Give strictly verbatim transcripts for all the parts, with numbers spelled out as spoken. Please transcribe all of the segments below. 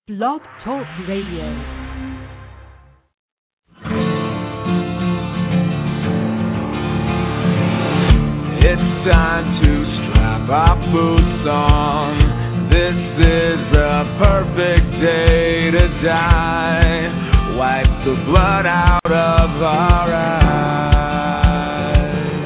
Blog Talk Radio. It's time to strap our boots on. This is a perfect day to die. Wipe the blood out of our eyes.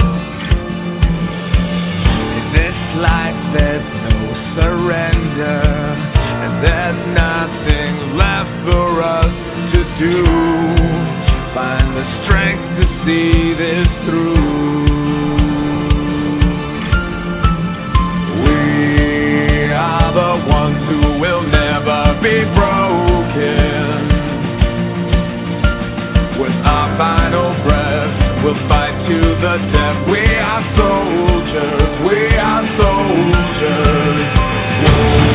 In this life there's no surrender, and there's nothing left for us to do. Find the strength to see this through. The ones who will never be broken. With our final breath, we'll fight to the death. We are soldiers, we are soldiers. Whoa.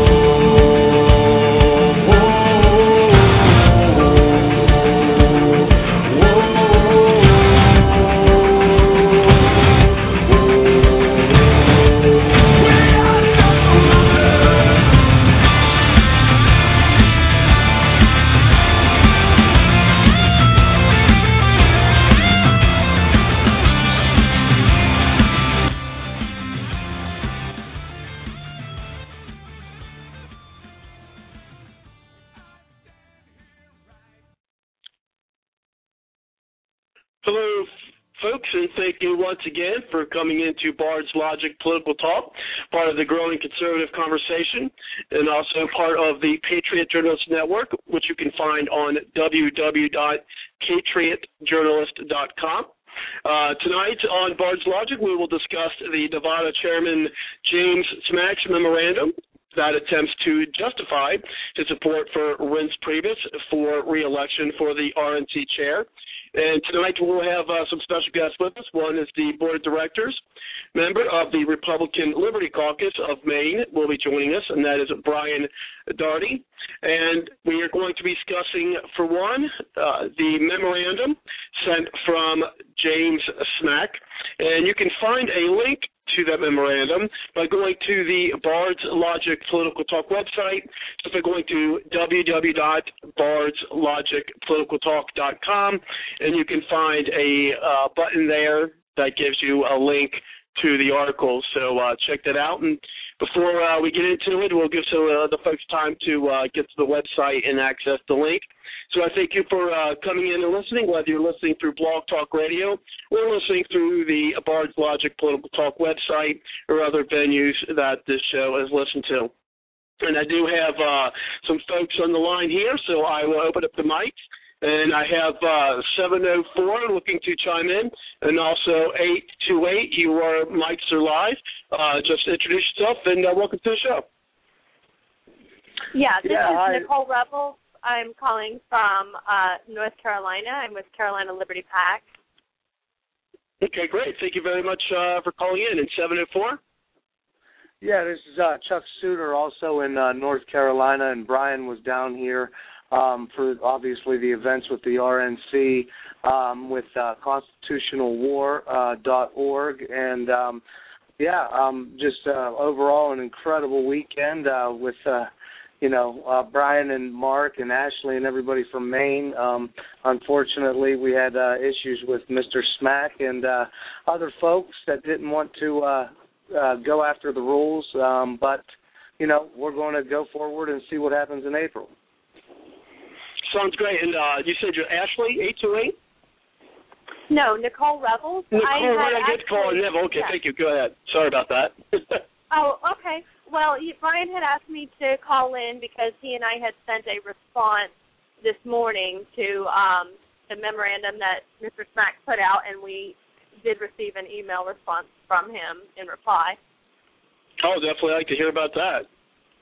Hello, folks, and thank you once again for coming into Bard's Logic Political Talk, part of the growing conservative conversation, and also part of the Patriot Journalist Network, which you can find on w w w dot patriot journalist dot com. Uh, tonight on Bard's Logic, we will discuss the Nevada Chairman James Smack's memorandum that attempts to justify his support for Reince Priebus for re-election for the R N C chair. And tonight we'll have uh, some special guests with us. One is the Board of Directors member of the Republican Liberty Caucus of Maine will be joining us, and that is Brian Daugherty. And we are going to be discussing, for one, uh, the memorandum sent from James Smack. And you can find a link to that memorandum by going to the Bard's Logic Political Talk website. So by going to w w w dot bards logic political talk dot com, and you can find a uh, button there that gives you a link to the article. So uh, check that out. And before uh, we get into it, we'll give some, uh, the folks time to uh, get to the website and access the link. So I thank you for uh, coming in and listening, whether you're listening through Blog Talk Radio or listening through the Bard's Logic Political Talk website or other venues that this show is listened to. And I do have uh, some folks on the line here, so I will open up the mics. And I have uh, seven oh four looking to chime in, and also eight two eight. Your mics are live. Uh, just introduce yourself and uh, welcome to the show. Yeah, this yeah, is hi. Nicole Rebel. I'm calling from uh, North Carolina. I'm with Carolina Liberty PAC. Okay, great. Thank you very much uh, for calling in. And seven oh four? Yeah, this is uh, Chuck Suter, also in uh, North Carolina, and Brian was down here um, for obviously the events with the R N C um, with uh, constitutional war dot org. And, um, yeah, um, just uh, overall an incredible weekend uh, with uh, you know, uh, Brian and Mark and Ashley and everybody from Maine. Um, unfortunately, we had uh, issues with Mister Smack and uh, other folks that didn't want to uh, uh, go after the rules. Um, but, you know, we're going to go forward and see what happens in April. Sounds great. And uh, you said you're Ashley, eight two eight? No, Nicole Rebel. Nicole, I right, I actually, did call Neville. Okay, yeah. thank you. Go ahead. Sorry about that. Oh, okay. Well, you, Brian had asked me to call in because he and I had sent a response this morning to um, the memorandum that Mister Smack put out, and we did receive an email response from him in reply. Oh, definitely like to hear about that.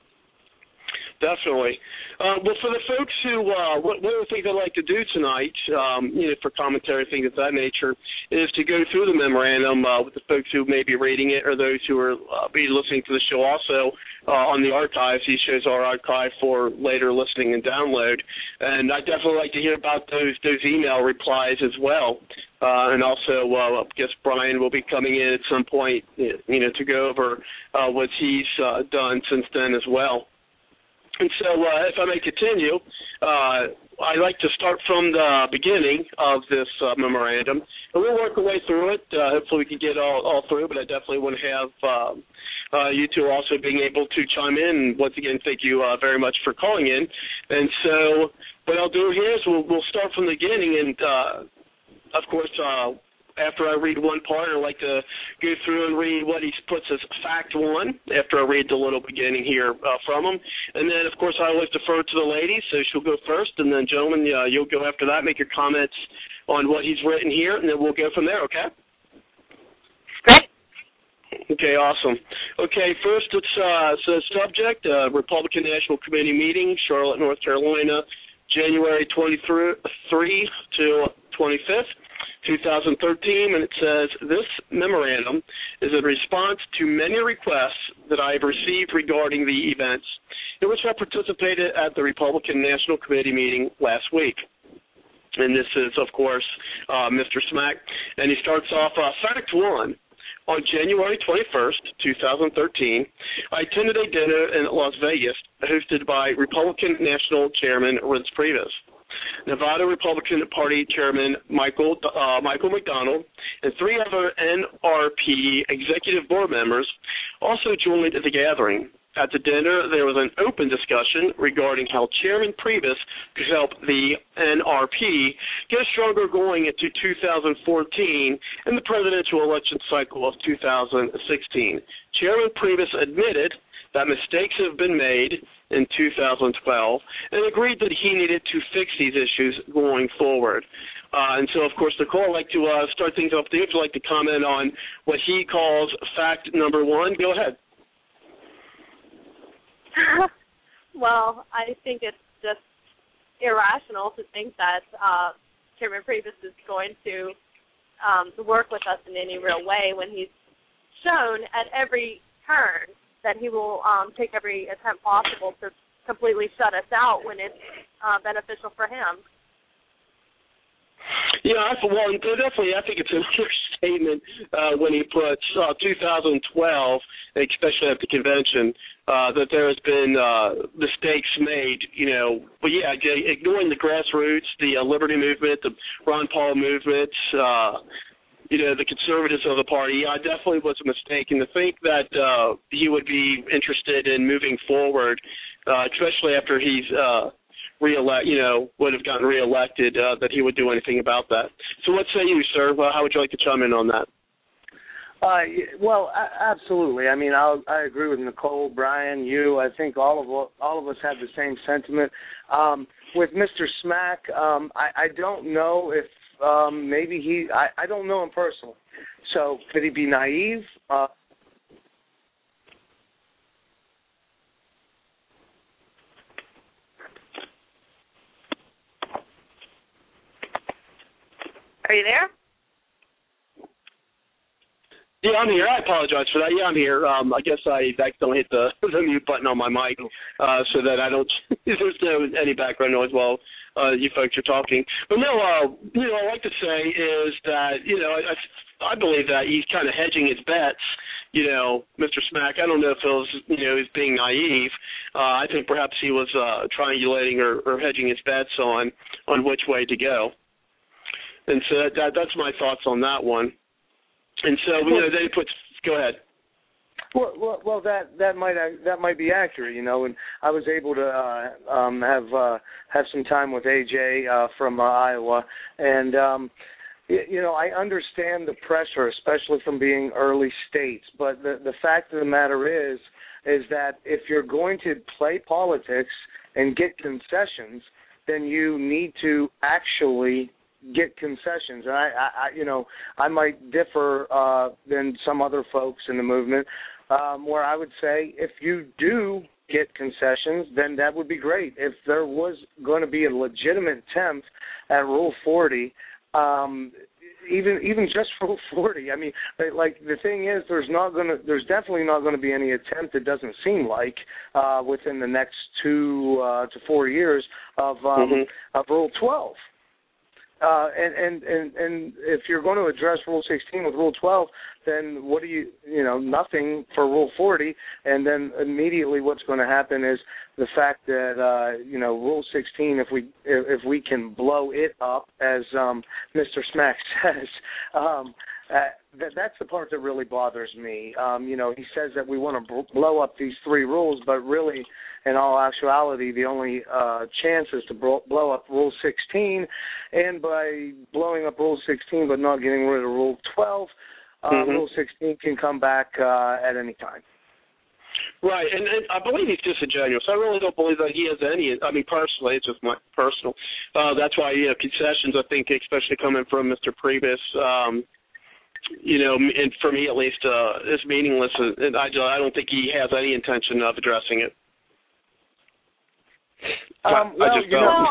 Definitely. Uh, well, for the folks who, uh, one of the things I'd like to do tonight, um, you know, for commentary, things of that nature, is to go through the memorandum uh, with the folks who may be reading it or those who are uh, be listening to the show also uh, on the archives. These shows are archived for later listening and download. And I'd definitely like to hear about those those email replies as well. Uh, and also, uh, I guess Brian will be coming in at some point, you know, to go over uh, what he's uh, done since then as well. And so uh, if I may continue, uh, I'd like to start from the beginning of this uh, memorandum. And we'll work our way through it. Uh, hopefully we can get all, all through, but I definitely want to have um, uh, you two also being able to chime in. And once again, thank you uh, very much for calling in. And so what I'll do here is we'll, we'll start from the beginning. And, uh, of course, uh, after I read one part, I'd like to go through and read what he puts as fact one after I read the little beginning here uh, from him. And then, of course, I always defer to the lady, so she'll go first. And then, gentlemen, uh, you'll go after that, make your comments on what he's written here, and then we'll go from there, okay? Great. Okay, awesome. Okay, first it's uh, so subject, uh, Republican National Committee meeting, Charlotte, North Carolina, January twenty-third to twenty-fifth. two thousand thirteen, and it says, this memorandum is in response to many requests that I have received regarding the events in which I participated at the Republican National Committee meeting last week. And this is, of course, uh, Mister Smack. And he starts off, uh, fact one. On January twenty-first, two thousand thirteen, I attended a dinner in Las Vegas hosted by Republican National Chairman Reince Priebus, Nevada Republican Party Chairman Michael uh, Michael McDonald, and three other N R P executive board members also joined the gathering. At the dinner, there was an open discussion regarding how Chairman Priebus could help the N R P get stronger going into two thousand fourteen and the presidential election cycle of two thousand sixteen. Chairman Priebus admitted that mistakes have been made in two thousand twelve and agreed that he needed to fix these issues going forward. Uh, and so, of course, Nicole, I'd like to uh, start things off with you. If you'd like to comment on what he calls fact number one, go ahead. Well, I think it's just irrational to think that uh, Chairman Priebus is going to um, work with us in any real way when he's shown at every turn that he will um, take every attempt possible to completely shut us out when it's uh, beneficial for him. Yeah, I, well, definitely, I think it's an understatement uh, when he puts uh, two thousand twelve, especially at the convention, uh, that there has been uh, mistakes made, you know. But, yeah, ignoring the grassroots, the uh, Liberty Movement, the Ron Paul movement, uh, you know, the conservatives of the party, yeah, definitely was a mistake. And to think that uh, he would be interested in moving forward, uh, especially after he's uh, – Reelect, you know, would have gotten reelected, uh, that he would do anything about that. So what say you, sir? Well, how would you like to chime in on that? Uh, well, absolutely. I mean, I'll, I agree with Nicole, Brian, you. I think all of all of us have the same sentiment. Um, with Mister Smack, um, I, I don't know if um, maybe he. I, I don't know him personally. So could he be naive? Uh, Are you there? Yeah, I'm here. I apologize for that. Yeah, I'm here. Um, I guess I accidentally hit the, the mute button on my mic uh, so that I don't there's no any background noise while uh, you folks are talking. But no, uh, you know, what I like to say is that, you know, I, I believe that he's kind of hedging his bets. You know, Mister Smack, I don't know if it was, you know, he's being naive. Uh, I think perhaps he was uh, triangulating or, or hedging his bets on, on which way to go. And so that, that that's my thoughts on that one. And so, you know, then he puts. Go ahead. Well, well, well, that that might that might be accurate, you know. And I was able to uh, um, have uh, have some time with A J uh, from uh, Iowa, and um, you, you know, I understand the pressure, especially from being early states. But the the fact of the matter is, is that if you're going to play politics and get concessions, then you need to actually get concessions. And I, I, you know, I might differ uh, than some other folks in the movement, um, where I would say if you do get concessions, then that would be great. If there was going to be a legitimate attempt at Rule forty, um, even even just Rule forty, I mean, like the thing is, there's not going to, there's definitely not going to be any attempt. It doesn't seem like uh, within the next two uh, to four years of um, mm-hmm. of Rule twelve. Uh, and, and, and, and if you're going to address Rule sixteen with Rule twelve, then what do you, you know, nothing for Rule forty, and then immediately what's going to happen is the fact that, uh, you know, Rule sixteen, if we if, if we can blow it up, as um, Mister Smack says, um, uh, that, that's the part that really bothers me. Um, you know, he says that we want to b- blow up these three rules, but really, in all actuality, the only uh, chance is to bro- blow up Rule sixteen, and by blowing up Rule sixteen but not getting rid of Rule twelve, uh, mm-hmm. Rule sixteen can come back uh, at any time. Right, and, and I believe he's disingenuous. I really don't believe that he has any, I mean, personally, it's just my personal. Uh, that's why, you know, concessions, I think, especially coming from Mister Priebus, um, you know, and for me at least, uh, is meaningless, and I, I don't think he has any intention of addressing it. Um, well, I just you don't.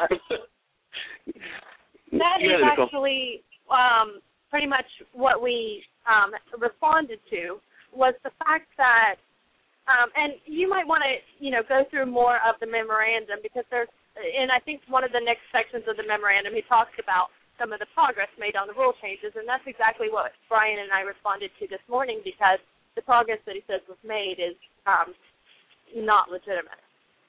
Know, that is yeah, actually um, pretty much what we um, responded to, was the fact that, um, and you might want to, you know, go through more of the memorandum, because there's, and I think one of the next sections of the memorandum, he talks about some of the progress made on the rule changes, and that's exactly what Brian and I responded to this morning, because the progress that he says was made is um, not legitimate.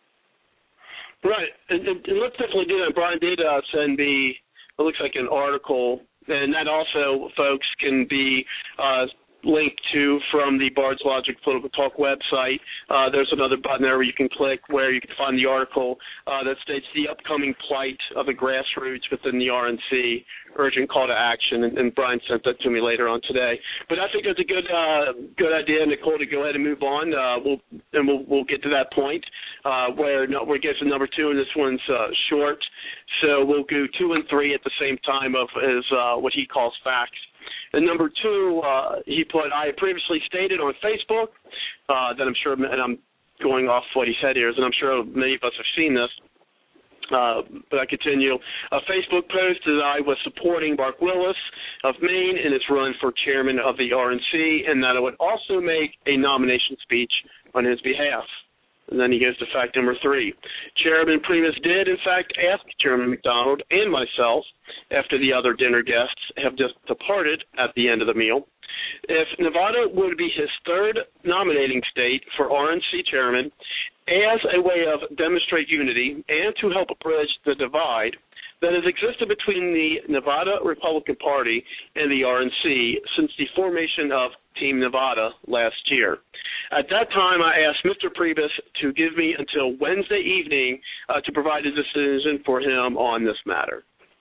Right, and, and, and let's definitely do that. Brian did uh, send me, it looks like an article, and that also, folks, can be uh, linked to from the Bard's Logic Political Talk website. Uh, there's another button there where you can click where you can find the article uh, that states the upcoming plight of the grassroots within the R N C, urgent call to action, and, and Brian sent that to me later on today. But I think it's a good uh, good idea, Nicole, to go ahead and move on. Uh, we'll and we'll, we'll get to that point uh, where no, we get to number two, and this one's uh, short. So we'll go two and three at the same time of as uh, what he calls facts. And number two, uh, he put, I previously stated on Facebook uh, that I'm sure, and I'm going off what he said here, and I'm sure many of us have seen this, uh, but I continue. A Facebook post that I was supporting Mark Willis of Maine in his run for chairman of the R N C, and that I would also make a nomination speech on his behalf. And then he goes to fact number three. Chairman Priebus did, in fact, ask Chairman McDonald and myself, after the other dinner guests have just departed at the end of the meal, if Nevada would be his third nominating state for R N C chairman as a way of demonstrate unity and to help bridge the divide that has existed between the Nevada Republican Party and the R N C since the formation of Team Nevada last year. At that time, I asked Mister Priebus to give me until Wednesday evening uh, to provide a decision for him on this matter.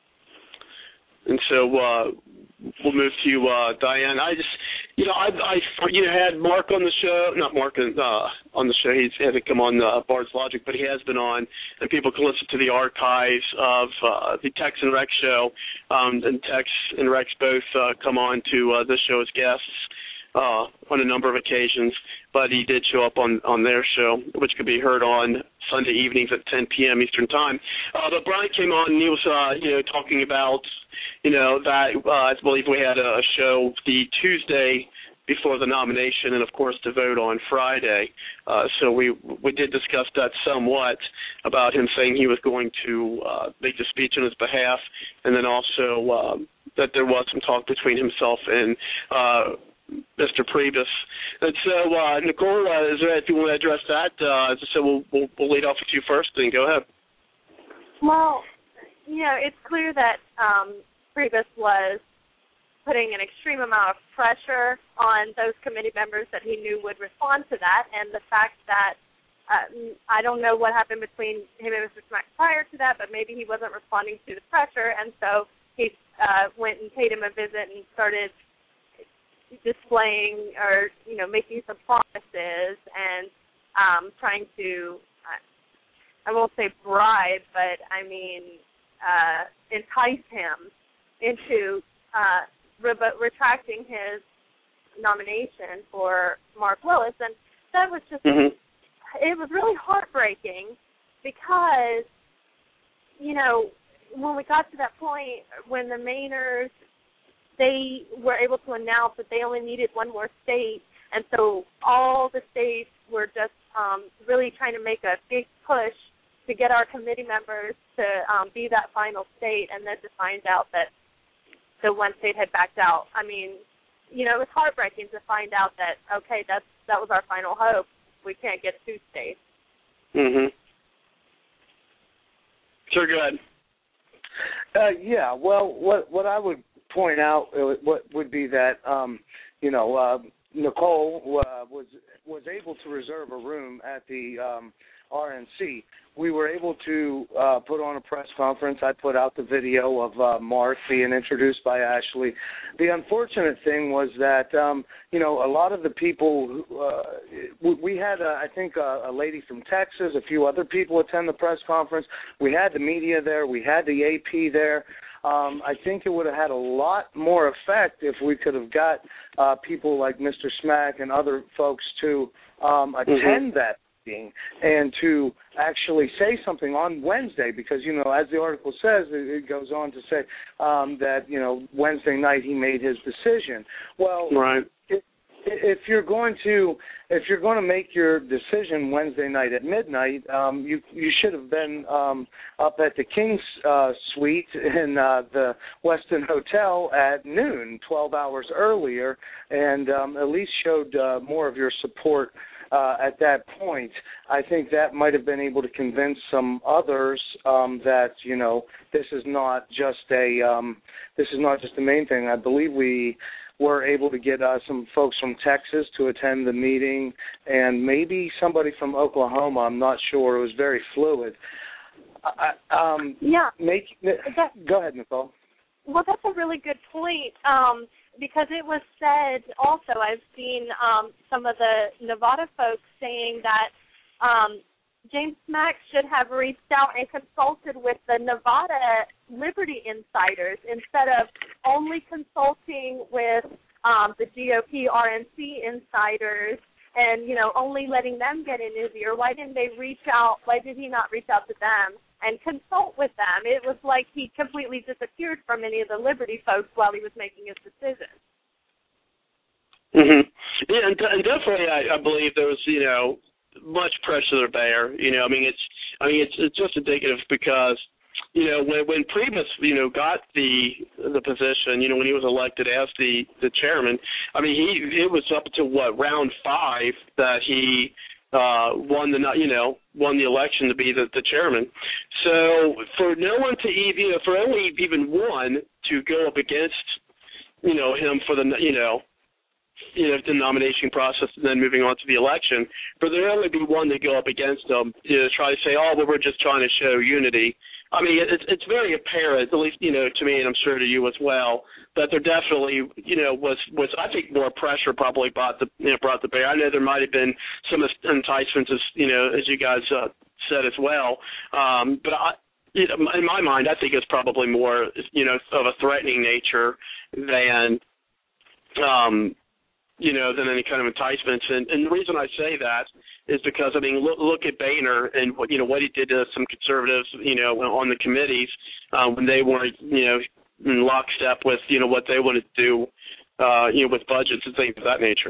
And so uh, we'll move to uh, Diane. I just, you know, I, I, you know, had Mark on the show, not Mark uh, on the show. He's hasn't come on uh, Bard's Logic, but he has been on, and people can listen to the archives of uh, the Tex and Rex show. Um, and Tex and Rex both uh, come on to uh, this show as guests uh, on a number of occasions, but he did show up on, on their show, which could be heard on Sunday evenings at ten p.m. Eastern Time. Uh, but Brian came on, and he was, uh, you know, talking about, you know, that uh, I believe we had a show the Tuesday before the nomination, and of course the vote on Friday. Uh, so we we did discuss that somewhat about him saying he was going to uh, make the speech on his behalf, and then also um, that there was some talk between himself and uh, Mister Priebus. And so, uh, Nicole, uh, is there, if you want to address that, uh, as I said, we'll, we'll, we'll lead off with you first, then go ahead. Well, you know, it's clear that um, Priebus was putting an extreme amount of pressure on those committee members that he knew would respond to that, and the fact that uh, I don't know what happened between him and Mister Smack prior to that, but maybe he wasn't responding to the pressure, and so he uh, went and paid him a visit and started displaying or, you know, making some promises and um, trying to, I won't say bribe, but I mean uh, entice him into uh, re- retracting his nomination for Mark Willis. And that was just, mm-hmm. it was really heartbreaking because, you know, when we got to that point, when the Mainers, they were able to announce that they only needed one more state, and so all the states were just um, really trying to make a big push to get our committee members to um, be that final state, and then to find out that the one state had backed out. I mean, you know, it was heartbreaking to find out that, okay, that's, that was our final hope. We can't get two states. Mm-hmm. Sure, go ahead. Uh, yeah, well, what what I would point out uh, what would be that, um, you know, uh, Nicole uh, was was able to reserve a room at the um, R N C. We were able to uh, put on a press conference. I put out the video of uh, Mark being introduced by Ashley. The unfortunate thing was that, um, you know, a lot of the people, who, uh, we, we had, uh, I think, uh, a lady from Texas, a few other people attend the press conference. We had the media there. We had the A P there. Um, I think it would have had a lot more effect if we could have got uh, people like Mister Smack and other folks to um, attend mm-hmm. that meeting and to actually say something on Wednesday, because, you know, as the article says, it goes on to say um, that, you know, Wednesday night he made his decision. Well, right. It, If you're going to if you're going to make your decision Wednesday night at midnight, um, you you should have been um, up at the King's uh, Suite in uh, the Westin Hotel at noon, twelve hours earlier, and um, at least showed uh, more of your support uh, at that point. I think that might have been able to convince some others um, that, you know, this is not just a um, this is not just the main thing. I believe we were able to get uh, some folks from Texas to attend the meeting, and maybe somebody from Oklahoma. I'm not sure. It was very fluid. I, um, yeah. Make, that, go ahead, Nicole. Well, that's a really good point, um, because it was said also, I've seen um, some of the Nevada folks saying that um, James Smack should have reached out and consulted with the Nevada Liberty insiders instead of only consulting with um, the G O P R N C insiders and, you know, only letting them get in his ear. Why didn't they reach out? Why did he not reach out to them and consult with them? It was like he completely disappeared from any of the Liberty folks while he was making his decision. Mm-hmm. Yeah, and, and definitely I, I believe there was, you know, much pressure to bear. You know, I mean, it's, I mean, it's, it's just indicative because, you know, when when Priebus, you know, got the the position, you know, when he was elected as the, the chairman, I mean, he it was up to what round five that he uh, won the, you know, won the election to be the, the chairman. So for no one to even, you know, for only even one to go up against, you know, him for the, you know. you know, the nomination process and then moving on to the election, for there only be one to go up against them, you know, try to say, oh, well, we're just trying to show unity. I mean, it's it's very apparent, at least, you know, to me, and I'm sure to you as well, that there definitely, you know, was, was I think, more pressure probably brought the, you know, brought the bear. I know there might have been some enticements, as, you know, as you guys uh, said as well, um, but I, you know, in my mind, I think it's probably more, you know, of a threatening nature than, um, you know, than any kind of enticements. And, and the reason I say that is because, I mean, look, look at Boehner and, what you know, what he did to some conservatives, you know, on the committees uh, when they weren't, you know, in lockstep with, you know, what they wanted to do, uh, you know, with budgets and things of that nature.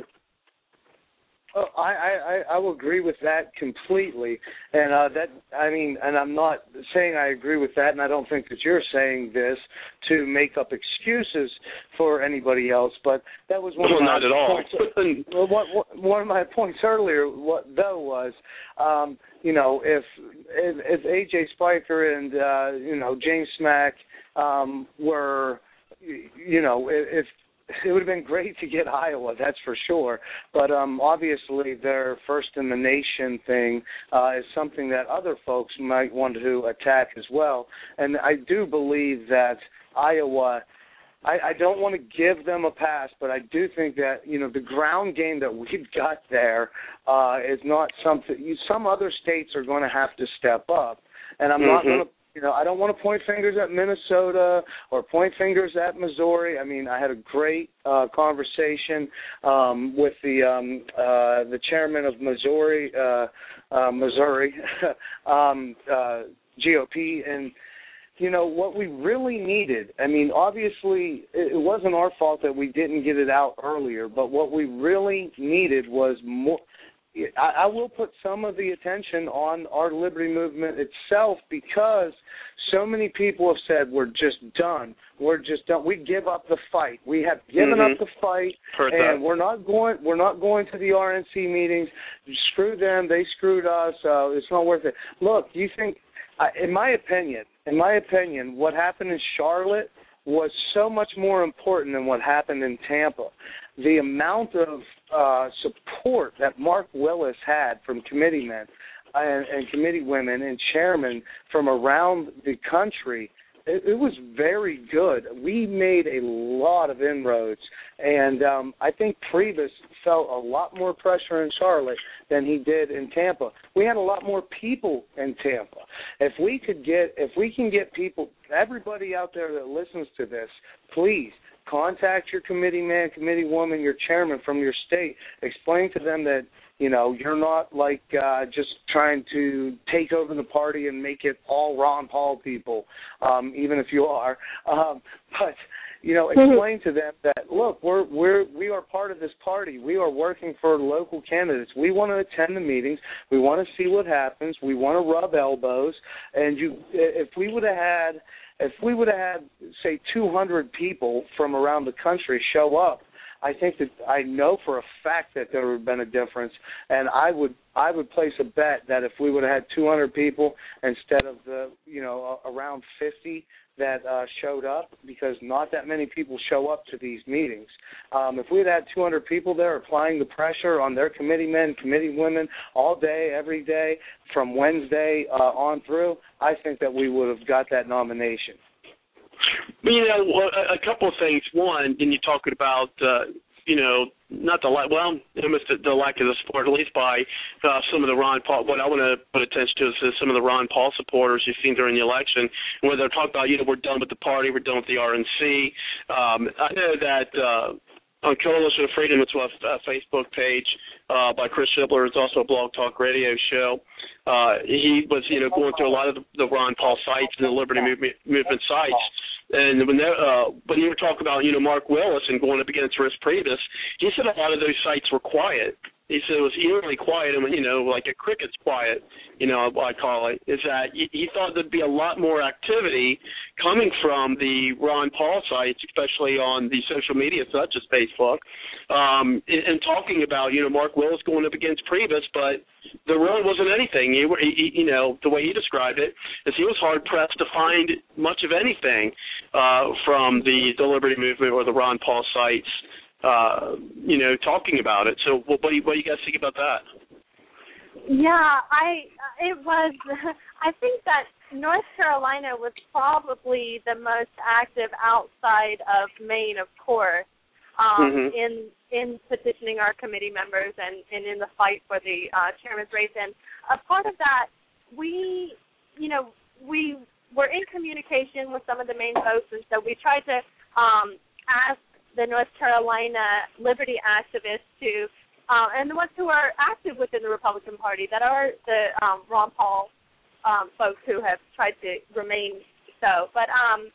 Oh, I, I, I will agree with that completely, and uh, that I mean, and I'm not saying I agree with that, and I don't think that you're saying this to make up excuses for anybody else, but that was one well, of my not at all. points. Well, one, one of my points earlier, what though was, um, you know, if if, if A J Spiker and uh, you know James Smack um, were, you know, if it would have been great to get Iowa, that's for sure. But um, obviously their first in the nation thing uh, is something that other folks might want to attack as well. And I do believe that Iowa, I, I don't want to give them a pass, but I do think that, you know, the ground game that we've got there uh, is not something, you, some other states are going to have to step up. And I'm mm-hmm. not going to, You know, I don't want to point fingers at Minnesota or point fingers at Missouri. I mean, I had a great uh, conversation um, with the um, uh, the chairman of Missouri, uh, uh, Missouri um, uh, G O P, and you know what we really needed. I mean, obviously, it wasn't our fault that we didn't get it out earlier, but what we really needed was more. I, I will put some of the attention on our liberty movement itself, because so many people have said we're just done. We're just done. We give up the fight. We have given mm-hmm. up the fight, Heard and that. we're not going. We're not going to the R N C meetings. Screw them. They screwed us. Uh, it's not worth it. Look, you think, uh, in my opinion, in my opinion, what happened in Charlotte was so much more important than what happened in Tampa. The amount of uh, support that Mark Willis had from committeemen and, and committee women and chairmen from around the country, it, it was very good. We made a lot of inroads, and um, I think Priebus felt a lot more pressure in Charlotte than he did in Tampa. We had a lot more people in Tampa. If we could get, if we can get people, everybody out there that listens to this, please contact your committee man, committee woman, your chairman from your state. Explain to them that, you know, you're not like uh, just trying to take over the party and make it all Ron Paul people, um, even if you are. Um, but you know, explain to them that, look, we're we're we are part of this party. We are working for local candidates. We want to attend the meetings. We want to see what happens. We want to rub elbows. And you, if we would have had, if we would have had, say, two hundred people from around the country show up, I think that I know for a fact that there would have been a difference. And I would I would place a bet that if we would have had two hundred people instead of the, you know, around fifty that uh, showed up, because not that many people show up to these meetings. Um, if we had had two hundred people there applying the pressure on their committee men, committee women all day, every day, from Wednesday uh, on through, I think that we would have got that nomination. You know, a couple of things. One, and you're talking about, uh, you know, not the lack, well, almost the, the lack of the support, at least by uh, some of the Ron Paul. What I want to put attention to is some of the Ron Paul supporters you've seen during the election, where they're talking about, you know, we're done with the party, we're done with the R N C. Um, I know that uh, on Coalition of Freedom, it's a Facebook page uh, by Chris Shibler. It's also a Blog Talk Radio show. Uh, he was, you know, going through a lot of the, the Ron Paul sites and the Liberty Movement, movement sites. And when uh, when you were talking about, you know, Mark Willis and going up against Rich Priebus, he said a lot of those sites were quiet. He said it was eerily quiet, and, you know, like a cricket's quiet, you know, I call it, is that he thought there'd be a lot more activity coming from the Ron Paul sites, especially on the social media such as Facebook, um, and, and talking about, you know, Mark Willis going up against Priebus, but there really wasn't anything. He, he, you know, the way he described it is he was hard-pressed to find much of anything uh, from the, the Liberty Movement or the Ron Paul sites, uh, you know, talking about it. So what do you, what do you guys think about that? Yeah, I it was, I think that North Carolina was probably the most active outside of Maine, of course, um, mm-hmm. in in petitioning our committee members and, and in the fight for the uh, chairman's race. And a part of that, we, you know, we were in communication with some of the Maine folks, and so we tried to um, ask the North Carolina Liberty activists to, uh, and the ones who are active within the Republican Party, that are the um, Ron Paul um, folks who have tried to remain so, but um,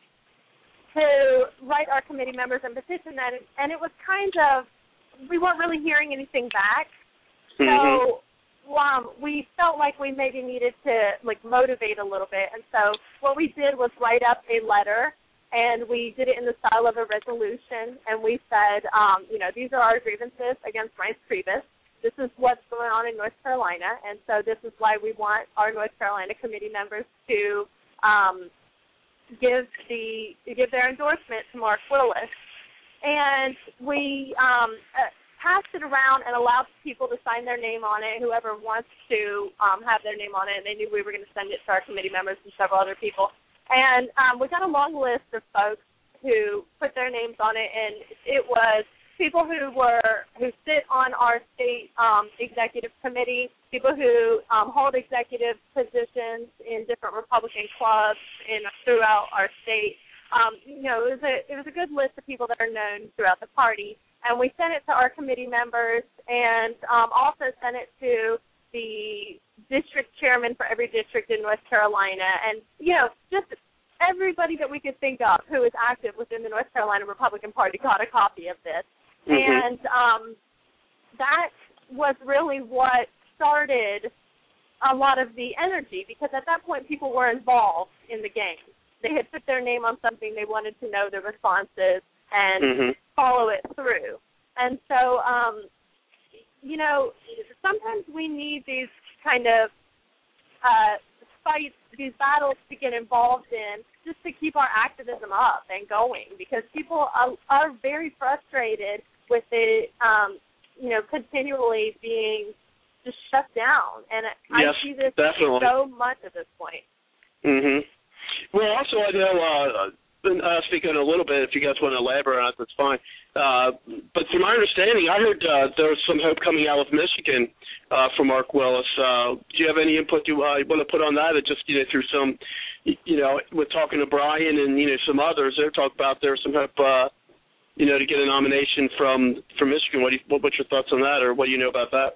to write our committee members and petition that, and it was kind of, we weren't really hearing anything back, mm-hmm. so um, we felt like we maybe needed to, like, motivate a little bit, and so what we did was write up a letter. And we did it in the style of a resolution, and we said, um, you know, these are our grievances against Reince Priebus. This is what's going on in North Carolina, and so this is why we want our North Carolina committee members to um, give the give their endorsement to Mark Willis. And we um, uh, passed it around and allowed people to sign their name on it, whoever wants to um, have their name on it, and they knew we were going to send it to our committee members and several other people. And um, we got a long list of folks who put their names on it, and it was people who were who sit on our state um, executive committee, people who um, hold executive positions in different Republican clubs in throughout our state. Um, you know, it was a it was a good list of people that are known throughout the party, and we sent it to our committee members, and um, also sent it to the district chairman for every district in North Carolina, and, you know, just everybody that we could think of who is active within the North Carolina Republican Party got a copy of this. Mm-hmm. And um, that was really what started a lot of the energy, because at that point people were involved in the game. They had put their name on something, they wanted to know the responses and mm-hmm. follow it through. And so, um, you know, sometimes we need these kind of uh, fights, these battles to get involved in just to keep our activism up and going, because people are, are very frustrated with it, um, you know, continually being just shut down. And yes, I see this definitely. so much at this point. Mm-hmm. Well, also, I know, uh, uh, speaking a little bit, if you guys want to elaborate on it, that's fine. Uh, but from my understanding, I heard uh, there was some hope coming out of Michigan uh, from Mark Willis. Uh, do you have any input you uh, want to put on that? Or just, you know, through some, you know, with talking to Brian and, you know, some others, they're talking about there's some hope, uh, you know, to get a nomination from, from Michigan. What do you, what, what's your thoughts on that, or what do you know about that?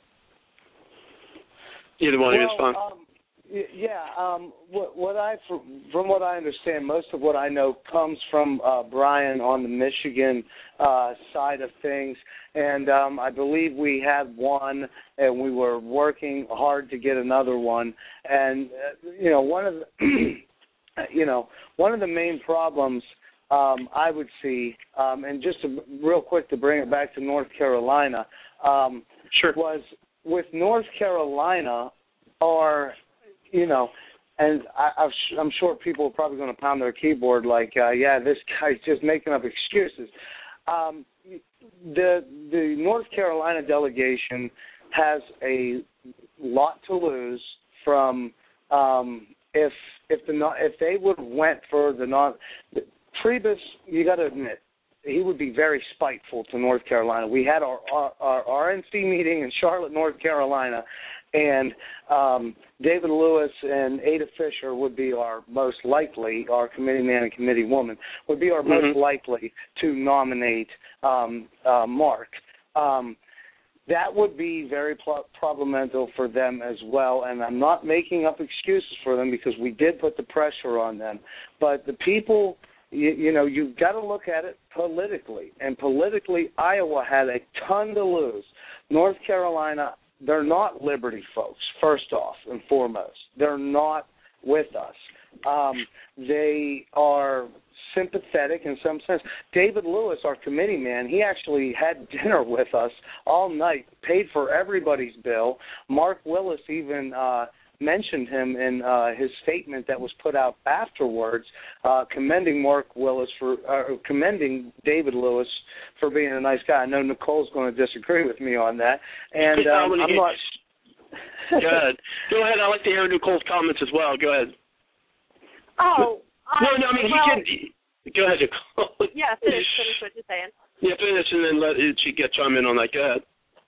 Either one well, is fine. Um, Yeah, um, what, what I from what I understand, most of what I know comes from uh, Brian on the Michigan uh, side of things, and um, I believe we had one, and we were working hard to get another one. And uh, you know, one of the, you know, one of the main problems um, I would see, um, and just to, real quick to bring it back to North Carolina, um, sure. was with North Carolina are You know, and I, I'm sure people are probably going to pound their keyboard like, uh, yeah, this guy's just making up excuses. Um, the the North Carolina delegation has a lot to lose from um, if if the if they would have went for the non Priebus. You got to admit, he would be very spiteful to North Carolina. We had our our, our R N C meeting in Charlotte, North Carolina. And um, David Lewis and Ada Fisher would be our most likely, our committee man and committee woman, would be our mm-hmm. most likely to nominate um, uh, Mark. Um, that would be very pl- problematical for them as well, and I'm not making up excuses for them because we did put the pressure on them. But the people, you, you know, you've got to look at it politically, and politically Iowa had a ton to lose. North Carolina, they're not Liberty folks, first off and foremost. They're not with us. Um, they are sympathetic in some sense. David Lewis, our committee man, he actually had dinner with us all night, paid for everybody's bill. Mark Willis even uh, mentioned him in uh, his statement that was put out afterwards, uh, commending Mark Willis for, uh, commending David Lewis for being a nice guy. I know Nicole's going to disagree with me on that, and um, I'm not. Go ahead. Go ahead. I like to hear Nicole's comments as well. Go ahead. Oh. No, no. I mean, well, he can. Go ahead, Nicole. Yeah, finish, finish what you're saying. Yeah, finish, and then let she get chime in on that. Go ahead.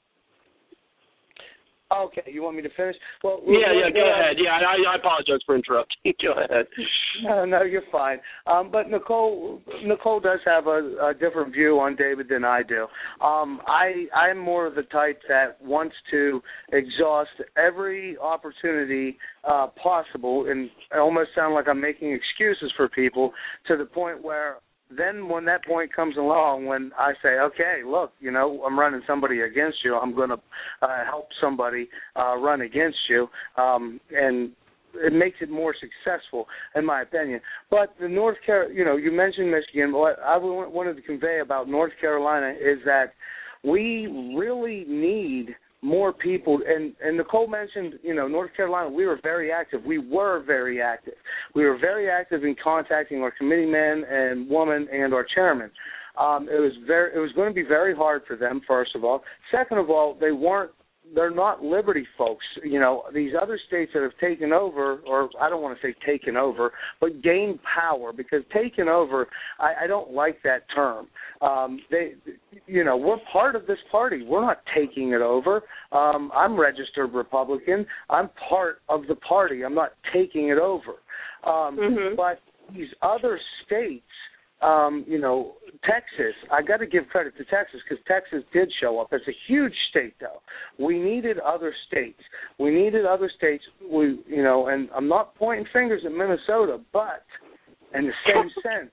Okay, you want me to finish? Well, yeah, yeah, go ahead. Yeah, I, I apologize for interrupting. Go ahead. No, no, you're fine. Um, but Nicole, Nicole does have a, a different view on David than I do. Um, I, I'm more of the type that wants to exhaust every opportunity uh, possible, and I almost sound like I'm making excuses for people to the point where then when that point comes along, when I say, okay, look, you know, I'm running somebody against you, I'm going to uh, help somebody uh, run against you, um, and it makes it more successful, in my opinion. But the North Carolina, you know, you mentioned Michigan. What I wanted to convey about North Carolina is that we really need more people, and, and Nicole mentioned, you know, North Carolina, we were very active. We were very active. We were very active in contacting our committeemen and woman and our chairman. Um, it was very, it was going to be very hard for them, first of all. Second of all, they weren't, they're not Liberty folks. You know, these other states that have taken over, or I don't want to say taken over, but gained power, because taken over, I, I don't like that term. Um, they, you know, we're part of this party. We're not taking it over. Um, I'm registered Republican. I'm part of the party. I'm not taking it over. Um, mm-hmm. But these other states, Um, you know, Texas, I got to give credit to Texas because Texas did show up. It's a huge state, though. We needed other states. We needed other states. We, you know, and I'm not pointing fingers at Minnesota, but in the same sense,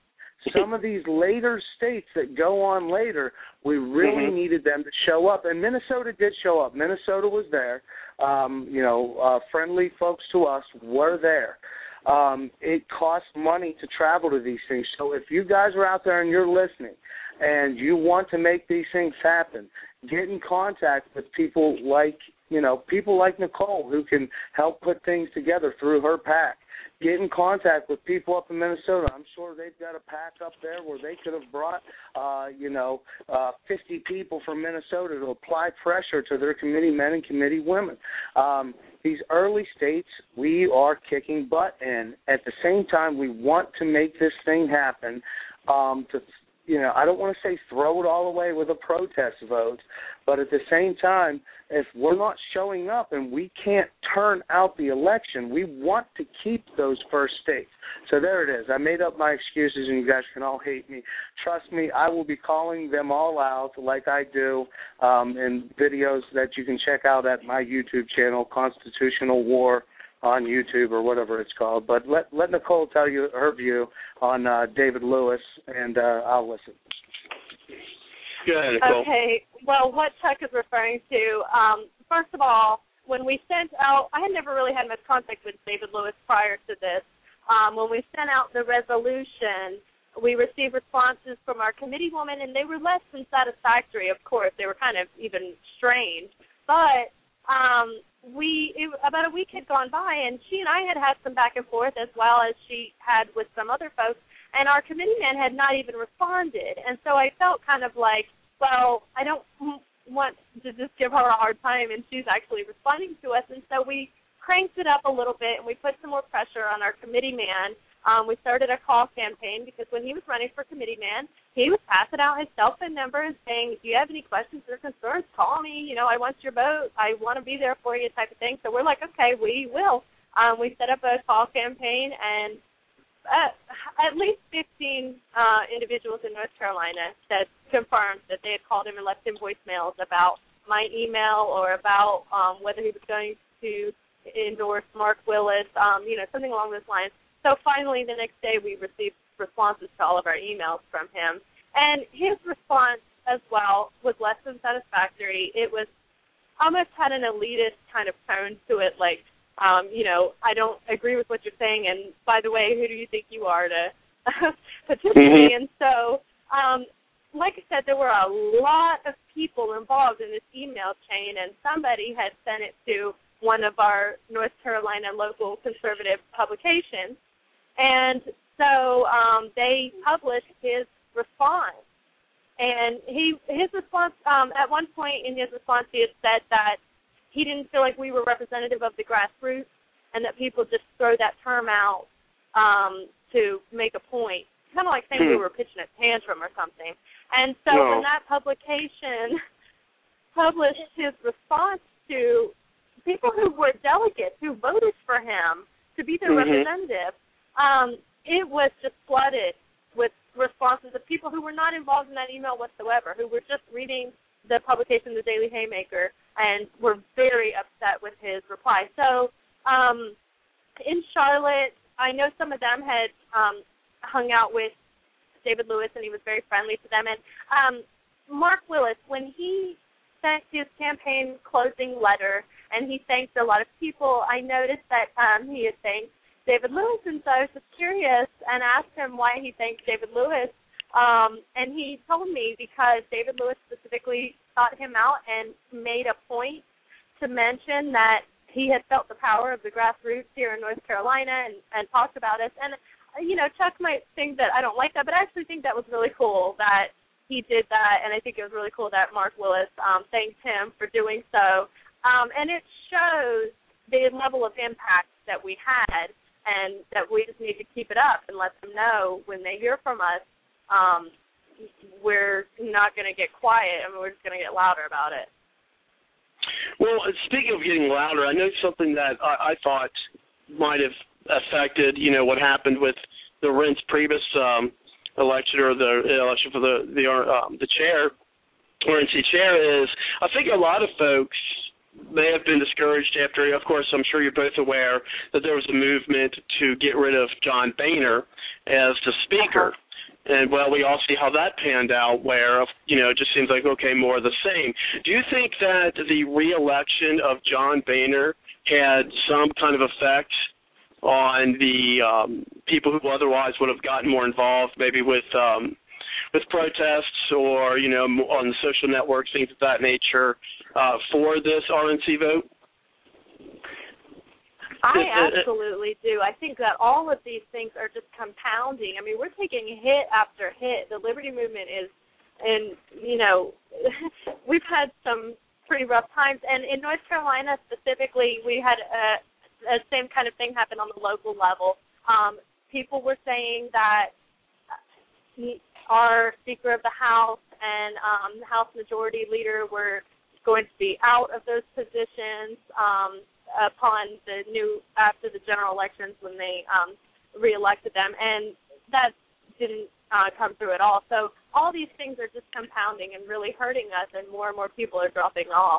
some of these later states that go on later, we really mm-hmm. needed them to show up. And Minnesota did show up. Minnesota was there. Um, you know, uh, friendly folks to us were there. Um, it costs money to travel to these things. So if you guys are out there and you're listening and you want to make these things happen, get in contact with people like, you know, people like Nicole who can help put things together through her PAC. Get in contact with people up in Minnesota. I'm sure they've got a PAC up there where they could have brought, uh, you know, uh, fifty people from Minnesota to apply pressure to their committee men and committee women. Um, these early states, we are kicking butt in. At the same time, we want to make this thing happen. Um, to, you know, I don't want to say throw it all away with a protest vote, but at the same time, if we're not showing up and we can't turn out the election, we want to keep those first states. So there it is. I made up my excuses, and you guys can all hate me. Trust me, I will be calling them all out like I do um, in videos that you can check out at my YouTube channel, Constitutional War on YouTube or whatever it's called. But let let Nicole tell you her view on uh, David Lewis, and uh, I'll listen. Go ahead, Nicole. Okay. Well, what Chuck is referring to, um, first of all, when we sent out, I had never really had much contact with David Lewis prior to this. Um, when we sent out the resolution, we received responses from our committee woman, and they were less than satisfactory, of course. They were kind of even strange. But um, we it, about a week had gone by, and she and I had had some back and forth as well as she had with some other folks, and our committee man had not even responded. And so I felt kind of like, well, I don't want to just give her a hard time, and she's actually responding to us. And so we cranked it up a little bit, and we put some more pressure on our committee man. Um, we started a call campaign because when he was running for committee man, he was passing out his cell phone number and saying, if you have any questions or concerns, call me. You know, I want your vote. I want to be there for you type of thing. So we're like, okay, we will. Um, we set up a call campaign, and Uh, at least fifteen uh, individuals in North Carolina that confirmed that they had called him and left him voicemails about my email or about um, whether he was going to endorse Mark Willis, um, you know, something along those lines. So finally, the next day, we received responses to all of our emails from him. And his response as well was less than satisfactory. It was almost had an elitist kind of tone to it, like, Um, you know, I don't agree with what you're saying, and by the way, who do you think you are to participate? Mm-hmm. And so, um, like I said, there were a lot of people involved in this email chain, and somebody had sent it to one of our North Carolina local conservative publications, and so um, they published his response. And he his response, um, at one point in his response, he had said that he didn't feel like we were representative of the grassroots and that people just throw that term out um, to make a point, kind of like saying we were pitching a tantrum or something. And so no. when that publication published his response to people who were delegates who voted for him to be their mm-hmm. representative, um, it was just flooded with responses of people who were not involved in that email whatsoever, who were just reading the publication, The Daily Haymaker, and were very upset with his reply. So um, in Charlotte, I know some of them had um, hung out with David Lewis, and he was very friendly to them. And um, Mark Willis, when he sent his campaign closing letter, and he thanked a lot of people, I noticed that um, he had thanked David Lewis, and so I was just curious and asked him why he thanked David Lewis. Um, and he told me because David Lewis specifically sought him out and made a point to mention that he had felt the power of the grassroots here in North Carolina and, and talked about us. And, you know, Chuck might think that I don't like that, but I actually think that was really cool that he did that, and I think it was really cool that Mark Willis um, thanked him for doing so. Um, and it shows the level of impact that we had and that we just need to keep it up and let them know when they hear from us, Um, we're not going to get quiet. I mean, we're just going to get louder about it. Well, speaking of getting louder, I know something that I, I thought might have affected, you know, what happened with the Reince Priebus um, election or the election for the the, um, the chair, R N C chair, is I think a lot of folks may have been discouraged after, of course, I'm sure you're both aware that there was a movement to get rid of John Boehner as the speaker. And, well, we all see how that panned out where, you know, it just seems like, okay, more of the same. Do you think that the re-election of John Boehner had some kind of effect on the um, people who otherwise would have gotten more involved, maybe with um, with protests or, you know, on the social networks, things of that nature, uh, for this R N C vote? I absolutely do. I think that all of these things are just compounding. I mean, we're taking hit after hit. The Liberty Movement is, and, you know, we've had some pretty rough times. And in North Carolina specifically, we had a, a same kind of thing happen on the local level. Um, people were saying that he, our Speaker of the House and um, the House Majority Leader were going to be out of those positions um, upon the new, after the general elections when they um, reelected them, and that didn't uh, come through at all. So all these things are just compounding and really hurting us, and more and more people are dropping off.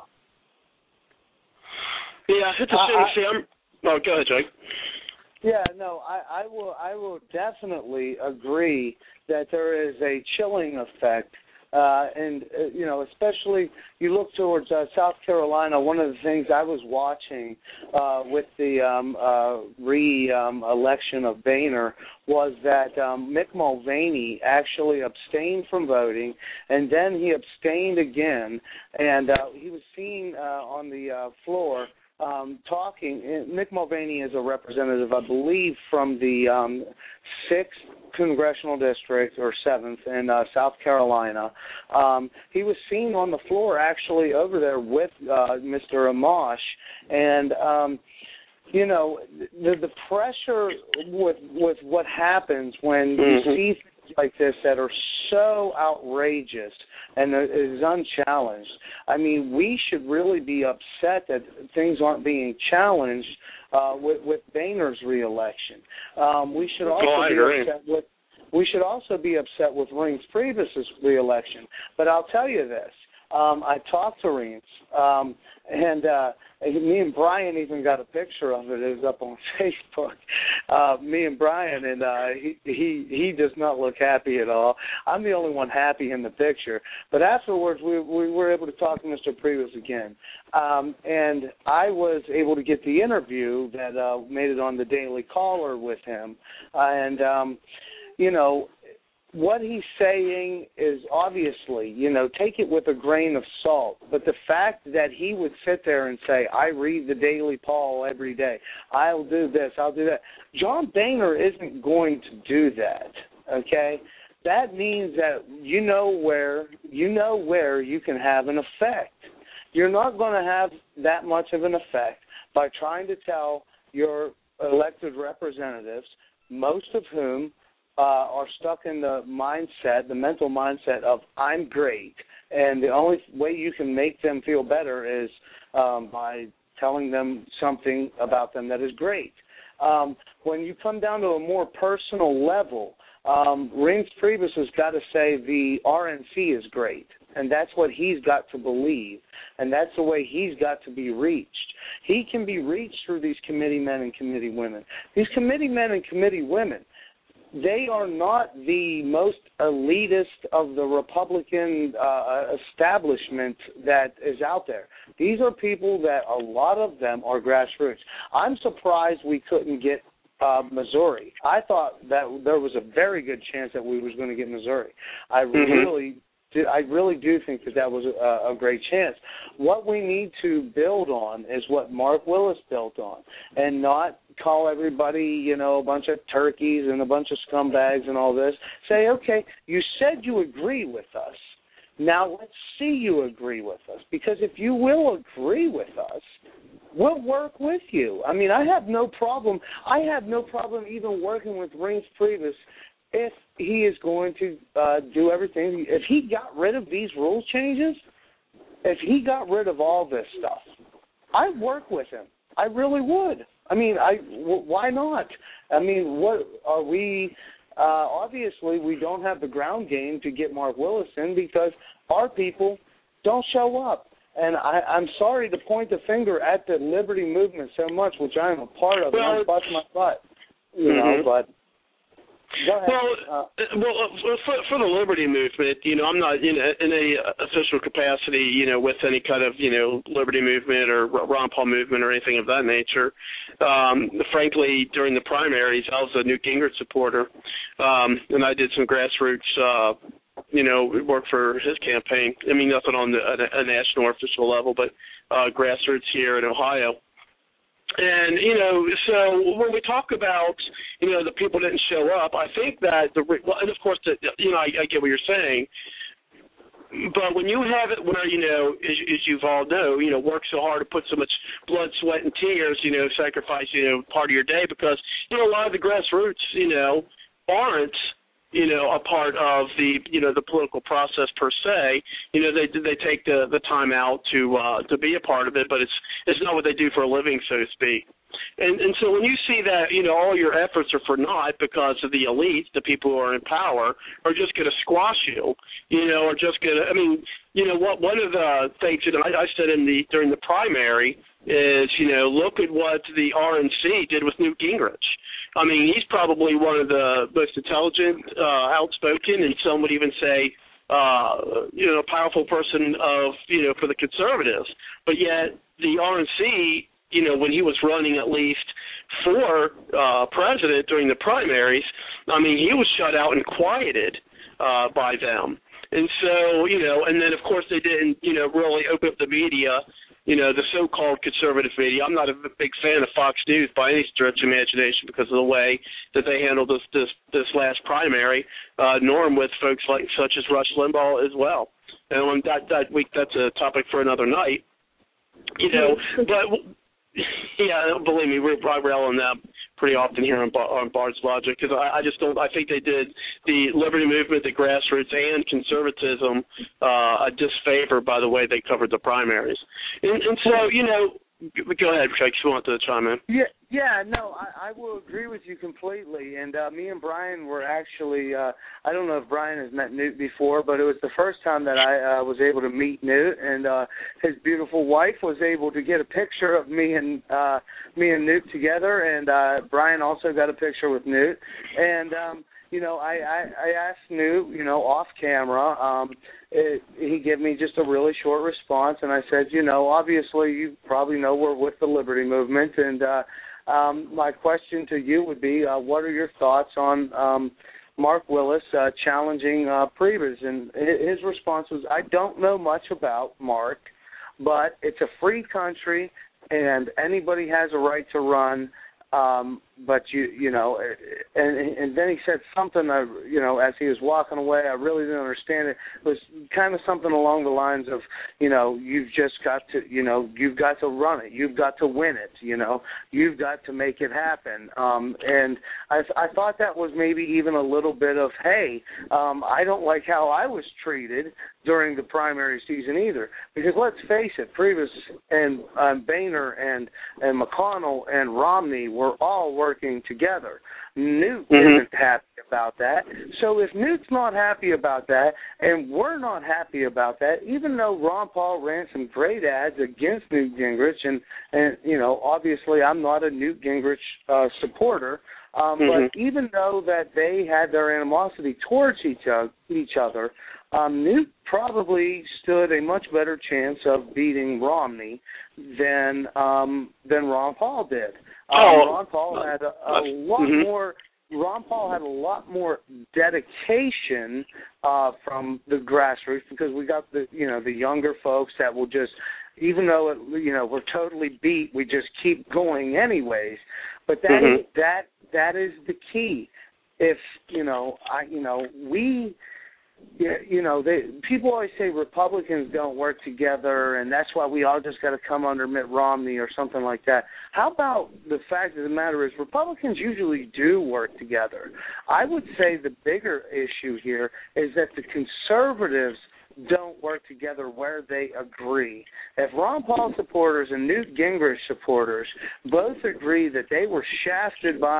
Yeah, it's a shame. See, I'm, oh, go ahead, Jake. Yeah, no, I, I will. I will definitely agree that there is a chilling effect. Uh, and, uh, you know, especially you look towards uh, South Carolina, one of the things I was watching uh, with the um, uh, re-election um, of Boehner was that um, Mick Mulvaney actually abstained from voting, and then he abstained again, and uh, he was seen uh, on the uh, floor Um, talking. Mick Mulvaney is a representative, I believe, from the um, sixth congressional district or seventh in uh, South Carolina. Um, he was seen on the floor actually over there with uh, Mister Amash, and um, you know the the pressure with with what happens when mm-hmm. you see things like this that are so outrageous and is unchallenged. I mean, we should really be upset that things aren't being challenged uh, with, with Boehner's reelection. Um, we should also oh, be upset with we should also be upset with Reince Priebus's reelection. But I'll tell you this: um, I talked to Reince, um, and uh, me and Brian even got a picture of it. It was up on Facebook. Uh, me and Brian, and uh, he, he he does not look happy at all. I'm the only one happy in the picture. But afterwards, we we were able to talk to Mister Priebus again, um, and I was able to get the interview that uh, made it on the Daily Caller with him, uh, and um, you know. What he's saying is obviously, you know, take it with a grain of salt. But the fact that he would sit there and say, I read the Daily Call every day, I'll do this, I'll do that. John Boehner isn't going to do that, okay? That means that you know where, you know where you can have an effect. You're not going to have that much of an effect by trying to tell your elected representatives, most of whom Uh, are stuck in the mindset, the mental mindset of I'm great, and the only way you can make them feel better is um, by telling them something about them that is great. Um, when you come down to a more personal level, um, Reince Priebus has got to say the R N C is great, and that's what he's got to believe, and that's the way he's got to be reached. He can be reached through these committee men and committee women. These committee men and committee women, they are not the most elitist of the Republican uh, establishment that is out there. These are people that a lot of them are grassroots. I'm surprised we couldn't get uh, Missouri. I thought that there was a very good chance that we was going to get Missouri. I mm-hmm. really I really do think that that was a, a great chance. What we need to build on is what Mark Willis built on, and not call everybody, you know, a bunch of turkeys and a bunch of scumbags and all this. Say, okay, you said you agree with us. Now let's see you agree with us, because if you will agree with us, we'll work with you. I mean, I have no problem. I have no problem even working with Reince Priebus if he is going to uh, do everything. If he got rid of these rule changes, if he got rid of all this stuff, I'd work with him. I really would. I mean, I w- why not? I mean, what are we? Uh, obviously, we don't have the ground game to get Mark Willis in because our people don't show up. And I, I'm sorry to point the finger at the Liberty Movement so much, which I am a part of, well, and I'm busting my butt, you mm-hmm. know, but. Go ahead. Well, uh, well, uh, for, for the liberty movement, you know, I'm not in a, in a official capacity, you know, with any kind of, you know, liberty movement or Ron Paul movement or anything of that nature. Um, frankly, during the primaries, I was a Newt Gingrich supporter, um, and I did some grassroots, uh, you know, work for his campaign. I mean, nothing on the, a, a national or official level, but uh, grassroots here in Ohio. And, you know, so when we talk about, you know, the people didn't show up, I think that, the well, and of course, the, you know, I, I get what you're saying, but when you have it where, you know, as, as you've all know, you know, work so hard to put so much blood, sweat, and tears, you know, sacrifice, you know, part of your day because, you know, a lot of the grassroots, you know, aren't, you know, a part of the, you know, the political process per se. You know, they they take the, the time out to uh, to be a part of it, but it's it's not what they do for a living, so to speak. And and so when you see that, you know, all your efforts are for naught because of the elites, the people who are in power, are just going to squash you, you know, are just going to, I mean, you know, what one of the things that I, I said in the during the primary is, you know, look at what the R N C did with Newt Gingrich. I mean, he's probably one of the most intelligent, uh, outspoken, and some would even say, uh, you know, powerful person of, you know, for the conservatives. But yet the R N C, you know, when he was running at least for uh, president during the primaries, I mean, he was shut out and quieted uh, by them. And so, you know, and then, of course, they didn't, you know, really open up the media, you know, the so-called conservative media. I'm not a big fan of Fox News by any stretch of imagination because of the way that they handled this this, this last primary, uh, nor with folks like such as Rush Limbaugh as well. And when that, that week, that's a topic for another night. You know, but, yeah, believe me, we're I rail on them pretty often here on, on Bard's Logic because I, I just don't, I think they did the liberty movement, the grassroots, and conservatism uh, a disfavor by the way they covered the primaries. And, and so, you know, go ahead, Chuck, if you want to chime in. Yeah, yeah, no, I, I will agree with you completely. And uh, me and Brian were actually, uh, I don't know if Brian has met Newt before, but it was the first time that I uh, was able to meet Newt, and uh, his beautiful wife was able to get a picture of me and uh, me and Newt together, and uh, Brian also got a picture with Newt. And, um, you know, I, I, I asked Newt, you know, off camera, um, it, he gave me just a really short response, and I said, you know, obviously you probably know we're with the Liberty Movement, and uh, um, my question to you would be, uh, what are your thoughts on um, Mark Willis uh, challenging uh, Priebus? And his response was, I don't know much about Mark, but it's a free country, and anybody has a right to run. Um, but you, you know, and and then he said something. Uh, you know, as he was walking away, I really didn't understand it. It was kind of something along the lines of, you know, you've just got to, you know, you've got to run it, you've got to win it, you know, you've got to make it happen. Um, and I, I thought that was maybe even a little bit of, hey, um, I don't like how I was treated during the primary season either, because let's face it, Priebus and um, Boehner and and McConnell and Romney were all working together. Newt mm-hmm. isn't happy about that. So if Newt's not happy about that, and we're not happy about that, even though Ron Paul ran some great ads against Newt Gingrich, and, and you know, obviously I'm not a Newt Gingrich uh, supporter, um, mm-hmm. but even though that they had their animosity towards each other, each other um, Newt probably stood a much better chance of beating Romney than um, than Ron Paul did. Um, oh, Ron Paul had a, a lot mm-hmm. more. Ron Paul had a lot more dedication uh, from the grassroots, because we got the you know the younger folks that will just, even though it, you know we're totally beat, we just keep going anyways. But that mm-hmm. is, that that is the key. If you know I you know we. Yeah, you know, they, people always say Republicans don't work together, and that's why we all just got to come under Mitt Romney or something like that. How about the fact of the matter is Republicans usually do work together? I would say the bigger issue here is that the conservatives don't work together where they agree. If Ron Paul supporters and Newt Gingrich supporters both agree that they were shafted by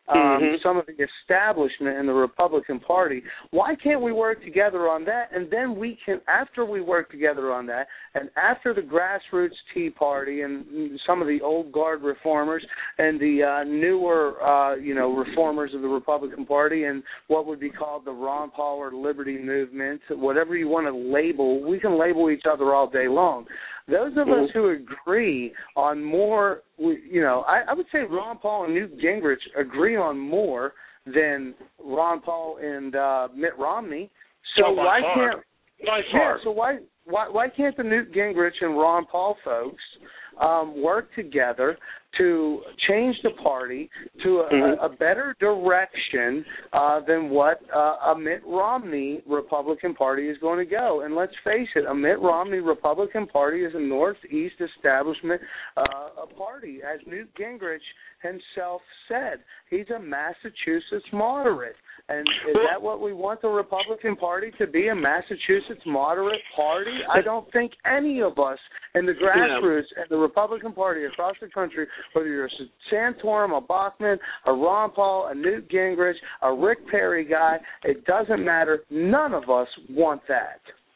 um, mm-hmm. some of the establishment in the Republican Party. Why can't we work together on that? And then we can, after we work together on that, and after the grassroots Tea Party and some of the old guard reformers and the uh, newer, uh, you know, reformers of the Republican Party and what would be called the Ron Paul or Liberty Movement, whatever you want to label, we can label each other all day long. Those of us who agree on more, you know, I, I would say Ron Paul and Newt Gingrich agree on more than Ron Paul and uh, Mitt Romney. So oh, by why far. can't? By far. Yeah. So why why why can't the Newt Gingrich and Ron Paul folks um, work together to change the party to a, mm-hmm. a better direction uh, than what uh, a Mitt Romney Republican Party is going to go? And let's face it, a Mitt Romney Republican Party is a Northeast establishment uh, a party. As Newt Gingrich himself said, he's a Massachusetts moderate. And is that what we want the Republican Party to be, a Massachusetts moderate party? I don't think any of us in the grassroots and the Republican Party across the country, whether you're a Santorum, a Bachmann, a Ron Paul, a Newt Gingrich, a Rick Perry guy, it doesn't matter. None of us want that.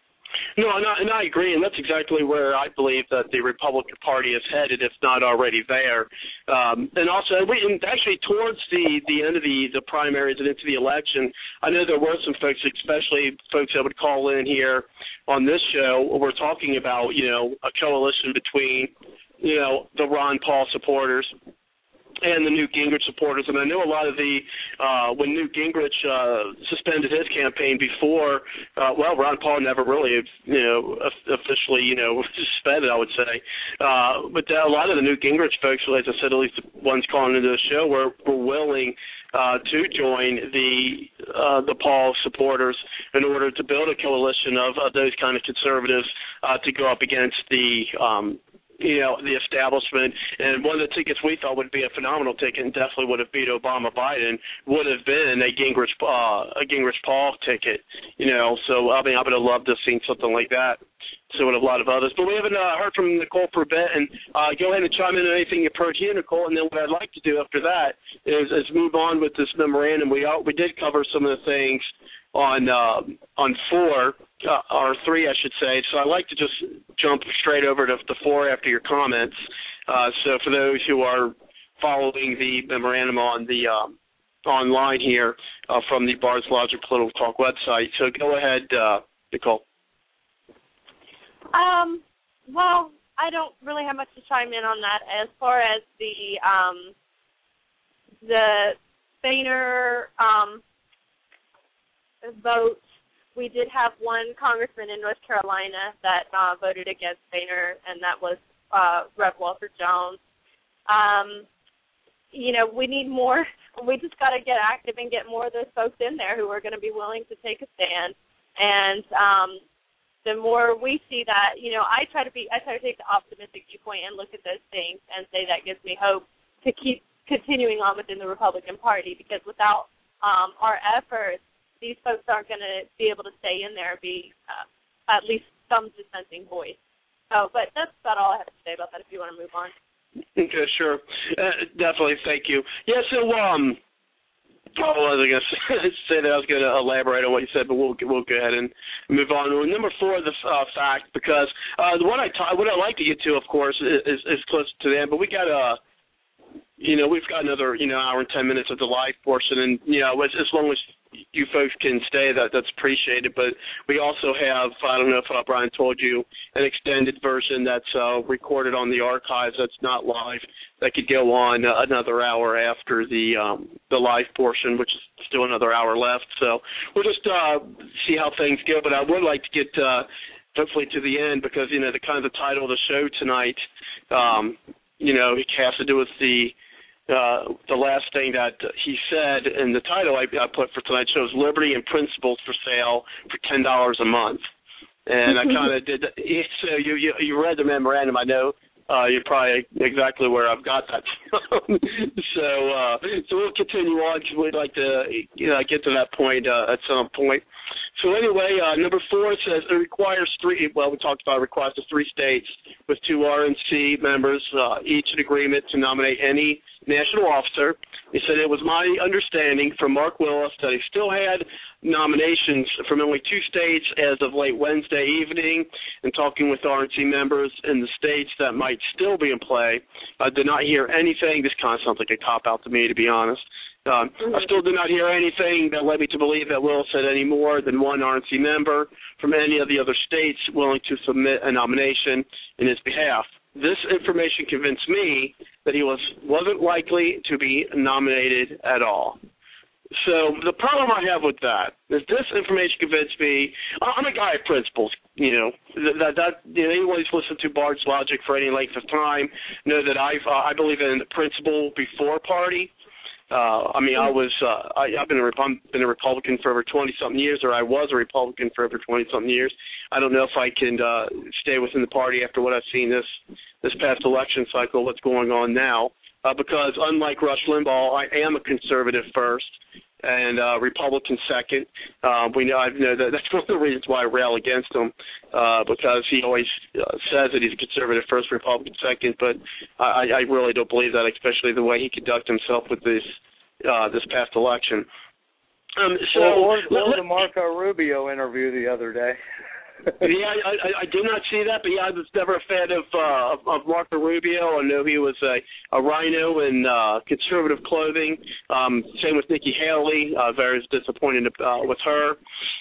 No, and I, and I agree, and that's exactly where I believe that the Republican Party is headed, if not already there. Um, and also, we, and actually towards the, the end of the, the primaries and into the election, I know there were some folks, especially folks that would call in here on this show, were talking about, you know, a coalition between, you know, the Ron Paul supporters and the Newt Gingrich supporters. And I know a lot of the, uh, when Newt Gingrich uh, suspended his campaign before, uh, well, Ron Paul never really, you know, officially, you know, suspended, I would say. Uh, but a lot of the Newt Gingrich folks, as I said, at least the ones calling into the show, were, were willing uh, to join the uh, the Paul supporters in order to build a coalition of, of those kind of conservatives uh, to go up against the um you know, the establishment. And one of the tickets we thought would be a phenomenal ticket and definitely would have beat Obama-Biden would have been a Gingrich uh, a Gingrich-Paul ticket, you know. So, I mean, I would have loved to have seen something like that. So would a lot of others. But we haven't uh, heard from Nicole for a bit, and uh, go ahead and chime in on anything you've heard here, Nicole, and then what I'd like to do after that is, is move on with this memorandum. We all, we did cover some of the things on uh, on four, uh, or three, I should say. So I'd like to just jump straight over to the four after your comments. Uh, so for those who are following the memorandum on the um, online here uh, from the Bards Logic Political Talk website. So go ahead, uh, Nicole. Um. Well, I don't really have much to chime in on that. As far as the um, the Boehner um. vote, we did have one congressman in North Carolina that uh, voted against Boehner, and that was uh, Representative Walter Jones. Um, you know, we need more. We just got to get active and get more of those folks in there who are going to be willing to take a stand. And um, the more we see that, you know, I try to be, I try to take the optimistic viewpoint and look at those things and say that gives me hope to keep continuing on within the Republican Party, because without um, our efforts, these folks aren't going to be able to stay in there and be uh, at least some dissenting voice. So, but that's about all I have to say about that if you want to move on. Okay, sure. Uh, definitely, thank you. Yeah, so, um, oh, I was going to say that I was going to elaborate on what you said, but we'll we'll go ahead and move on. Well, number four, the uh, fact, because uh, the one I ta- what I like to get to, of course, is, is close to the end, but we got a, you know, we've got another, you know, hour and ten minutes of the live portion, and, you know, as, as long as you folks can stay, that that's appreciated. But we also have, I don't know if uh, Brian told you, an extended version that's uh, recorded on the archives that's not live, that could go on uh, another hour after the um, the live portion, which is still another hour left. So we'll just uh, see how things go. But I would like to get uh, hopefully to the end, because, you know, the kind of the title of the show tonight, um, you know, it has to do with the Uh, the last thing that he said in the title I, I put for tonight's show is Liberty and Principles for Sale for ten dollars a month. And I kind of did that. So you, you you read the memorandum. I know uh, you're probably exactly where I've got that from. so, uh, so we'll continue on because we'd like to, you know, get to that point uh, at some point. So anyway, uh, number four says it requires three, well, we talked about it requires the three states with two R N C members, uh, each in agreement to nominate any national officer. He said it was my understanding from Mark Willis that he still had nominations from only two states as of late Wednesday evening, and talking with R N C members in the states that might still be in play. I did not hear anything. This kind of sounds like a cop-out to me, to be honest. Um, I still did not hear anything that led me to believe that Willis had any more than one R N C member from any of the other states willing to submit a nomination in his behalf. This information convinced me that he was, wasn't likely to be nominated at all. So the problem I have with that is this information convinced me. I'm a guy of principles, you know. That that you know, anyone who's listened to Bard's Logic for any length of time know that I've uh, I believe in principle before party. Uh, I mean, I was uh, I, I've been a been a Republican for over twenty something years, or I was a Republican for over twenty something years. I don't know if I can uh, stay within the party after what I've seen this this past election cycle. What's going on now? Uh, because unlike Rush Limbaugh, I am a conservative first and uh, Republican second. Uh, we know I know that that's one of the reasons why I rail against him, uh, because he always uh, says that he's a conservative first, Republican second. But I, I really don't believe that, especially the way he conducted himself with this uh, this past election. Um, so, or, or, or let, the Marco Rubio interview the other day. yeah, I, I, I did not see that, but yeah, I was never a fan of uh, of, of Marco Rubio. I know he was a, a rhino in uh, conservative clothing. Um, same with Nikki Haley. Uh, very disappointed uh, with her.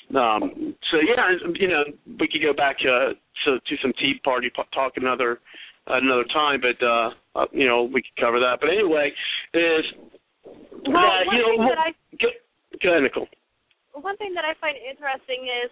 Um, so yeah, you know, we could go back uh, to to some Tea Party talk another another time, but uh, uh, you know, we could cover that. But anyway, is well, that one you know, thing that I go, go ahead, Nicole. One thing that I find interesting is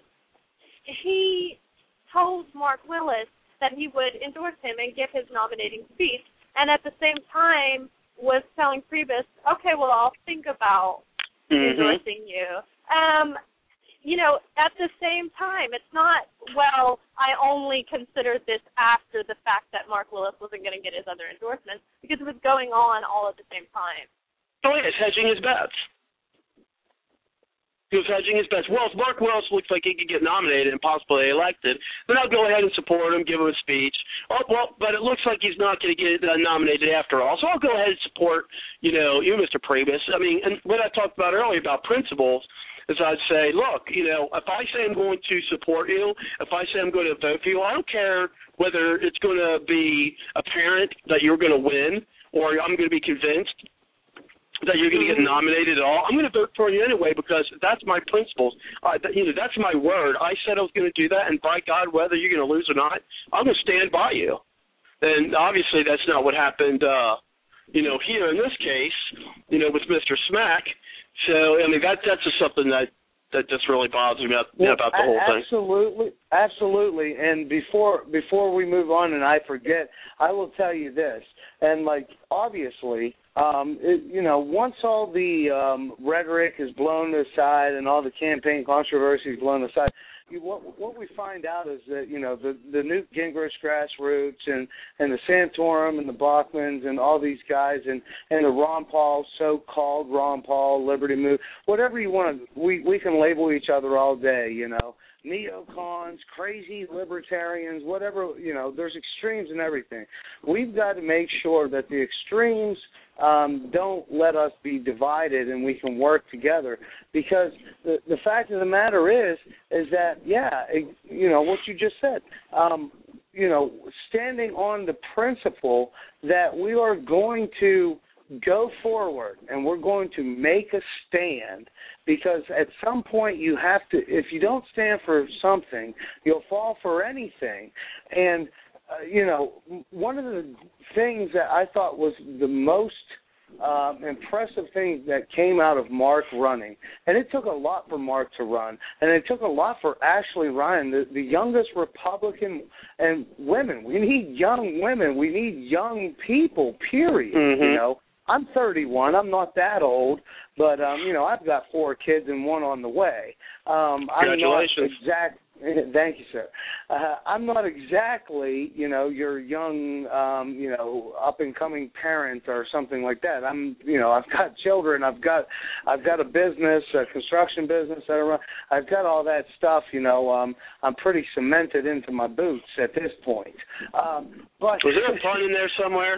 he told Mark Willis that he would endorse him and give his nominating speech, and at the same time was telling Priebus, okay, well, I'll think about mm-hmm. endorsing you. Um, you know, at the same time, it's not, well, I only considered this after the fact that Mark Willis wasn't going to get his other endorsements, because it was going on all at the same time. Oh, yeah, it's hedging his bets. He was hedging his bets. Well, if Mark Willis looks like he could get nominated and possibly elected, then I'll go ahead and support him, give him a speech. Oh, well, but it looks like he's not going to get uh, nominated after all, so I'll go ahead and support, you know, you, Mister Priebus. I mean, and what I talked about earlier about principles is I'd say, look, you know, if I say I'm going to support you, if I say I'm going to vote for you, I don't care whether it's going to be apparent that you're going to win or I'm going to be convinced that you're going to get nominated at all. I'm going to vote for you anyway because that's my principles. Uh, that, you know, that's my word. I said I was going to do that, and by God, whether you're going to lose or not, I'm going to stand by you. And obviously that's not what happened, uh, you know, here in this case, you know, with Mister Smack. So, I mean, that that's just something that, that just really bothers me about, you know, about the whole thing. Absolutely, absolutely. And before before we move on and I forget, I will tell you this. And, like, obviously, um, it, you know, once all the um, rhetoric is blown aside and all the campaign controversy is blown aside, you, what, what we find out is that, you know, the, the Newt Gingrich grassroots and, and the Santorum and the Bachmans and all these guys and, and the Ron Paul, so-called Ron Paul, Liberty Move, whatever you want to, we, we can label each other all day, you know. Neocons, crazy libertarians, whatever, you know, there's extremes in everything. We've got to make sure that the extremes um, don't let us be divided and we can work together, because the, the fact of the matter is, is that, yeah, it, you know, what you just said, um, you know, standing on the principle that we are going to go forward and we're going to make a stand, because at some point you have to, if you don't stand for something, you'll fall for anything. And, uh, you know, one of the things that I thought was the most uh, impressive thing that came out of Mark running, and it took a lot for Mark to run, and it took a lot for Ashley Ryan, the, the youngest Republican, and women. We need young women. We need young people, period, mm-hmm. you know. I'm thirty-one. I'm not that old, but um, you know, I've got four kids and one on the way. Um, Congratulations. I'm not exact. Thank you, sir. Uh, I'm not exactly, you know, your young, um, you know, up-and-coming parent or something like that. I'm, you know, I've got children. I've got, I've got a business, a construction business. I run. I've got all that stuff. You know, um, I'm pretty cemented into my boots at this point. Um, but was there a pun in there somewhere?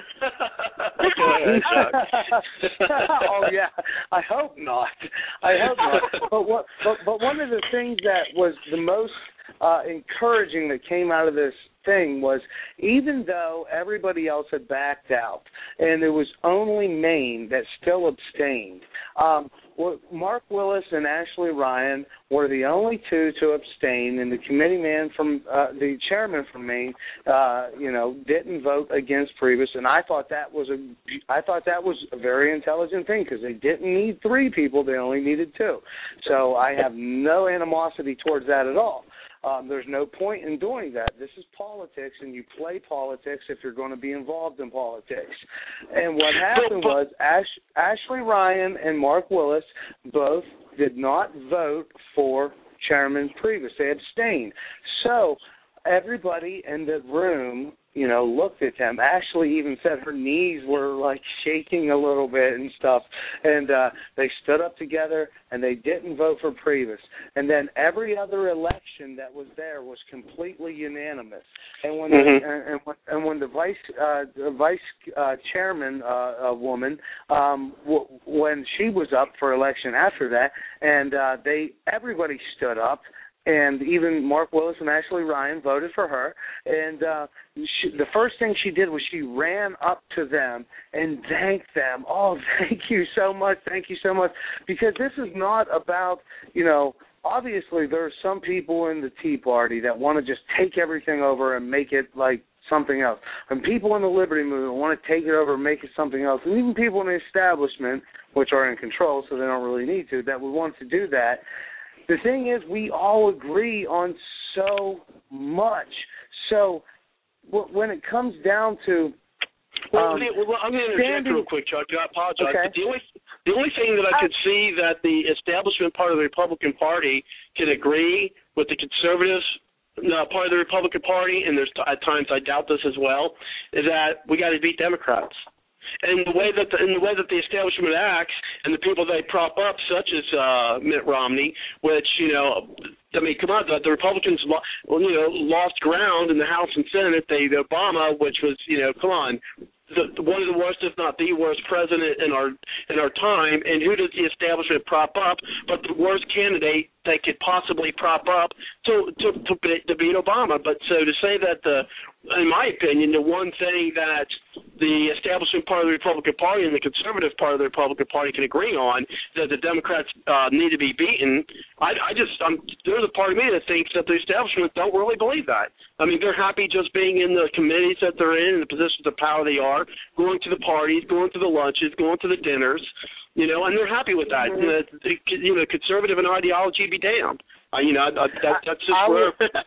Oh yeah, I hope not. I hope not. But what? But, but one of the things that was the most uh, encouraging that came out of this thing was, even though everybody else had backed out and it was only Maine that still abstained, um, well, Mark Willis and Ashley Ryan were the only two to abstain, and the committee man from uh, the chairman from Maine, uh, you know, didn't vote against Priebus, and I thought that was a, I thought that was a very intelligent thing, because they didn't need three people; they only needed two. So I have no animosity towards that at all. Um, there's no point in doing that. This is politics, and you play politics if you're going to be involved in politics. And what happened was Ash, Ashley Ryan and Mark Willis both did not vote for Chairman Priebus. They abstained. So everybody in the room, you know, looked at them. Ashley even said her knees were, like, shaking a little bit and stuff. And uh, they stood up together, and they didn't vote for Priebus. And then every other election that was there was completely unanimous. And when mm-hmm. the, and, and, when, and when the vice uh, the vice uh, chairman uh, a woman, um, w- when she was up for election after that, and uh, they everybody stood up. And even Mark Willis and Ashley Ryan voted for her. And uh, she, the first thing she did was she ran up to them and thanked them. Oh, thank you so much, thank you so much. Because this is not about, you know, obviously there are some people in the Tea Party that want to just take everything over and make it like something else. And people in the Liberty Movement want to take it over and make it something else. And even people in the establishment, which are in control, so they don't really need to, that would want to do that. The thing is, we all agree on so much. So w- when it comes down to Well, um, well, I'm going to interject standing, real quick, Chuck. I apologize. okay. But the only the only thing that I could see that the establishment part of the Republican Party can agree with the conservatives uh, part of the Republican Party, and there's at times I doubt this as well, is that we got to beat Democrats. And the way that the, in the way that the establishment acts, and the people they prop up, such as uh, Mitt Romney, which you know, I mean, come on, the, the Republicans, lo- well, you know, lost ground in the House and Senate. They, the Obama, which was, you know, come on, the, one of the worst, if not the worst, president in our in our time. And who does the establishment prop up? But the worst candidate they could possibly prop up to to to, to beat Obama. But so to say that the, in my opinion, the one thing that the establishment part of the Republican Party and the conservative part of the Republican Party can agree on, that the Democrats uh, need to be beaten, I, I just, I'm, there's a part of me that thinks that the establishment don't really believe that. I mean, they're happy just being in the committees that they're in, in the positions of power they are, going to the parties, going to the lunches, going to the dinners, you know, and they're happy with that. Mm-hmm. Uh, you know, conservative and ideology be damned. Uh, you know, that, that, that's just I, I where. Will,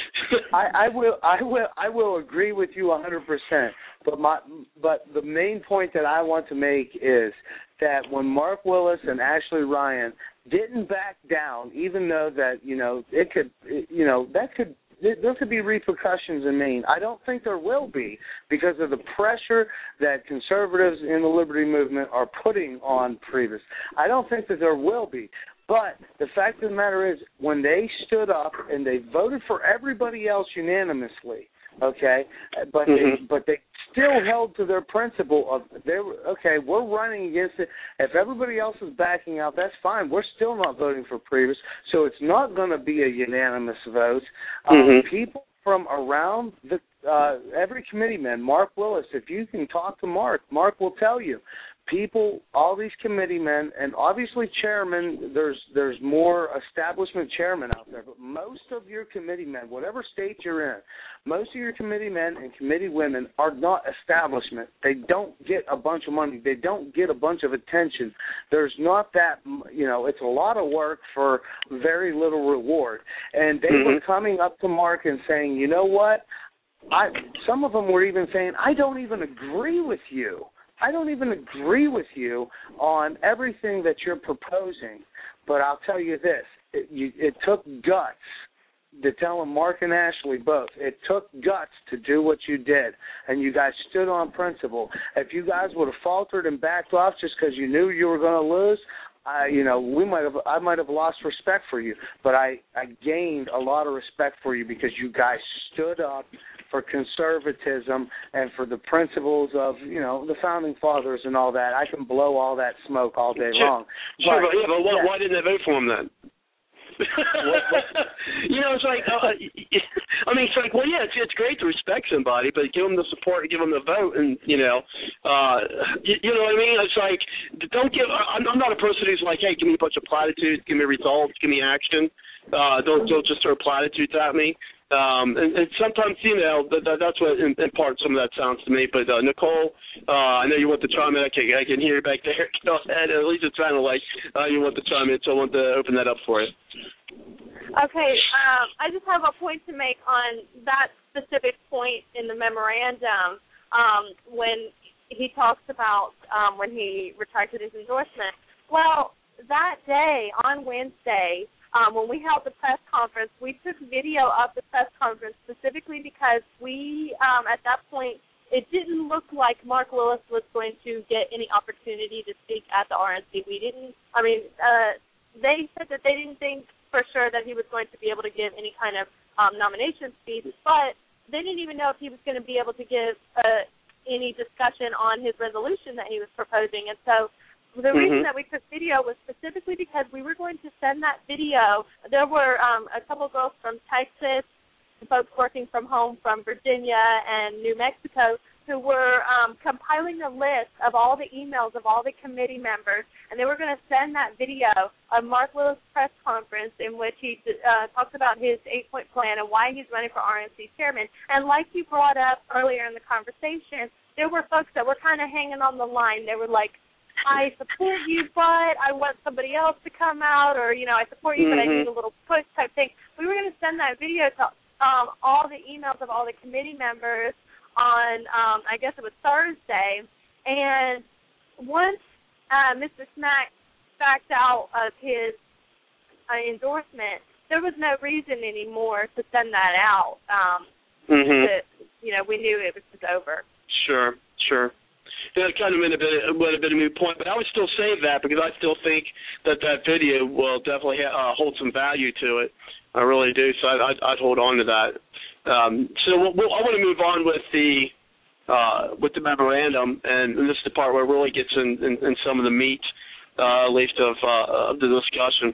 I, I will, I will, I will agree with you a hundred percent. But my, but the main point that I want to make is that when Mark Willis and Ashley Ryan didn't back down, even though that you know it could, you know, that could. There could be repercussions in Maine. I don't think there will be because of the pressure that conservatives in the Liberty Movement are putting on Priebus. I don't think that there will be. But the fact of the matter is, when they stood up and they voted for everybody else unanimously, okay, but mm-hmm. they, but they still held to their principle of they were, okay, we're running against it. If everybody else is backing out, that's fine. We're still not voting for Priebus, so it's not going to be a unanimous vote. Mm-hmm. Um, people from around the uh, every committeeman, Mark Willis, if you can talk to Mark, Mark will tell you. People, all these committeemen, and obviously chairmen, there's there's more establishment chairmen out there, but most of your committeemen, whatever state you're in, most of your committeemen and committee women are not establishment. They don't get a bunch of money. They don't get a bunch of attention. There's not that, you know, it's a lot of work for very little reward. And they mm-hmm. were coming up to Mark and saying, you know what, I. some of them were even saying, I don't even agree with you. I don't even agree with you on everything that you're proposing, but I'll tell you this, it, you, it took guts, to tell them, Mark and Ashley both, it took guts to do what you did, and you guys stood on principle. If you guys would have faltered and backed off just because you knew you were going to lose, I, you know, we might have, I might have lost respect for you, but I, I gained a lot of respect for you because you guys stood up for conservatism and for the principles of, you know, the founding fathers and all that. I can blow all that smoke all day sure, long. Sure, but, but, yeah, but why, yeah. why didn't they vote for him then? You know, it's like, uh, I mean, it's like, well, yeah, it's, it's great to respect somebody, but give them the support, give them the vote, and, you know, uh, you, you know what I mean? It's like, don't give, I'm, I'm not a person who's like, hey, give me a bunch of platitudes, give me results, give me action. Uh, don't, don't just throw platitudes at me. Um, and, and sometimes, you know, that, that, that's what in, in part some of that sounds to me. But uh, Nicole, uh, I know you want to chime in. I can, I can hear you back there. Go ahead. At least it sounded like uh, you want to chime in, so I want to open that up for you. Okay, um, I just have a point to make on that specific point in the memorandum um, when he talks about um, when he retracted his endorsement. Well, that day, on Wednesday, Um, when we held the press conference, we took video of the press conference specifically because we, um, at that point, it didn't look like Mark Willis was going to get any opportunity to speak at the R N C. We didn't, I mean, uh, they said that they didn't think for sure that he was going to be able to give any kind of um, nomination speech, but they didn't even know if he was going to be able to give uh, any discussion on his resolution that he was proposing. And so the mm-hmm. reason that we took video was specifically because we were going to send that video. There were um, a couple girls from Texas, folks working from home from Virginia and New Mexico who were um, compiling a list of all the emails of all the committee members, and they were going to send that video of Mark Willis' press conference in which he uh, talks about his eight-point plan and why he's running for R N C chairman. And like you brought up earlier in the conversation, there were folks that were kind of hanging on the line. They were like, I support you, but I want somebody else to come out, or, you know, I support you, mm-hmm. but I need a little push type thing. We were going to send that video to um, all the emails of all the committee members on, um, I guess it was Thursday, and once uh, Mister Smack backed out of his uh, endorsement, there was no reason anymore to send that out. Um, mm-hmm. to, you know, we knew it was just over. Sure, sure. That kind of been a bit, would have been a moot point, but I would still save that because I still think that that video will definitely uh, hold some value to it. I really do, so I, I'd, I'd hold on to that. Um, so we'll, we'll, I want to move on with the uh, with the memorandum, and this is the part where it really gets in, in, in some of the meat, uh, at least of, uh, of the discussion.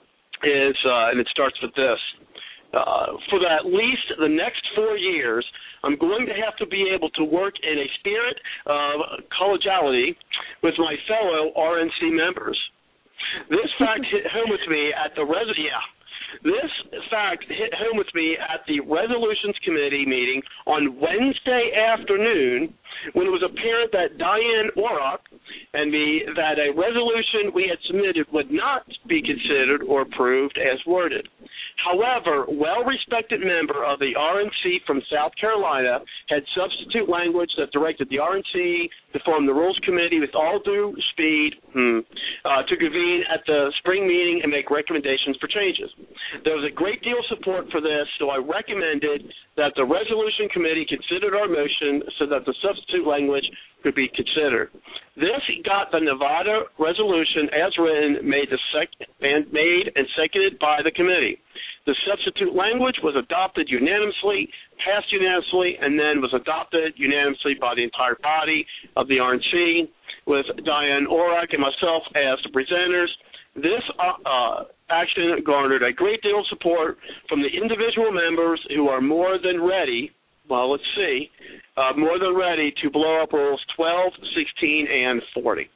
Is uh, and it starts with this: uh, for the, at least the next four years. I'm going to have to be able to work in a spirit of collegiality with my fellow R N C members. This fact hit home with me at the res- yeah. This fact hit home with me at the Resolutions Committee meeting on Wednesday afternoon when it was apparent that Diane Orrock and me that a resolution we had submitted would not be considered or approved as worded. However, well-respected member of the R N C from South Carolina had substitute language that directed the R N C to form the Rules Committee with all due speed hmm, uh, to convene at the spring meeting and make recommendations for changes. There was a great deal of support for this, so I recommended that the Resolution Committee considered our motion so that the substitute language could be considered. This got the Nevada resolution as written made, the sec- and made and seconded by the committee. The substitute language was adopted unanimously, passed unanimously, and then was adopted unanimously by the entire body of the R N C, with Diane Orrock and myself as the presenters. This uh, uh, action garnered a great deal of support from the individual members who are more than ready, well, let's see, uh, more than ready to blow up Rules twelve, sixteen, and forty.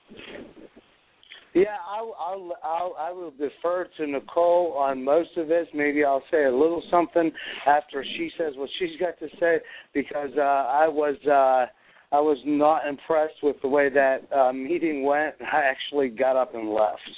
Yeah, I'll, I'll, I'll, I will defer to Nicole on most of this. Maybe I'll say a little something after she says what she's got to say, because uh, I was uh, I was not impressed with the way that uh, meeting went. I actually got up and left.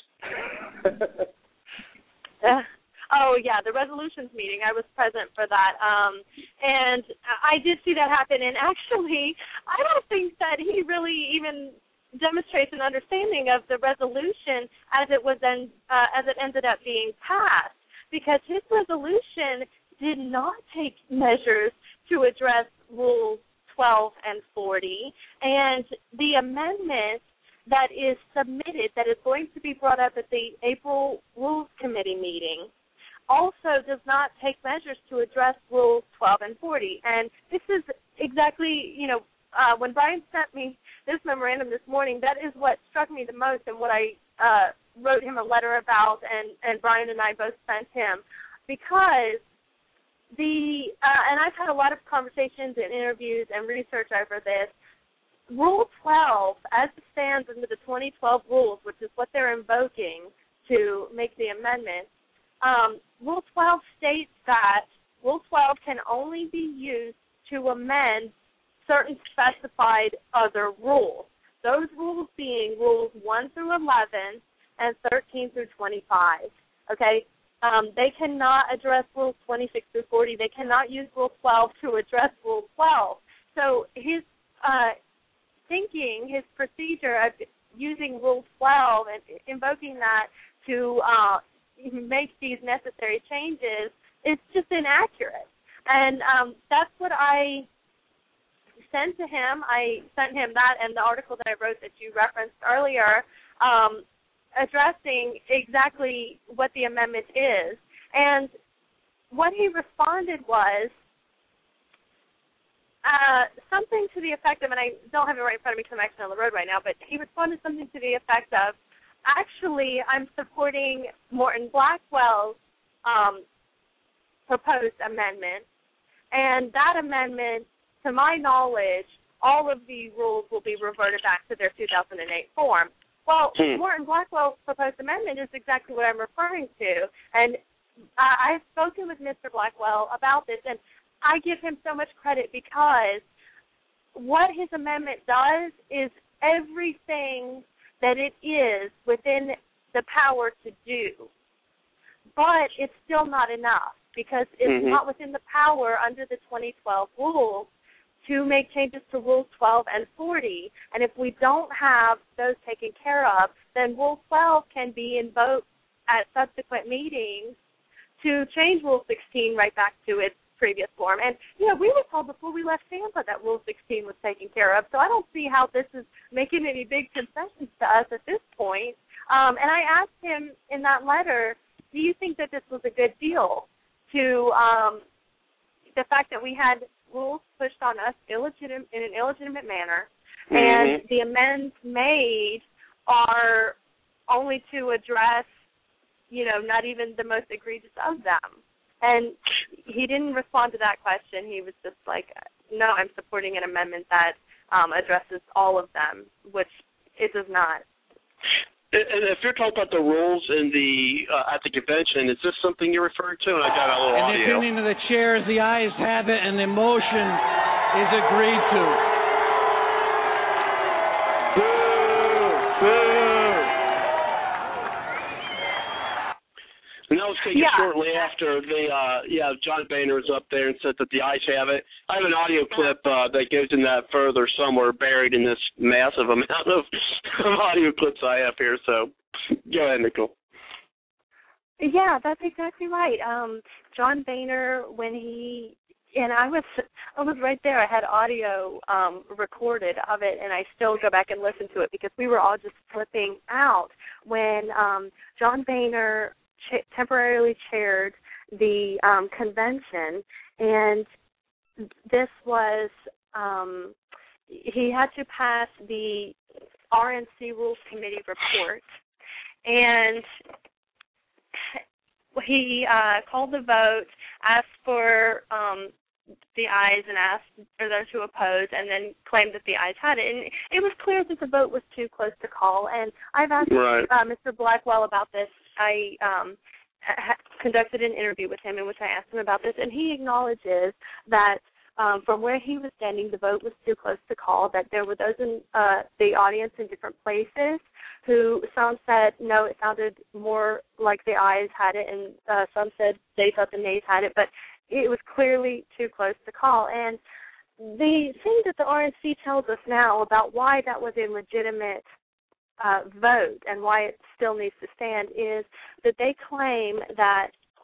uh, oh, yeah, the resolutions meeting. I was present for that. Um, and I did see that happen. And actually, I don't think that he really even demonstrates an understanding of the resolution as it was then, uh, as it ended up being passed. because his resolution did not take measures to address Rules twelve and forty, and the amendment that is submitted, that is going to be brought up at the April Rules Committee meeting, also does not take measures to address Rules twelve and forty. And this is exactly, you know, uh, when Brian sent me this memorandum this morning, that is what struck me the most and what I uh, wrote him a letter about, and, and Brian and I both sent him, because the, uh, and I've had a lot of conversations and interviews and research over this. Rule twelve, as it stands under the twenty twelve rules, which is what they're invoking to make the amendment, um, Rule twelve states that Rule twelve can only be used to amend certain specified other rules. Those rules being Rules one through eleven and thirteen through twenty-five. Okay? Um, they cannot address Rules twenty-six through forty. They cannot use Rule twelve to address Rule twelve. So his uh, thinking, his procedure of using Rule twelve and invoking that to uh, make these necessary changes is just inaccurate. And um, that's what I sent to him. I sent him that and the article that I wrote that you referenced earlier, um, addressing exactly what the amendment is. And what he responded was uh, something to the effect of, and I don't have it right in front of me because I'm actually on the road right now, but he responded something to the effect of, actually, I'm supporting Morton Blackwell's um, proposed amendment, and that amendment, to my knowledge, all of the rules will be reverted back to their two thousand eight form. Well, hmm. Morton Blackwell's proposed amendment is exactly what I'm referring to, and uh, I've spoken with Mister Blackwell about this, and I give him so much credit because what his amendment does is everything that it is within the power to do, but it's still not enough because it's mm-hmm. not within the power under the twenty twelve rules to make changes to Rules twelve and forty. And if we don't have those taken care of, then Rule twelve can be invoked at subsequent meetings to change Rule sixteen right back to its previous form. And, you know, we were told before we left Tampa that Rule sixteen was taken care of, so I don't see how this is making any big concessions to us at this point. Um, and I asked him in that letter, do you think that this was a good deal to um, the fact that we had rules pushed on us illegitimate, in an illegitimate manner, mm-hmm. and the amends made are only to address, you know, not even the most egregious of them. And he didn't respond to that question. He was just like, no, I'm supporting an amendment that um, addresses all of them, which it does not. And if you're talking about the rules in the uh, at the convention, is this something you're referring to? And I got a little in audio. the opinion of the chairs, the ayes have it, and the motion is agreed to. Boo! Boo! And that was taken yeah. shortly after the, uh, yeah, John Boehner was up there and said that the ayes have it. I have an audio clip uh, that goes in that further somewhere buried in this massive amount of, of audio clips I have here. So go ahead, Nicole. Yeah, that's exactly right. Um, John Boehner, when he, and I was I was right there. I had audio um, recorded of it, and I still go back and listen to it because we were all just flipping out when um, John Boehner Ch- temporarily chaired the um, convention, and this was, um, he had to pass the R N C Rules Committee report, and he uh, called the vote, asked for um, the ayes and asked for those who opposed, and then claimed that the ayes had it. And it was clear that the vote was too close to call, and I've asked right. uh, Mister Blackwell about this. I um, ha- conducted an interview with him in which I asked him about this, and he acknowledges that um, from where he was standing, the vote was too close to call, that there were those in uh, the audience in different places who some said, no, it sounded more like the ayes had it, and uh, some said they thought the nays had it, but it was clearly too close to call. And the thing that the R N C tells us now about why that was a legitimate uh, vote and why it still needs to stand is that they claim that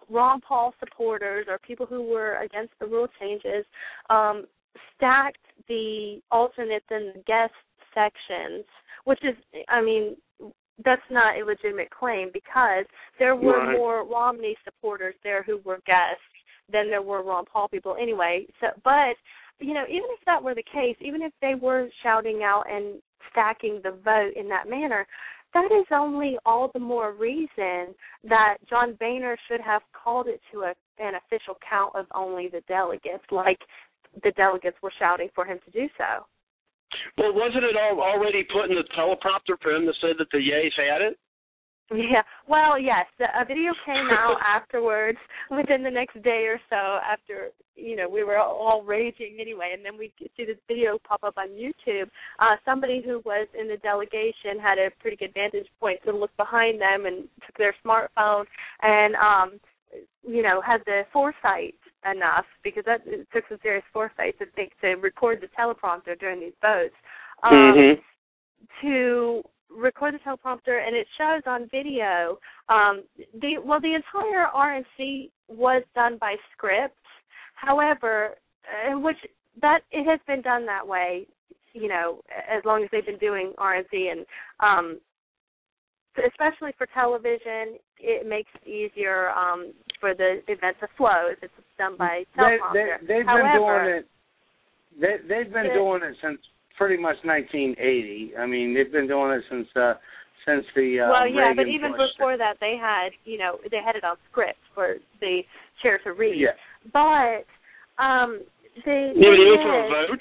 Ron Paul supporters or people who were against the rule changes um, stacked the alternates and the guest sections, which is, I mean, that's not a legitimate claim because there were right. more Romney supporters there who were guests than there were Ron Paul people anyway. So, but, you know, even if that were the case, even if they were shouting out and stacking the vote in that manner, that is only all the more reason that John Boehner should have called it to a, an official count of only the delegates, like the delegates were shouting for him to do so. Well, wasn't it all already put in the teleprompter for him to say that the yays had it? Yeah, well, yes, the, a video came out afterwards within the next day or so after, you know, we were all, all raging anyway, and then we see this video pop up on YouTube. Uh, somebody who was in the delegation had a pretty good vantage point to look behind them and took their smartphone and, um, you know, had the foresight enough, because that it took some serious foresight to think to record the teleprompter during these votes, um, mm-hmm. to record the teleprompter, and it shows on video. Um, the well, the entire R N C was done by script. However, uh, which that it has been done that way, you know, as long as they've been doing R N C, and um, especially for television, it makes it easier um, for the event to flow if it's done by teleprompter. They, they, they've However, been doing it. They, they've been the, doing it since pretty much nineteen eighty. I mean, they've been doing it since uh, since the uh, well, yeah, Reagan but even push. before that, they had you know they had it on script for the chair to read. Yeah. But um, they You mean they for a vote?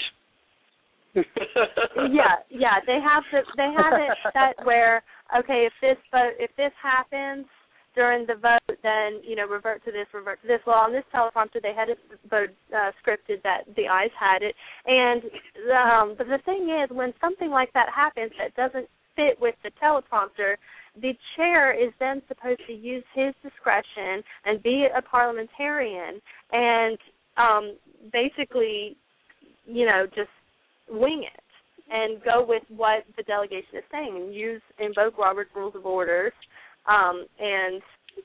yeah, yeah, they have to. They have it set where okay, if this vote, if this happens during the vote, then you know revert to this, revert to this. Well, on this teleprompter, they had it vote uh, scripted that the ayes had it, and um, but the thing is, when something like that happens that doesn't fit with the teleprompter, the chair is then supposed to use his discretion and be a parliamentarian and um, basically, you know, just wing it and go with what the delegation is saying and use invoke Robert's Rules of Orders um, and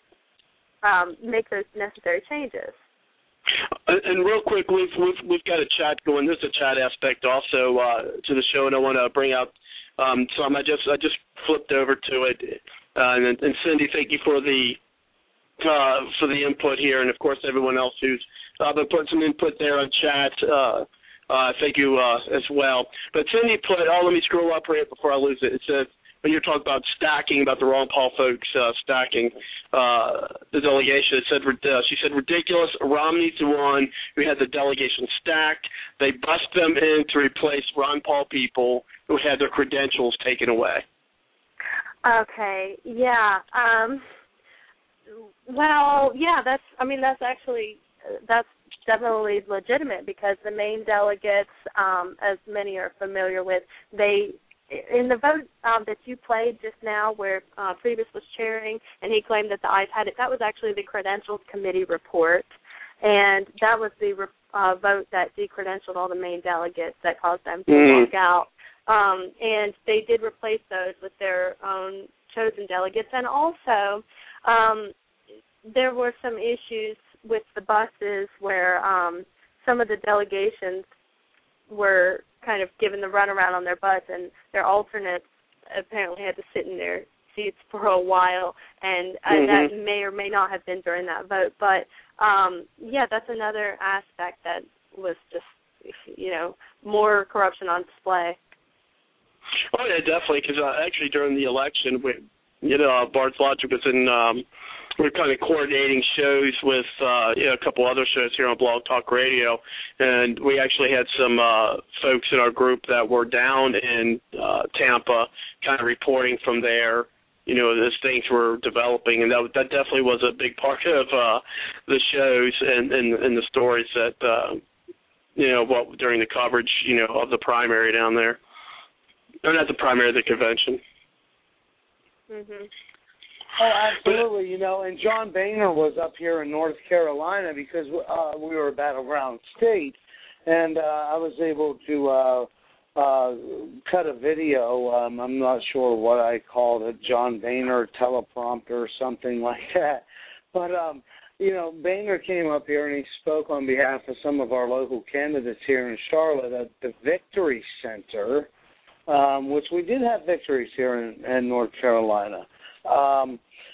um, make those necessary changes. And real quick, we've, we've we've got a chat going. There's a chat aspect also uh, to the show, and I want to bring out um, some. I just I just flipped over to it, uh, and, and Cindy, thank you for the uh, for the input here, and of course everyone else who's uh, been putting some input there on chat. Uh, uh, thank you uh, as well. But Cindy put, oh, let me scroll up right before I lose it. It says, when you're talking about stacking, about the Ron Paul folks uh, stacking uh, the delegation, it said, uh, she said, ridiculous. Romney's the one who had the delegation stacked. They bust them in to replace Ron Paul people who had their credentials taken away. Okay, yeah. Um, well, yeah, that's, I mean, that's actually, that's definitely legitimate because the main delegates, um, as many are familiar with, they, in the vote um, that you played just now where uh, Priebus was chairing and he claimed that the ayes had it, that was actually the Credentials Committee report, and that was the uh, vote that decredentialed all the main delegates that caused them to mm. walk out. Um, and they did replace those with their own chosen delegates. And also um, there were some issues with the buses where um, some of the delegations were kind of given the runaround on their bus, and their alternates apparently had to sit in their seats for a while, and uh, mm-hmm. that may or may not have been during that vote. But, um, yeah, that's another aspect that was just, you know, more corruption on display. Oh, yeah, definitely, because uh, actually during the election, we, you know, uh, Bard's Logic was in um, – we we're kind of coordinating shows with uh, you know, a couple other shows here on Blog Talk Radio, and we actually had some uh, folks in our group that were down in uh, Tampa kind of reporting from there, you know, as things were developing, and that that definitely was a big part of uh, the shows and, and, and the stories that, uh, you know, what during the coverage, you know, of the primary down there. Or not the primary, the convention. Mm-hmm. Oh, absolutely. You know, and John Boehner was up here in North Carolina because uh, we were a battleground state, and uh, I was able to uh, uh, cut a video. Um, I'm not sure what I called it, John Boehner teleprompter or something like that. But, um, you know, Boehner came up here and he spoke on behalf of some of our local candidates here in Charlotte at the Victory Center, um, which we did have victories here in, in North Carolina. Um,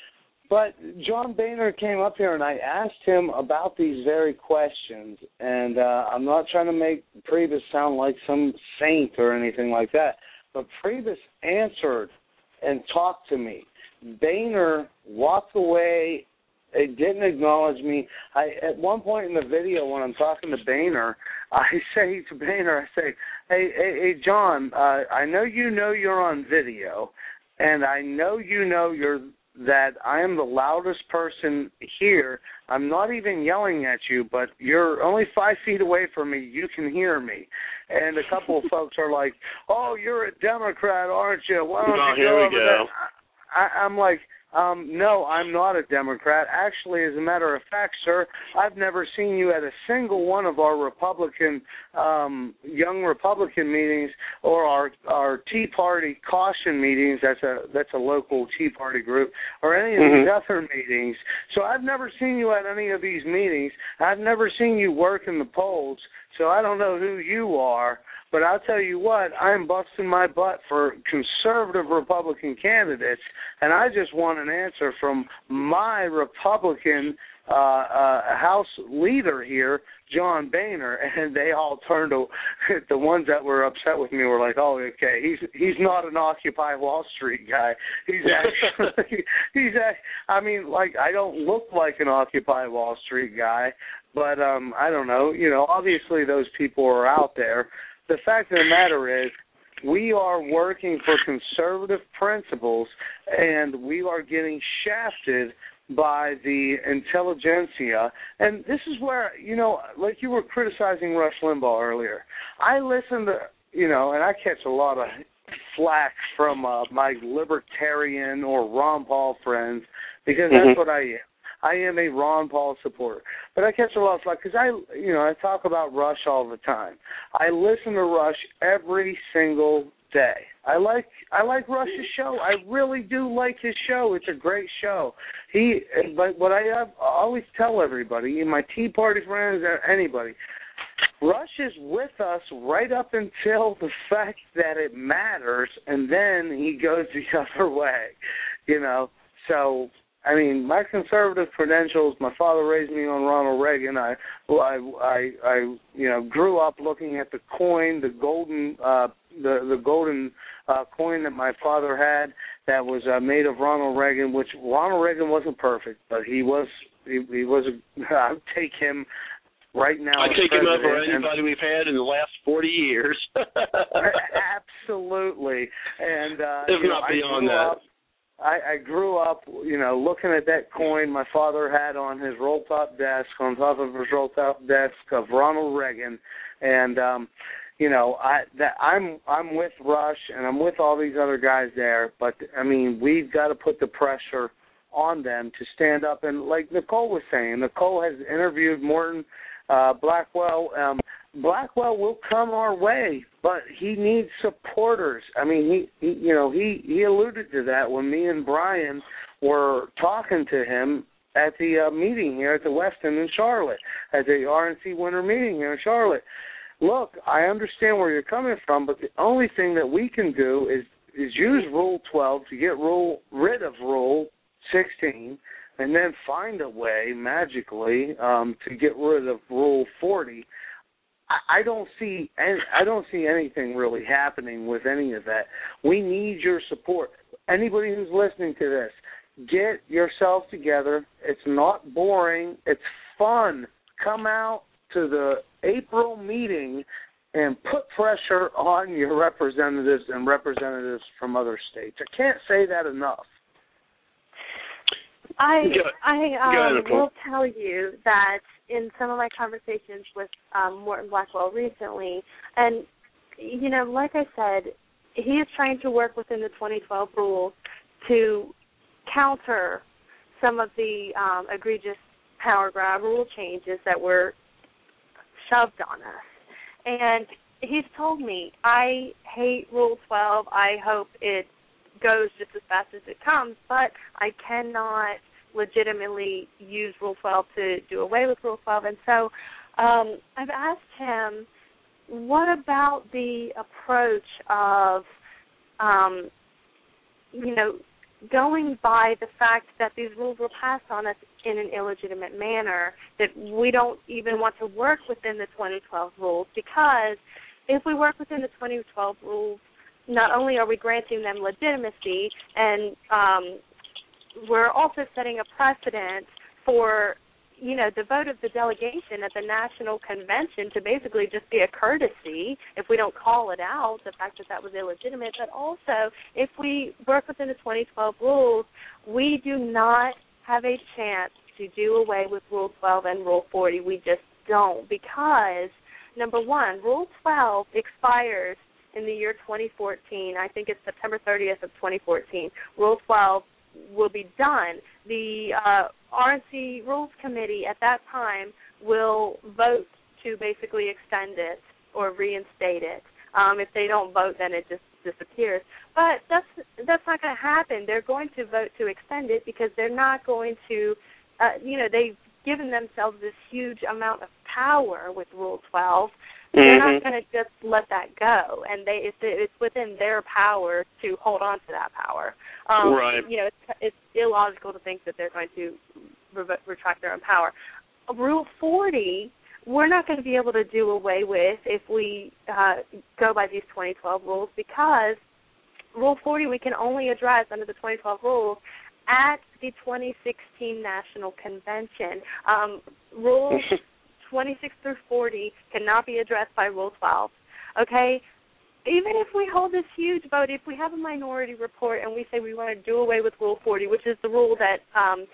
but John Boehner came up here and I asked him about these very questions, and uh, I'm not trying to make Priebus sound like some saint or anything like that, but Priebus answered and talked to me. Boehner walked away. They didn't acknowledge me. I, at one point in the video when I'm talking to Boehner, I say to Boehner, I say, hey, hey, hey John, uh, I know you know you're on video, and I know you know you're that I am the loudest person here. I'm not even yelling at you, but you're only five feet away from me. You can hear me. And a couple of folks are like, oh, you're a Democrat, aren't you? Why don't oh, you here go we over go. there? I, I'm like, Um, no, I'm not a Democrat. Actually, as a matter of fact, sir, I've never seen you at a single one of our Republican, um, young Republican meetings or our our Tea Party caution meetings. That's a that's a local Tea Party group, or any of mm-hmm. these other meetings. So I've never seen you at any of these meetings. I've never seen you work in the polls. So I don't know who you are. But I'll tell you what, I'm busting my butt for conservative Republican candidates, and I just want an answer from my Republican uh, uh, House leader here, John Boehner, and they all turned to the ones that were upset with me were like, oh, okay, he's he's not an Occupy Wall Street guy. He's actually, he's act, I mean, like, I don't look like an Occupy Wall Street guy, but um, I don't know, you know, obviously those people are out there. The fact of the matter is we are working for conservative principles, and we are getting shafted by the intelligentsia. And this is where, you know, like you were criticizing Rush Limbaugh earlier. I listen to, you know, and I catch a lot of flack from uh, my libertarian or Ron Paul friends because mm-hmm. that's what I am. I am a Ron Paul supporter. But I catch a lot of flack because I, you know, I talk about Rush all the time. I listen to Rush every single day. I like I like Rush's show. I really do like his show. It's a great show. He, but what I have, I always tell everybody, my Tea Party friends, anybody, Rush is with us right up until the fact that it matters, and then he goes the other way, you know. So, I mean, my conservative credentials, my father raised me on Ronald Reagan. I, I, I, I you know, grew up looking at the coin, the golden, uh, the the golden uh, coin that my father had that was uh, made of Ronald Reagan. Which Ronald Reagan wasn't perfect, but he was, he, he was. A, I'd take him right now. I'd take him over and, anybody we've had in the last forty years. Absolutely, and uh, if you not know, beyond I that. Up, I, I grew up, you know, looking at that coin my father had on his roll-top desk, on top of his roll-top desk of Ronald Reagan, and um, you know, I that I'm I'm with Rush and I'm with all these other guys there, but I mean, we've got to put the pressure on them to stand up, and like Nicole was saying, Nicole has interviewed Morton uh, Blackwell. Um, Blackwell will come our way, but he needs supporters. I mean, he, he, you know, he, he alluded to that when me and Brian were talking to him at the uh, meeting here at the Westin in Charlotte, at the R N C winter meeting here in Charlotte. Look, I understand where you're coming from, but the only thing that we can do is is use Rule twelve to get rule rid of Rule sixteen, and then find a way magically um, to get rid of Rule forty. I don't see any, I don't see anything really happening with any of that. We need your support. Anybody who's listening to this, get yourself together. It's not boring. It's fun. Come out to the April meeting and put pressure on your representatives and representatives from other states. I can't say that enough. I I um, ahead, will tell you that in some of my conversations with um, Morton Blackwell recently, and, you know, like I said, he is trying to work within the twenty twelve rules to counter some of the um, egregious power grab rule changes that were shoved on us. And he's told me, I hate Rule twelve. I hope it goes just as fast as it comes, but I cannot legitimately use Rule twelve to do away with Rule twelve. And so um, I've asked him, what about the approach of, um, you know, going by the fact that these rules were passed on us in an illegitimate manner, that we don't even want to work within the twenty twelve rules, because if we work within the twenty twelve rules, not only are we granting them legitimacy, and um, we're also setting a precedent for, you know, the vote of the delegation at the National Convention to basically just be a courtesy if we don't call it out, the fact that that was illegitimate. But also, if we work within the twenty twelve rules, we do not have a chance to do away with Rule twelve and Rule forty. We just don't, because, number one, Rule twelve expires in the year twenty fourteen. I think it's September thirtieth of twenty fourteen. Rule twelve will be done. The uh, R N C Rules Committee at that time will vote to basically extend it or reinstate it. Um, if they don't vote, then it just disappears. But that's that's not going to happen. They're going to vote to extend it because they're not going to, uh, you know, they've given themselves this huge amount of power with Rule twelve. They're not going to just let that go, and they it's, it's within their power to hold on to that power. Um, right. You know, it's, it's illogical to think that they're going to re- retract their own power. Rule forty, we're not going to be able to do away with if we uh, go by these twenty twelve rules, because Rule forty we can only address under the twenty twelve rules at the twenty sixteen National Convention. Um, rules twenty-six through forty cannot be addressed by Rule twelve, okay? Even if we hold this huge vote, if we have a minority report and we say we want to do away with Rule forty, which is the rule that um,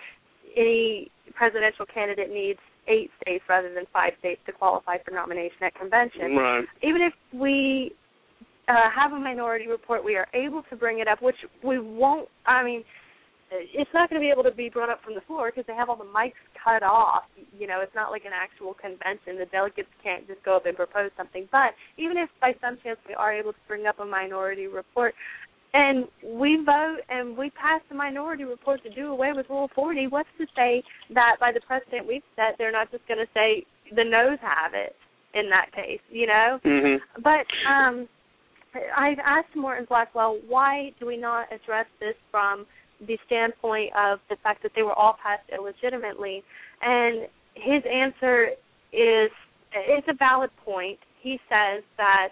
any presidential candidate needs eight states rather than five states to qualify for nomination at convention. Right. Even if we uh, have a minority report, we are able to bring it up, which we won't, I mean, it's not going to be able to be brought up from the floor because they have all the mics cut off. You know, it's not like an actual convention. The delegates can't just go up and propose something. But even if by some chance we are able to bring up a minority report and we vote and we pass the minority report to do away with Rule forty, what's to say that by the precedent we've set, they're not just going to say the noes have it in that case, you know? Mm-hmm. But um, I've asked Morton Blackwell, why do we not address this from the standpoint of the fact that they were all passed illegitimately? And his answer is, it's a valid point. He says that,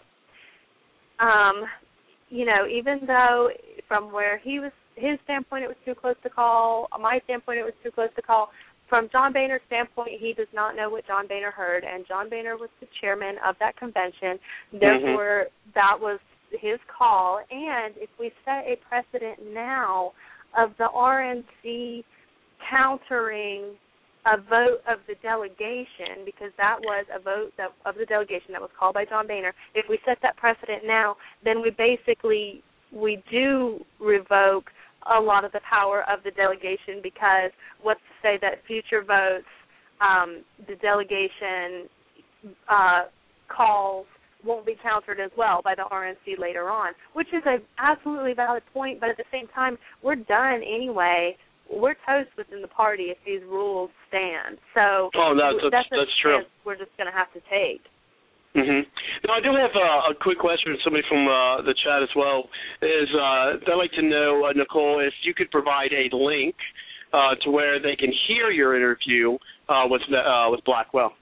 um, you know, even though from where he was, his standpoint it was too close to call, my standpoint it was too close to call, from John Boehner's standpoint, he does not know what John Boehner heard, and John Boehner was the chairman of that convention. Therefore, mm-hmm. that was his call. And if we set a precedent now of the R N C countering a vote of the delegation, because that was a vote that, of the delegation that was called by John Boehner, if we set that precedent now, then we basically, we do revoke a lot of the power of the delegation, because what's to say that future votes, um, the delegation uh, calls won't be countered as well by the R N C later on, which is an absolutely valid point, but at the same time, we're done anyway. We're toast within the party if these rules stand. So oh, no, that's, that's, that's true. We're just going to have to take. Mm-hmm. Now, I do have uh, a quick question from somebody from uh, the chat as well. Is uh, I'd like to know, uh, Nicole, if you could provide a link uh, to where they can hear your interview uh, with uh, with Blackwell.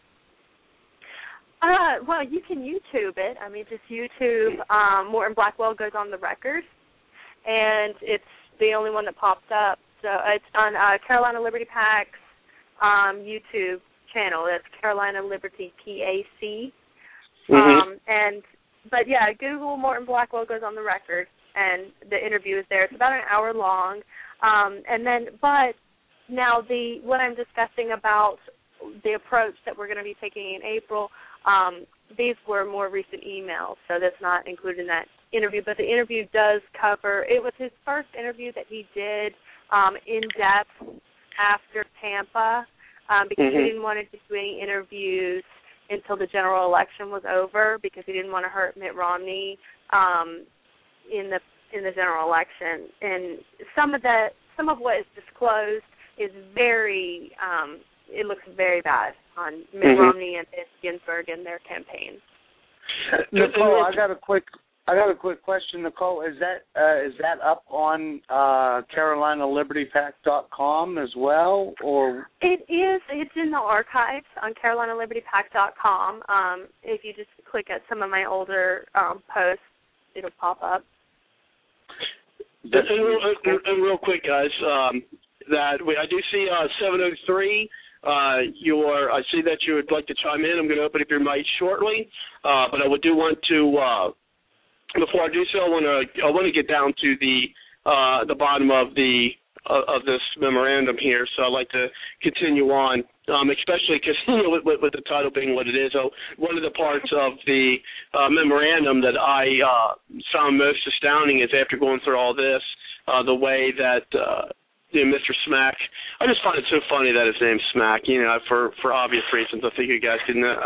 Uh, well, you can YouTube it. I mean, just YouTube um, Morton Blackwell Goes on the Record, and it's the only one that pops up. So it's on uh, Carolina Liberty PAC's um, YouTube channel. That's Carolina Liberty P A C. Mm-hmm. Um, and but yeah, Google Morton Blackwell Goes on the Record, and the interview is there. It's about an hour long. Um, and then, but now the what I'm discussing about the approach that we're going to be taking in April. Um, these were more recent emails, so that's not included in that interview. But the interview does cover, it was his first interview that he did um, in depth after Tampa, um, because mm-hmm. he didn't want to do any interviews until the general election was over, because he didn't want to hurt Mitt Romney um, in the in the general election. And some of the some of what is disclosed is very, um, it looks very bad on Mitt mm-hmm. Romney and Ginsburg and their campaign. Nicole, I got a quick, I got a quick question, Nicole. Is that uh, is that up on uh, Carolina Liberty Pac dot com as well, or? It is. It's in the archives on Carolina Liberty Pac dot com. Um, if you just click at some of my older um, posts, it'll pop up. And, and, real, and, and real quick, guys, um, that we, I do see uh, seven oh three. Uh, your, I see that you would like to chime in. I'm going to open up your mic shortly, uh, but I would do want to. Uh, before I do so, I want to. I want to get down to the uh, the bottom of the uh, of this memorandum here. So I'd like to continue on, um, especially because you know, with, with the title being what it is. So one of the parts of the uh, memorandum that I uh, found most astounding is after going through all this, uh, the way that. Uh, You know, Mister Smack. I just find it so funny that his name's Smack, you know, for, for obvious reasons. I think you guys can know.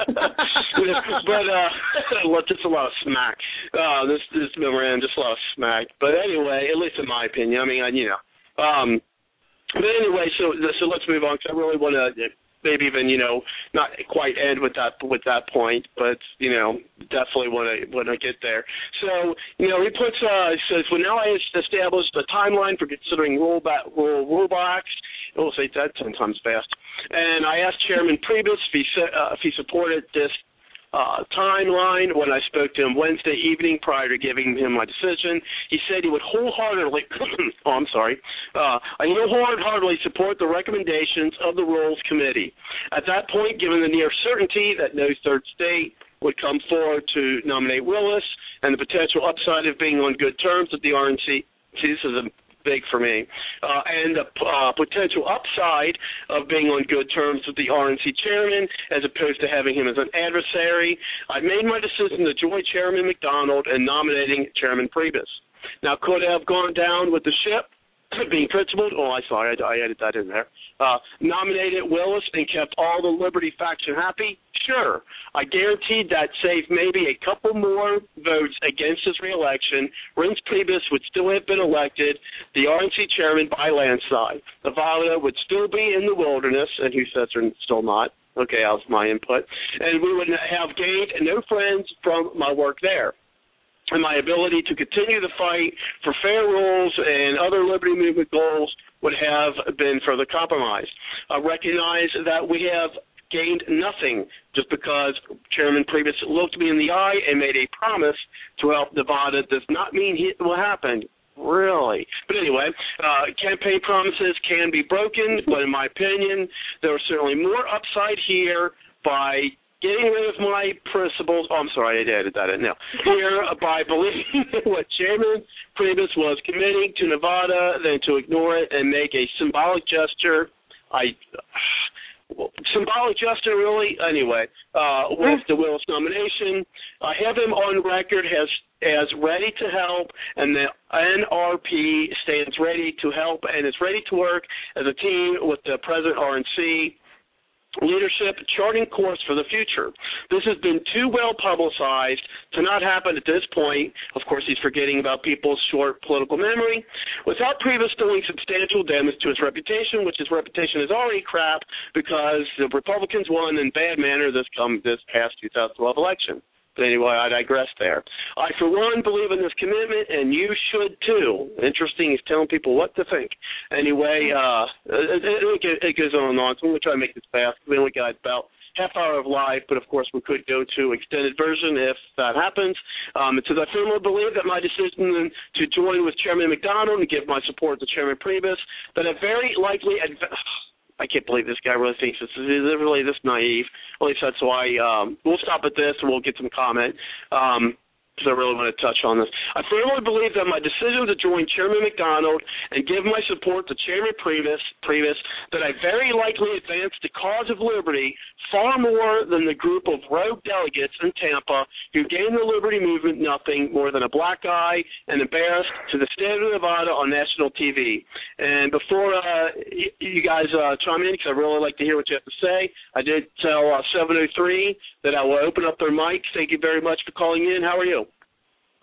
But uh, just a lot of smack. Uh, this, this memorandum, just a lot of smack. But anyway, at least in my opinion. I mean, I, you know. Um, but anyway, so so let's move on, because I really want to maybe even, you know, not quite end with that with that point, but, you know, definitely want to when I get there. So, you know, he puts, uh, says, well, now I established a timeline for considering rollback, roll, rollbacks. We'll say that ten times fast. And I asked Chairman Priebus if he, uh, if he supported this Uh, timeline when I spoke to him Wednesday evening prior to giving him my decision. He said he would wholeheartedly, oh, I'm sorry, uh, he would wholeheartedly support the recommendations of the Rules Committee. At that point, given the near certainty that no third state would come forward to nominate Willis and the potential upside of being on good terms with the R N C, see, this is a big for me, uh, and the uh, potential upside of being on good terms with the R N C chairman as opposed to having him as an adversary, I made my decision to join Chairman McDonald in nominating Chairman Priebus. Now, could I have gone down with the ship, being principled? Oh, I'm sorry, I, I added that in there. Uh, nominated Willis and kept all the Liberty faction happy? Sure. I guaranteed that saved maybe a couple more votes against his reelection. Reince Priebus would still have been elected the R N C chairman by landslide. Nevada would still be in the wilderness, and who says they're still not? Okay, that was my input. And we would have gained no friends from my work there. And my ability to continue the fight for fair rules and other Liberty Movement goals would have been further compromised. I recognize that we have gained nothing just because Chairman Priebus looked me in the eye and made a promise to help Nevada does not mean it will happen. Really? But anyway, uh, campaign promises can be broken, but in my opinion, there is certainly more upside here by getting rid of my principles. Oh, I'm sorry, I added that in now. Here, by believing what Chairman Priebus was committing to Nevada than to ignore it and make a symbolic gesture. I... Well, symbolic gesture, really. Anyway, uh, with the Willis nomination, I have him on record as as ready to help, and the N R P stands ready to help and is ready to work as a team with the present R N C leadership, charting course for the future. This has been too well publicized to not happen at this point. Of course, he's forgetting about people's short political memory. Without Priebus doing substantial damage to his reputation, which his reputation is already crap because the Republicans won in bad manner this come this past two thousand twelve election. But anyway, I digress there. I, for one, believe in this commitment, and you should, too. Interesting, he's telling people what to think. Anyway, uh, it, it, it goes on and on, so I'm going to try to make this fast. We only got about half hour of live, but, of course, we could go to extended version if that happens. Um, it says, I firmly believe that my decision to join with Chairman McDonald and give my support to Chairman Priebus, that a very likely adv- I can't believe this guy really thinks this is, is it really this naive. At least that's why um, we'll stop at this and we'll get some comment. Um, because I really want to touch on this. I firmly believe that my decision to join Chairman McDonald and give my support to Chairman Priebus, Priebus that I very likely advanced the cause of liberty far more than the group of rogue delegates in Tampa who gave the Liberty Movement nothing more than a black eye and embarrassed to the state of Nevada on national T V. And before uh, you guys uh, chime in, because I really like to hear what you have to say, I did tell uh, seven oh three that I will open up their mics. Thank you very much for calling in. How are you?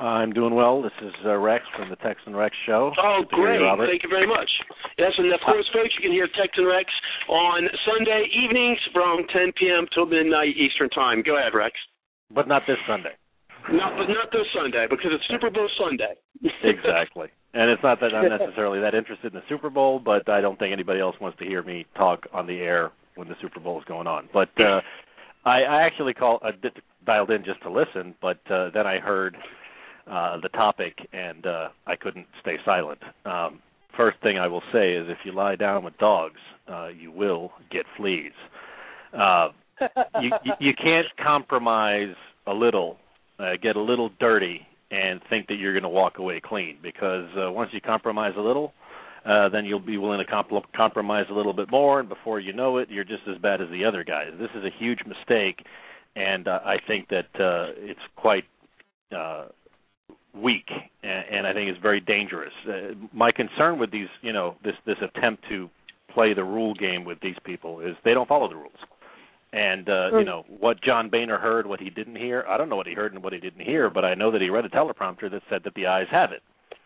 I'm doing well. This is uh, Rex from the Tex and Rex Show. Oh, great. You, Thank you very much. Yes, and of course, folks, you can hear Tex and Rex on Sunday evenings from ten p.m. till midnight Eastern Time. Go ahead, Rex. But not this Sunday. Not, but not this Sunday, because it's Super Bowl Sunday. Exactly. And it's not that I'm necessarily that interested in the Super Bowl, but I don't think anybody else wants to hear me talk on the air when the Super Bowl is going on. But uh, I, I actually call, uh, dialed in just to listen, but uh, then I heard uh, the topic, and uh, I couldn't stay silent. Um, first thing I will say is if you lie down with dogs, uh, you will get fleas. Uh, you, you, you can't compromise a little, uh, get a little dirty, and think that you're going to walk away clean, because uh, once you compromise a little, uh, then you'll be willing to comp- compromise a little bit more, and before you know it, you're just as bad as the other guys. This is a huge mistake, and uh, I think that uh, it's quite uh, weak, and, and I think it's very dangerous. Uh, my concern with these, you know, this, this attempt to play the rule game with these people is they don't follow the rules. And, uh, you know, what John Boehner heard, what he didn't hear, I don't know what he heard and what he didn't hear, but I know that he read a teleprompter that said that the ayes have it.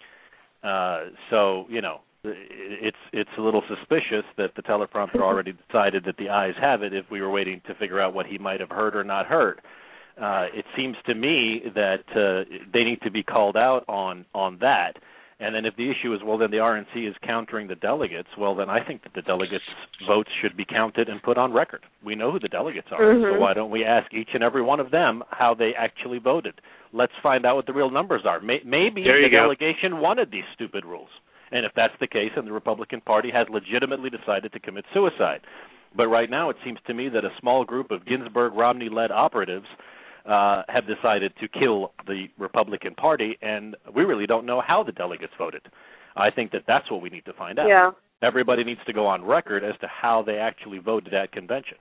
Uh, so, you know, it's it's a little suspicious that the teleprompter already decided that the ayes have it if we were waiting to figure out what he might have heard or not heard. Uh, it seems to me that uh, they need to be called out on, on that. And then if the issue is, well, then the R N C is countering the delegates, well, then I think that the delegates' votes should be counted and put on record. We know who the delegates are, mm-hmm. so why don't we ask each and every one of them how they actually voted? Let's find out what the real numbers are. Maybe the go. delegation wanted these stupid rules. And if that's the case, then the Republican Party has legitimately decided to commit suicide. But right now it seems to me that a small group of Ginsburg-Romney-led operatives Uh, have decided to kill the Republican Party, and we really don't know how the delegates voted. I think that that's what we need to find out. Yeah. Everybody needs to go on record as to how they actually voted at convention.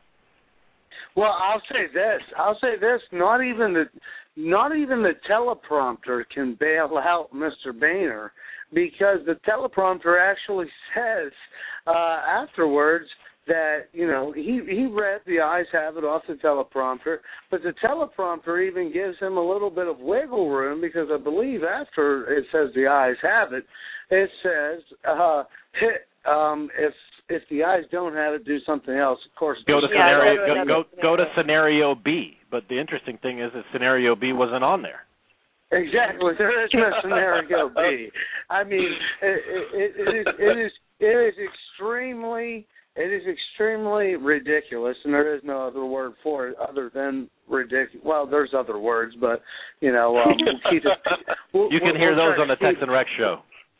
Well, I'll say this. I'll say this. Not even the, not even the teleprompter can bail out Mister Boehner, because the teleprompter actually says uh, afterwards that, you know, he, he read the ayes have it off the teleprompter, but the teleprompter even gives him a little bit of wiggle room, because I believe after it says the ayes have it, it says uh, hit, um, if if the ayes don't have it, do something else. Of course, go to yeah, scenario go, go, go, go to scenario B. But the interesting thing is that scenario B wasn't on there. Exactly, there is no scenario B. I mean, it, it, it is it is it is extremely. It is extremely ridiculous, and there is no other word for it other than ridiculous. Well, there's other words, but, you know, um, we'll keep it. We'll, you can we'll, hear we'll those on the Tex and Rex show.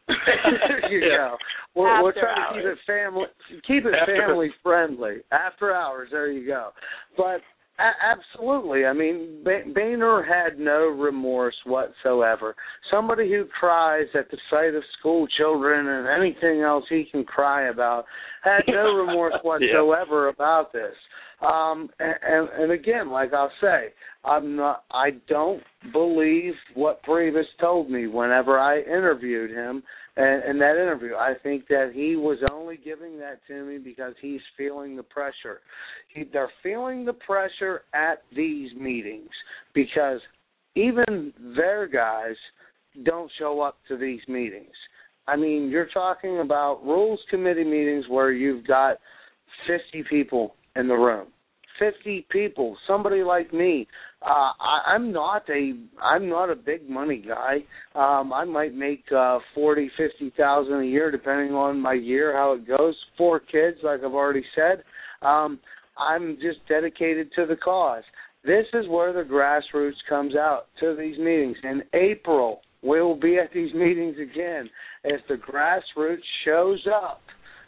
There you yeah. go. We'll, we'll try hours. to keep it family, keep it After. family friendly. After hours, there you go. But a- absolutely, I mean, ba- Boehner had no remorse whatsoever. Somebody who cries at the sight of school children and anything else he can cry about had no remorse whatsoever yeah. about this. Um, and, and, and again, like I'll say, I'm not. I don't believe what Priebus told me whenever I interviewed him. And in that interview, I think that he was only giving that to me because he's feeling the pressure. He, they're feeling the pressure at these meetings because even their guys don't show up to these meetings. I mean, you're talking about Rules Committee meetings where you've got fifty people in the room. fifty people, somebody like me. Uh, I, I'm not a I'm not a big money guy. Um, I might make uh, forty, fifty thousand a year, depending on my year, how it goes. Four kids, like I've already said. Um, I'm just dedicated to the cause. This is where the grassroots comes out to these meetings. In April, we will be at these meetings again. If the grassroots shows up,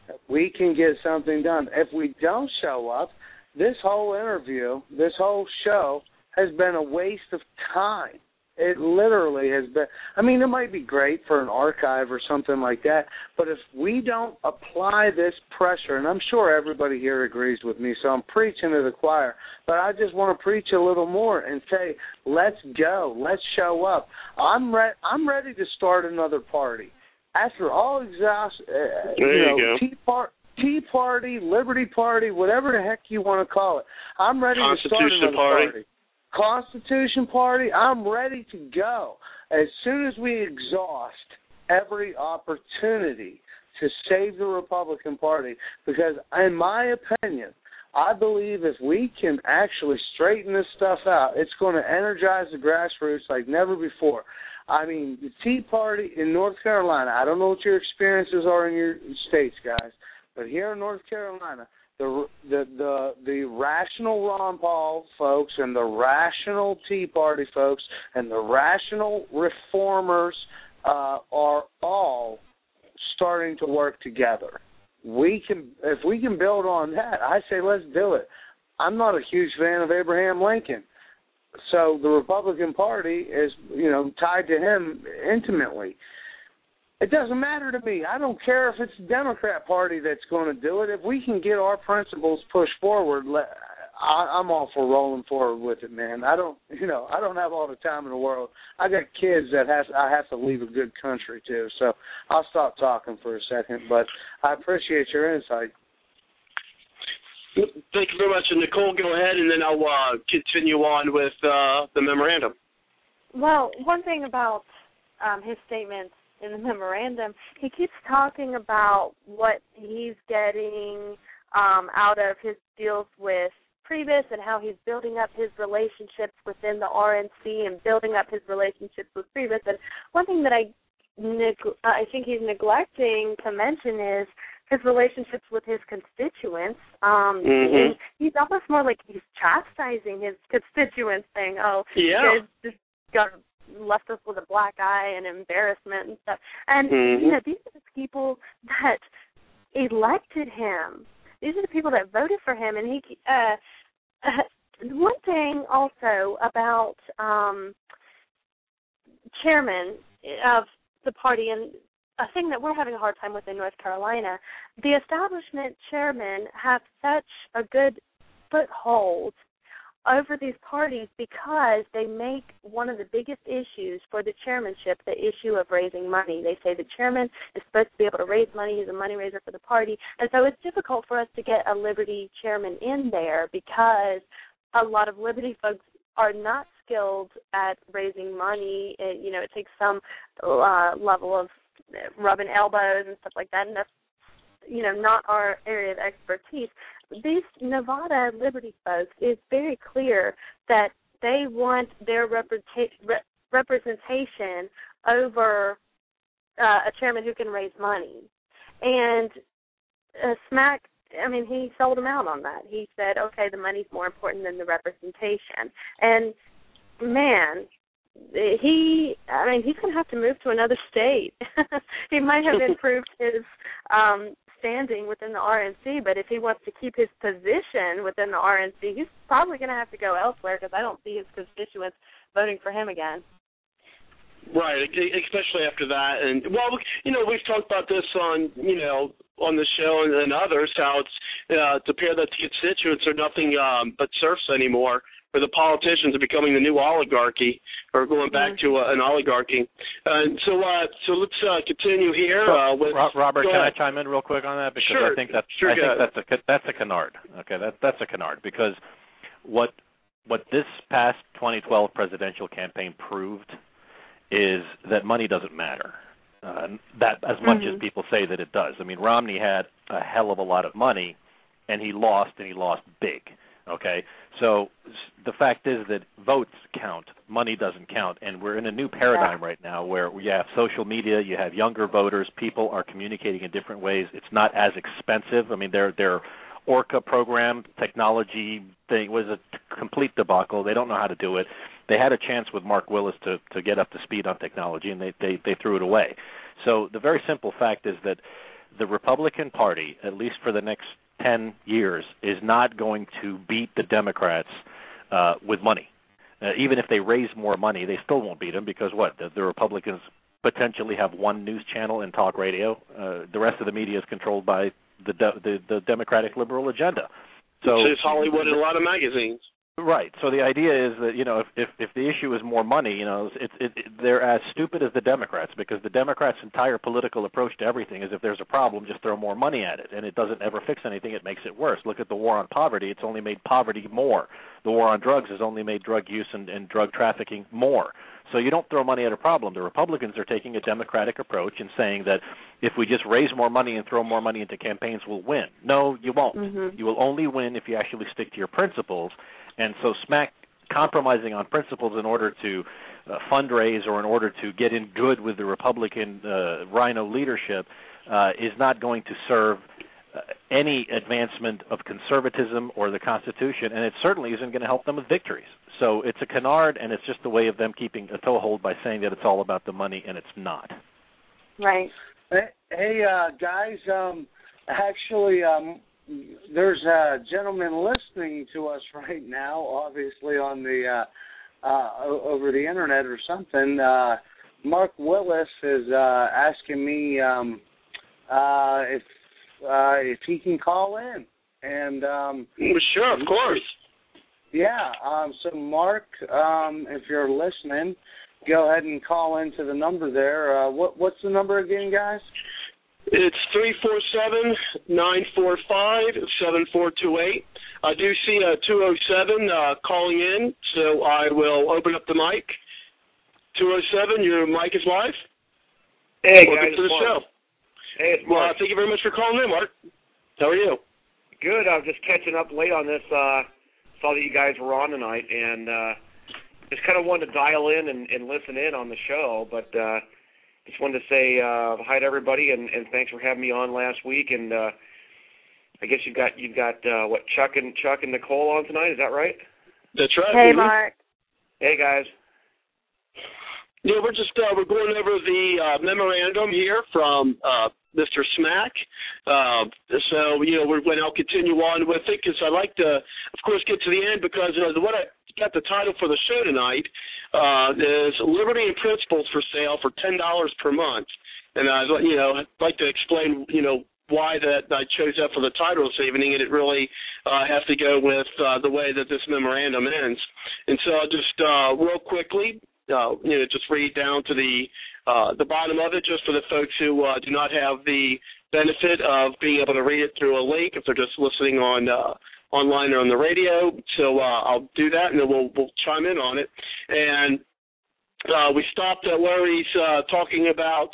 we can get something done. If we don't show up, this whole interview, this whole show has been a waste of time. It literally has been. I mean, it might be great for an archive or something like that, but if we don't apply this pressure, and I'm sure everybody here agrees with me, so I'm preaching to the choir, but I just want to preach a little more and say, let's go, let's show up. I'm re- I'm ready to start another party. After all exhaust, uh, you, you know, go. Tea Party. Tea Party, Liberty Party, whatever the heck you want to call it. I'm ready to start another Party. party. Constitution Party, I'm ready to go. as soon as we exhaust every opportunity to save the Republican Party, because in my opinion, I believe if we can actually straighten this stuff out, it's going to energize the grassroots like never before. I mean, the Tea Party in North Carolina, I don't know what your experiences are in your states, guys, but here in North Carolina, the the the, the rational Ron Paul folks and the rational Tea Party folks and the rational reformers uh, are all starting to work together. We can, if we can build on that, I say let's do it. I'm not a huge fan of Abraham Lincoln, so the Republican Party is, you know, tied to him intimately. It doesn't matter to me. I don't care if it's the Democrat Party that's going to do it. If we can get our principles pushed forward, let, I, I'm all for rolling forward with it, man. I don't, you know, I don't have all the time in the world. I got kids that has I have to leave a good country too. So I'll stop talking for a second, but I appreciate your insight. Thank you very much. And Nicole, go ahead, and then I'll uh, continue on with uh, the memorandum. Well, one thing about um, his statements in the memorandum, he keeps talking about what he's getting um, out of his deals with Priebus and how he's building up his relationships within the R N C and building up his relationships with Priebus. And one thing that I neg- I think he's neglecting to mention is his relationships with his constituents. Um, mm-hmm. He's almost more like he's chastising his constituents, saying, "Oh, yeah, you just got left us with a black eye and embarrassment and stuff." And mm-hmm. you know, these are the people that elected him. These are the people that voted for him. And he, uh, uh, one thing also about um, chairman of the party, and a thing that we're having a hard time with in North Carolina, the establishment chairmen have such a good foothold over these parties because they make one of the biggest issues for the chairmanship the issue of raising money. They say the chairman is supposed to be able to raise money. He's a money raiser for the party. And so it's difficult for us to get a Liberty chairman in there because a lot of Liberty folks are not skilled at raising money. It, you know, it takes some uh, level of rubbing elbows and stuff like that, and that's, you know, not our area of expertise. These Nevada Liberty folks, it's very clear that they want their representa- re- representation over uh, a chairman who can raise money. And uh, Smack, I mean, he sold them out on that. He said, okay, the money's more important than the representation. And, man, he, I mean, he's going to have to move to another state. He might have improved his um, standing within the R N C, but if he wants to keep his position within the R N C, he's probably going to have to go elsewhere because I don't see his constituents voting for him again. Right, especially after that. And, well, you know, we've talked about this on, you know, on the show and, and others, how it's uh, to appear that the constituents are nothing um, but serfs anymore, or the politicians are becoming the new oligarchy, or going back mm-hmm. to uh, an oligarchy. And so, uh, so let's uh, continue here. Uh, with, Robert, can I chime in real quick on that? Because sure. I think that's sure, I think that's a that's a canard. Okay, that that's a canard because what what this past twenty twelve presidential campaign proved is that money doesn't matter. Uh, that as much mm-hmm. as people say that it does. I mean, Romney had a hell of a lot of money, and he lost, and he lost big. Okay, so the fact is that votes count, money doesn't count, and we're in a new paradigm right now where you have social media, you have younger voters, people are communicating in different ways. It's not as expensive. I mean, their their Orca program technology thing was a complete debacle. They don't know how to do it. They had a chance with Mark Willis to, to get up to speed on technology, and they, they, they threw it away. So the very simple fact is that the Republican Party, at least for the next ten years, is not going to beat the Democrats uh, with money. Uh, even if they raise more money, they still won't beat them because what? The, the Republicans potentially have one news channel and talk radio. Uh, the rest of the media is controlled by the de- the, the Democratic liberal agenda. So it's Hollywood and a lot of magazines. Right. So the idea is that, you know, if if, if the issue is more money, you know, it's it, it, they're as stupid as the Democrats because the Democrats' entire political approach to everything is if there's a problem, just throw more money at it, and it doesn't ever fix anything. It makes it worse. Look at the war on poverty. It's only made poverty more. The war on drugs has only made drug use and, and drug trafficking more. So you don't throw money at a problem. The Republicans are taking a Democratic approach and saying that if we just raise more money and throw more money into campaigns, we'll win. No, you won't. Mm-hmm. You will only win if you actually stick to your principles. And so SMAC compromising on principles in order to uh, fundraise or in order to get in good with the Republican uh, Rhino leadership uh, is not going to serve uh, any advancement of conservatism or the Constitution, and it certainly isn't going to help them with victories. So it's a canard, and it's just a way of them keeping a toehold by saying that it's all about the money, and it's not. Right. Hey, hey uh, guys, um, actually, um, there's a gentleman listening to us right now, obviously on the uh, uh, over the internet or something. Uh, Mark Willis is uh, asking me um, uh, if uh, if he can call in, and um, sure, of course. Yeah. Um, so, Mark, um, if you're listening, go ahead and call into the number there. Uh, what what's the number again, guys? It's three four seven, nine four five, seven four two eight. I do see a two oh seven uh, calling in, so I will open up the mic. two oh seven, your mic is live. Hey, Welcome guys, to the Mark. show. Hey, it's Well, Mark. uh, thank you very much for calling in, Mark. How are you? Good. I was just catching up late on this. Uh, saw that you guys were on tonight, and uh, just kind of wanted to dial in and, and listen in on the show, but uh, just wanted to say uh, hi to everybody, and, and thanks for having me on last week. And uh, I guess you've got you've got uh, what Chuck and Chuck and Nicole on tonight. Is that right? That's right. Hey, mm-hmm. Mark. Hey, guys. Yeah, we're just uh, we're going over the uh, memorandum here from uh, Mister Smack. Uh, so you know, we're going to continue on with it because I like to, of course, get to the end because you know, what I got the title for the show tonight uh, is Liberty and Principles for Sale for ten dollars per month, and I you know I'd like to explain you know why that I chose that for the title this evening, and it really uh, has to go with uh, the way that this memorandum ends. And so I'll just uh, real quickly. Uh, you know, just read down to the uh, the bottom of it, just for the folks who uh, do not have the benefit of being able to read it through a link if they're just listening on uh, online or on the radio. So uh, I'll do that, and then we'll we'll chime in on it. And uh, we stopped at where he's uh, talking about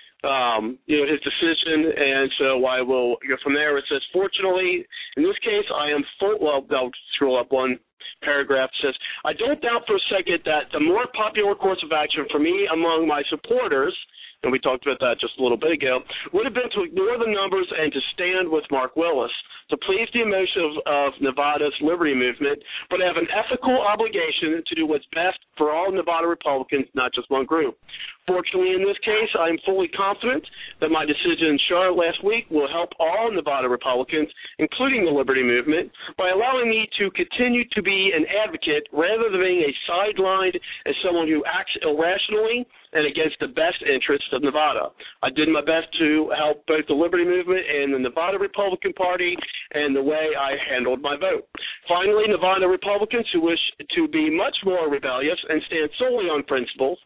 um, you know his decision, and so I will go from there. It says, fortunately, in this case, I am full. Well, I'll scroll up one paragraph. Says, I don't doubt for a second that the more popular course of action for me among my supporters, and we talked about that just a little bit ago, would have been to ignore the numbers and to stand with Mark Willis, to please the emotion of, of Nevada's liberty movement, but have an ethical obligation to do what's best for all Nevada Republicans, not just one group. Fortunately, in this case, I am fully confident that my decision in Charlotte last week will help all Nevada Republicans, including the Liberty Movement, by allowing me to continue to be an advocate rather than being a sidelined as someone who acts irrationally and against the best interests of Nevada. I did my best to help both the Liberty Movement and the Nevada Republican Party and the way I handled my vote. Finally, Nevada Republicans who wish to be much more rebellious and stand solely on principles,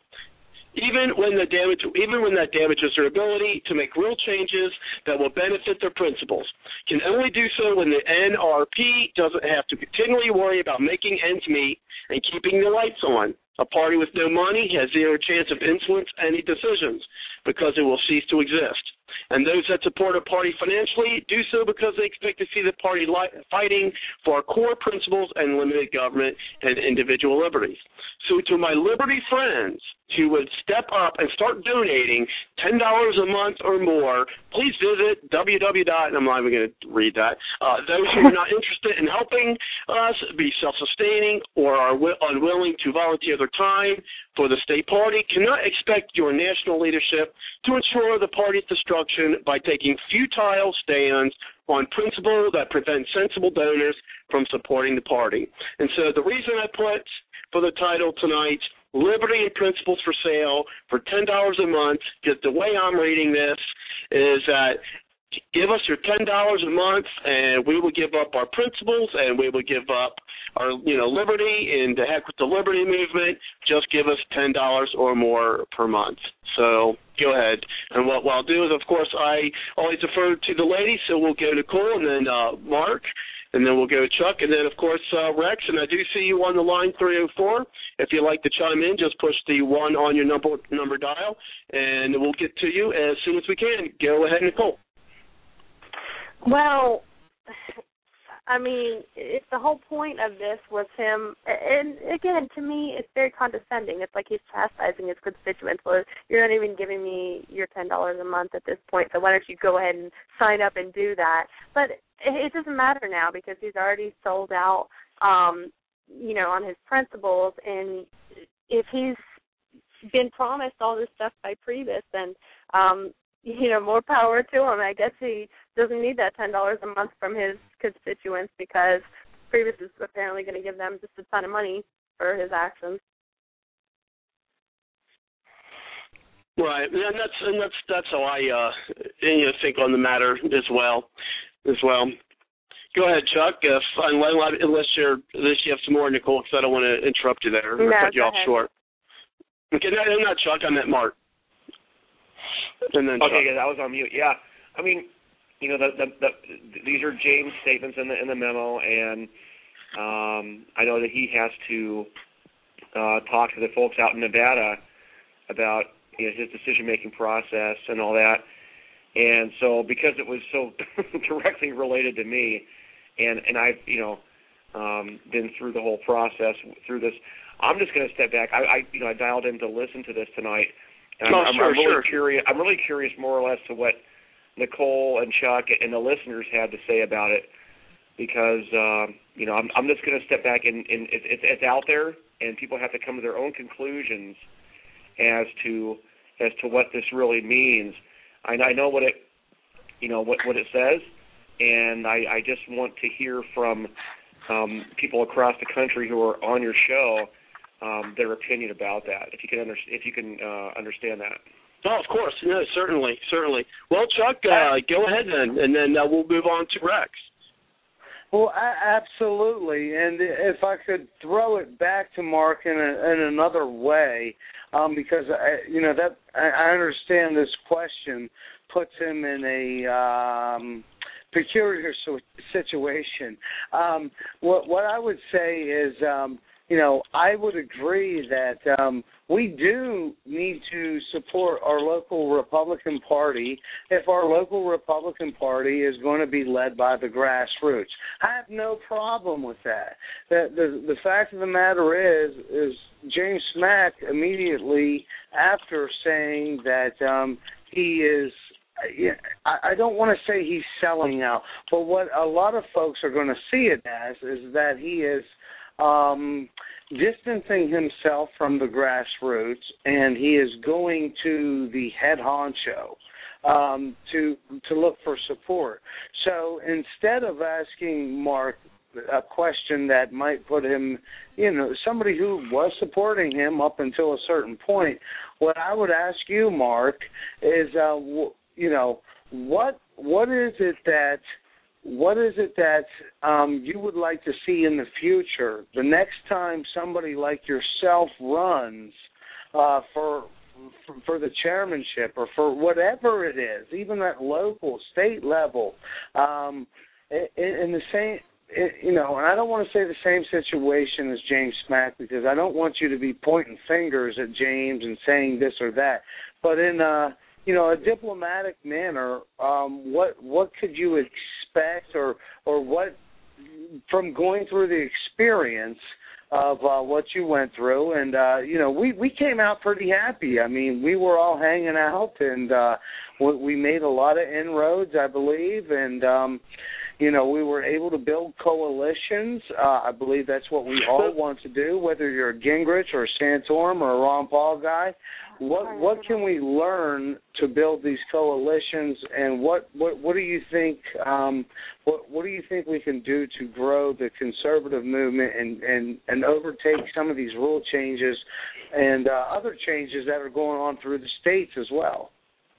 even when the damage, even when that damages their ability to make real changes that will benefit their principles, can only do so when the N R P doesn't have to continually worry about making ends meet and keeping the lights on. A party with no money has zero chance of influence any decisions because it will cease to exist. And those that support a party financially do so because they expect to see the party li- fighting for our core principles and limited government and individual liberties. So to my liberty friends who would step up and start donating ten dollars a month or more, please visit w w w dot, and I'm not even going to read that, uh, those who are not interested in helping us be self-sustaining or are wi- unwilling to volunteer their time for the state party cannot expect your national leadership to ensure the party's destruction by taking futile stands on principle that prevent sensible donors from supporting the party. And so the reason I put for the title tonight, Liberty and Principles for Sale for ten dollars a month, because the way I'm reading this is that give us your ten dollars a month and we will give up our principles and we will give up our, you know, liberty, and to heck with the liberty movement, just give us ten dollars or more per month. So go ahead. And what, what I'll do is, of course, I always defer to the ladies, so we'll go to Nicole and then uh, Mark. and then we'll go Chuck, and then, of course, uh, Rex. And I do see you on the line three oh four. If you'd like to chime in, just push the one on your number number dial, and we'll get to you as soon as we can. Go ahead, Nicole. Well, I mean, if the whole point of this was him, and again, to me, it's very condescending. It's like he's chastising his constituents. Well, you're not even giving me your ten dollars a month at this point, so why don't you go ahead and sign up and do that? But it doesn't matter now because he's already sold out, um, you know, on his principles. And if he's been promised all this stuff by Priebus, then, um, you know, more power to him. I guess he doesn't need that ten dollars a month from his constituents because Priebus is apparently going to give them just a ton of money for his actions. Right, and that's and that's that's how I uh, you know, think on the matter as well. As well. Go ahead, Chuck. If unless you're unless you have some more, Nicole, because I don't want to interrupt you there or no, cut you off ahead. short. Okay, no, not Chuck. I meant Mark. And then okay, Chuck. yeah, that was on mute. Yeah, I mean, you know, the, the, the, these are James' statements in the in the memo, and um, I know that he has to uh, talk to the folks out in Nevada about, you know, his decision-making process and all that. And so, because it was so directly related to me, and and I've you know um, been through the whole process through this, I'm just going to step back. I, I you know I dialed in to listen to this tonight. And oh, I'm, sure, I'm really sure. curious. I'm really curious, more or less, to what Nicole and Chuck and the listeners had to say about it, because um, you know I'm, I'm just going to step back and, and it, it's, it's out there, and people have to come to their own conclusions as to as to what this really means. I, I know what it you know what, what it says, and I, I just want to hear from um, people across the country who are on your show. Um, their opinion about that, if you can under, if you can uh, understand that. Oh, of course, no, certainly, certainly. Well, Chuck, uh, go ahead then, and then uh, we'll move on to Rex. Well, a- absolutely, and if I could throw it back to Mark in, a, in another way, um, because I, you know that I, I understand this question puts him in a um, peculiar situation. Um, what what I would say is. Um, You know, I would agree that um, we do need to support our local Republican Party if our local Republican Party is going to be led by the grassroots. I have no problem with that. The, the, the fact of the matter is, is James Smack immediately after saying that um, he is I don't want to say he's selling out, but what a lot of folks are going to see it as is that he is Um, distancing himself from the grassroots, and he is going to the head honcho um, to to look for support. So instead of asking Mark a question that might put him, you know, somebody who was supporting him up until a certain point, what I would ask you, Mark, is, uh, w- you know, what what is it that What is it that um, you would like to see in the future? The next time somebody like yourself runs uh, for, for for the chairmanship or for whatever it is, even at local, state level, um, in, in the same, you know, and I don't want to say the same situation as James Smack because I don't want you to be pointing fingers at James and saying this or that, but in a you know, a diplomatic manner, um, what what could you expect or or what, from going through the experience of uh, what you went through? And, uh, you know, we, we came out pretty happy. I mean, we were all hanging out, and uh, we, we made a lot of inroads, I believe, and, um, you know, we were able to build coalitions. Uh, I believe that's what we all want to do, whether you're a Gingrich or a Santorum or a Ron Paul guy. What what can we learn to build these coalitions, and what, what, what do you think um, what what do you think we can do to grow the conservative movement and, and, and overtake some of these rule changes and uh, other changes that are going on through the states as well?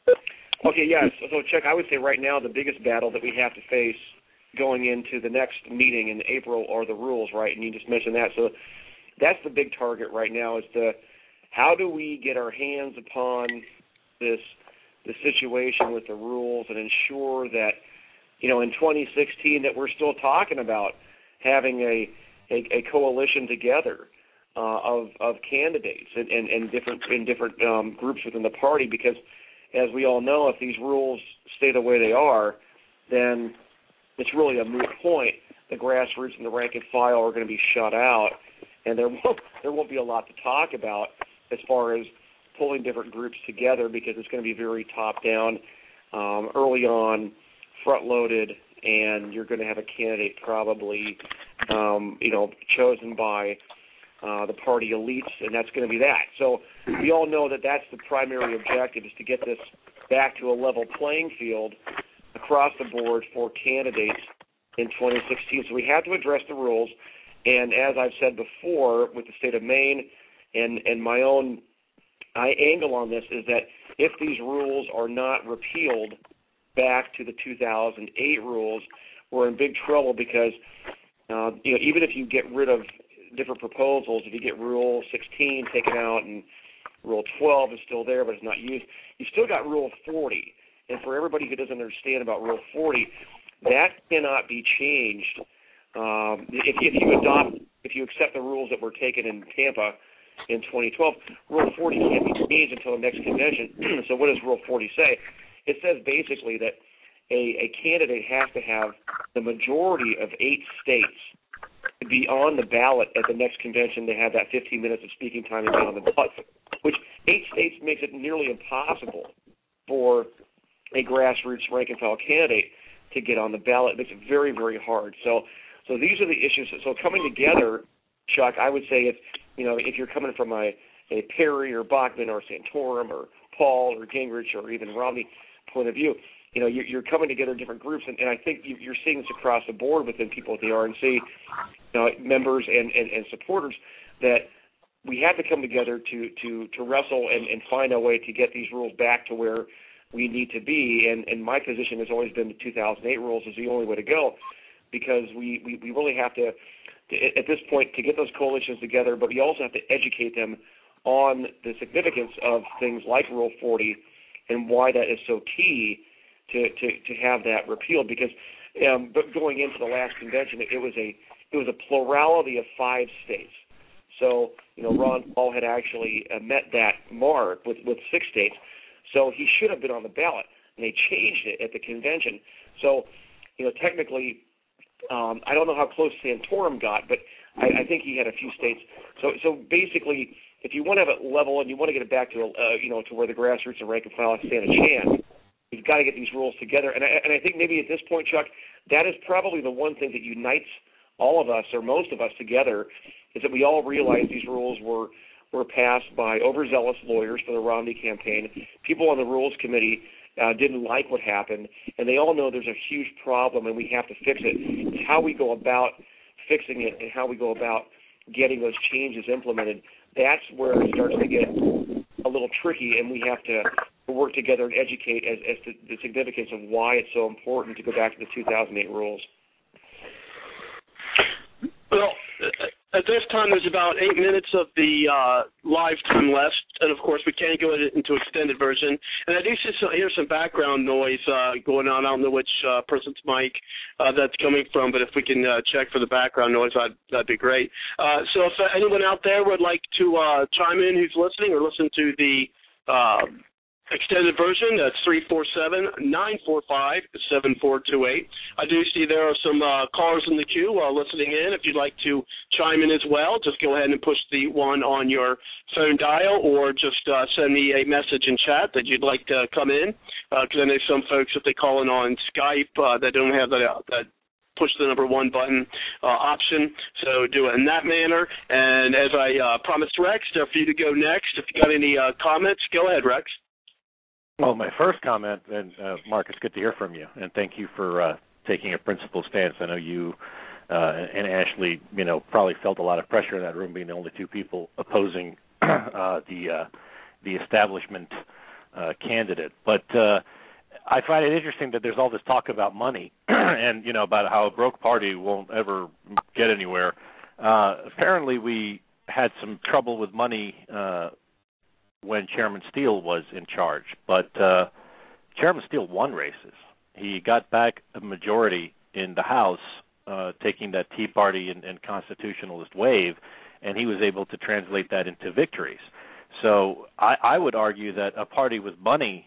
Okay, yes. So, so, Chuck, I would say right now the biggest battle that we have to face going into the next meeting in April are the rules, right? And you just mentioned that. So that's the big target right now is the how do we get our hands upon this the situation with the rules and ensure that you know, in twenty sixteen that we're still talking about having a a, a coalition together uh, of of candidates and, and, and different in different um, groups within the party, because as we all know, if these rules stay the way they are, then it's really a moot point. The grassroots and the rank and file are going to be shut out, and there won't there won't be a lot to talk about as far as pulling different groups together, because it's going to be very top down, um, early on, front loaded, and you're going to have a candidate probably, um, you know, chosen by uh, the party elites, and that's going to be that. So we all know that that's the primary objective, is to get this back to a level playing field across the board for candidates in twenty sixteen. So we have to address the rules, and as I've said before, with the state of Maine and, and my own I angle on this is that if these rules are not repealed back to the two thousand eight rules, we're in big trouble, because uh, you know, even if you get rid of different proposals, if you get Rule sixteen taken out and Rule twelve is still there but it's not used, you still got Rule forty. And for everybody who doesn't understand about Rule forty, that cannot be changed. Um, if, if you adopt, if you accept the rules that were taken in Tampa in twenty twelve, Rule forty can't be changed until the next convention. So what does Rule forty say? It says basically that a, a candidate has to have the majority of eight states to be on the ballot at the next convention to have that fifteen minutes of speaking time to be on the ballot, which eight states makes it nearly impossible for a grassroots rank and file candidate to get on the ballot. It makes it very, very hard. So so these are the issues. So coming together, Chuck, I would say if, you know, if you're coming from a, a Perry or Bachmann or Santorum or Paul or Gingrich or even Romney point of view, you know, you're, you're coming together in different groups, and, and I think you, you're seeing this across the board within people at the R N C, you know, members and, and, and supporters, that we have to come together to to, to wrestle and, and find a way to get these rules back to where we need to be. And, and my position has always been the two thousand eight rules is the only way to go, because we, we, we really have to, to, at this point, to get those coalitions together, but we also have to educate them on the significance of things like Rule forty and why that is so key to, to, to have that repealed. Because um, but going into the last convention, it, it was a it was a plurality of five states. So, you know, Ron Paul had actually uh, met that mark with, with six states. So he should have been on the ballot, and they changed it at the convention. So, you know, technically, um, I don't know how close Santorum got, but I, I think he had a few states. So, so basically, if you want to have it level and you want to get it back to, uh, you know, to where the grassroots and rank and file stand a chance, you've got to get these rules together. And I, and I think maybe at this point, Chuck, that is probably the one thing that unites all of us, or most of us together, is that we all realize these rules were were passed by overzealous lawyers for the Romney campaign. People on the Rules Committee uh, didn't like what happened, and they all know there's a huge problem and we have to fix it. It's how we go about fixing it and how we go about getting those changes implemented. That's where it starts to get a little tricky, and we have to work together and educate as, as to the significance of why it's so important to go back to the two thousand eight rules. Well, at this time, there's about eight minutes of the uh, live time left, and of course, we can't go into extended version. And I do hear some background noise uh, going on. I don't know which uh, person's mic uh, that's coming from, but if we can uh, check for the background noise, I'd, that'd be great. Uh, so if uh, anyone out there would like to uh, chime in who's listening or listen to the uh, extended version, that's three four seven, nine four five, seven four two eight. I do see there are some uh, callers in the queue while listening in. If you'd like to chime in as well, just go ahead and push the one on your phone dial, or just uh, send me a message in chat that you'd like to come in, because uh, I know some folks, if they call in on Skype, uh, that don't have that, uh, that push the number one button uh, option, so do it in that manner. And as I uh, promised Rex, for you to go next, if you got any uh, comments, go ahead, Rex. Well, my first comment, and uh, Mark, it's good to hear from you, and thank you for uh, taking a principled stance. I know you uh, and Ashley, you know, probably felt a lot of pressure in that room, being the only two people opposing uh, the uh, the establishment uh, candidate. But uh, I find it interesting that there's all this talk about money, and you know, about how a broke party won't ever get anywhere. Uh, apparently, we had some trouble with money Uh, when Chairman Steele was in charge. But uh, Chairman Steele won races. He got back a majority in the House, uh, taking that Tea Party and, and constitutionalist wave, and he was able to translate that into victories. So I, I would argue that a party with money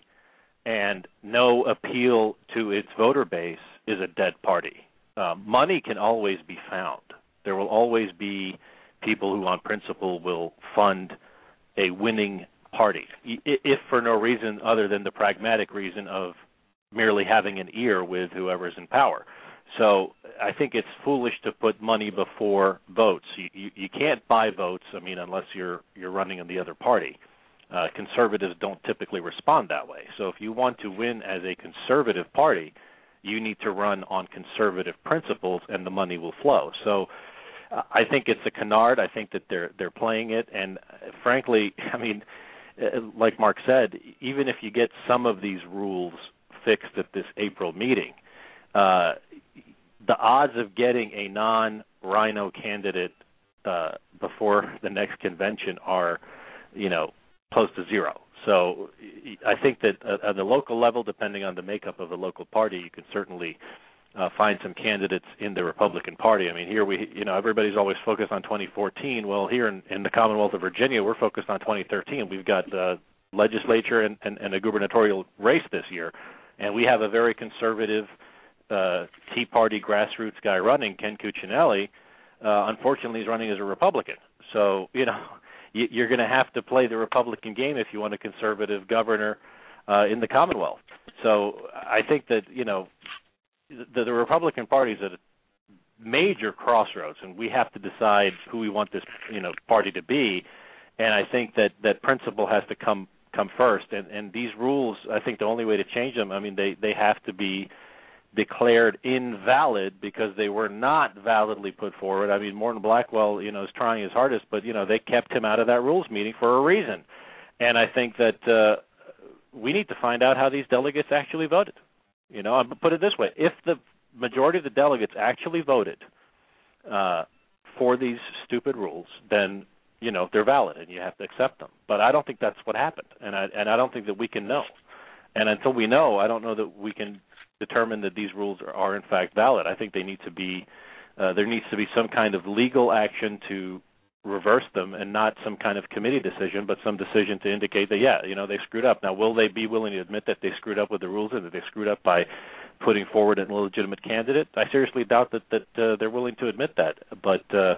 and no appeal to its voter base is a dead party. Uh, money can always be found. There will always be people who on principle will fund a winning party, if for no reason other than the pragmatic reason of merely having an ear with whoever's in power. So I think it's foolish to put money before votes. You, you, you can't buy votes, I mean, unless you're you're running in the other party. Uh, conservatives don't typically respond that way. So if you want to win as a conservative party, you need to run on conservative principles, and the money will flow. So uh, I think it's a canard. I think that they're they're playing it, and uh, frankly, I mean, uh, like Mark said, even if you get some of these rules fixed at this April meeting, uh, the odds of getting a non-Rhino candidate uh, before the next convention are, you know, close to zero. So I think that at the local level, depending on the makeup of the local party, you can certainly uh, find some candidates in the Republican Party. I mean, here we, you know, everybody's always focused on twenty fourteen. Well, here in, in the Commonwealth of Virginia, we're focused on twenty thirteen. We've got uh, legislature and, and, and a gubernatorial race this year, and we have a very conservative uh, Tea Party grassroots guy running, Ken Cuccinelli. Uh, unfortunately, he's running as a Republican. So, you know, you're going to have to play the Republican game if you want a conservative governor uh, in the Commonwealth. So I think that, you know, the, the Republican Party is at a major crossroads, and we have to decide who we want this, you know, party to be. And I think that, that principle has to come come first. And, and these rules, I think the only way to change them, I mean, they, they have to be declared invalid because they were not validly put forward. I mean, Morton Blackwell, you know, is trying his hardest, but, you know, they kept him out of that rules meeting for a reason. And I think that uh, we need to find out how these delegates actually voted. You know, I'll put it this way. If the majority of the delegates actually voted uh, for these stupid rules, then, you know, they're valid and you have to accept them. But I don't think that's what happened, and I, and I don't think that we can know. And until we know, I don't know that we can determine that these rules are, are in fact valid. I think they need to be, uh, there needs to be some kind of legal action to reverse them, and not some kind of committee decision, but some decision to indicate that, yeah, you know, they screwed up. Now, will they be willing to admit that they screwed up with the rules and that they screwed up by putting forward an illegitimate candidate? I seriously doubt that, that uh, they're willing to admit that. But uh,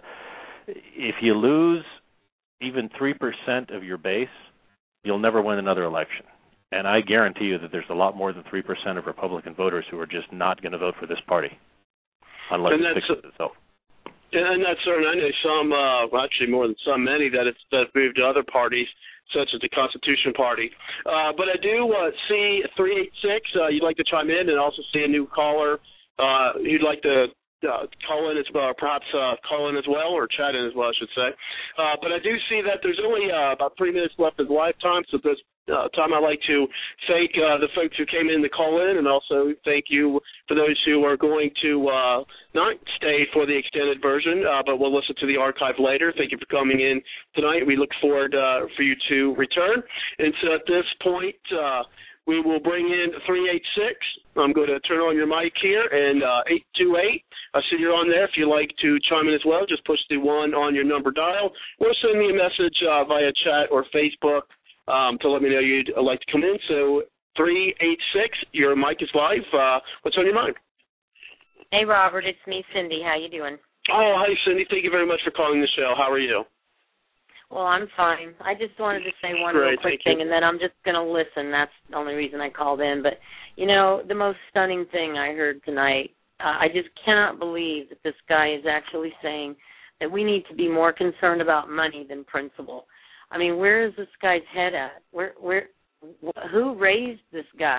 if you lose even three percent of your base, you'll never win another election. And I guarantee you that there's a lot more than three percent of Republican voters who are just not going to vote for this party unless it fixes itself. And that's certain. I know some, uh, well, actually more than some, many that it's that moved to other parties, such as the Constitution Party. Uh, but I do uh, see three eight six. Uh, you'd like to chime in, and also see a new caller uh, you'd like to uh, call in as well, or perhaps uh, call in as well, or chat in as well, I should say. Uh, but I do see that there's only uh, about three minutes left of live time, so this uh, time I'd like to thank uh, the folks who came in to call in, and also thank you for those who are going to uh, not stay for the extended version, uh, but will listen to the archive later. Thank you for coming in tonight. We look forward uh, for you to return. And so at this point, uh, we will bring in three eight six. I'm going to turn on your mic here, and uh, eight two eight. I see you're on there. If you'd like to chime in as well, just push the one on your number dial, or send me a message uh, via chat or Facebook um, to let me know you'd like to come in. So three eight six, your mic is live. Uh, what's on your mind? Hey, Robert, it's me, Cindy. How you doing? Oh, hi, Cindy. Thank you very much for calling the show. How are you? Well, I'm fine. I just wanted to say one Great, real quick thank thing, you. and then I'm just going to listen. That's the only reason I called in. But, you know, the most stunning thing I heard tonight, uh, I just cannot believe that this guy is actually saying that we need to be more concerned about money than principle. I mean, where is this guy's head at? Where, where, wh- who raised this guy?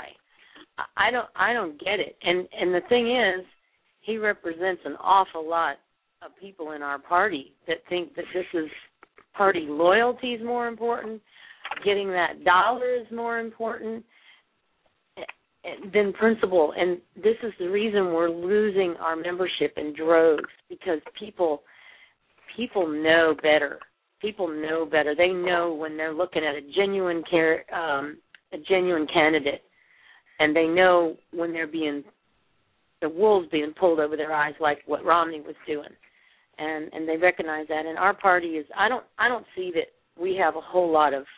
I don't, I don't get it. And and the thing is, he represents an awful lot of people in our party that think that this is party loyalty is more important, getting that dollar is more important than principle. And this is the reason we're losing our membership in droves, because people people know better. People know better. They know when they're looking at a genuine care, um, a genuine candidate and they know when they're being, the wool's being pulled over their eyes, like what Romney was doing, and and they recognize that. And our party is, I don't I don't see that we have a whole lot of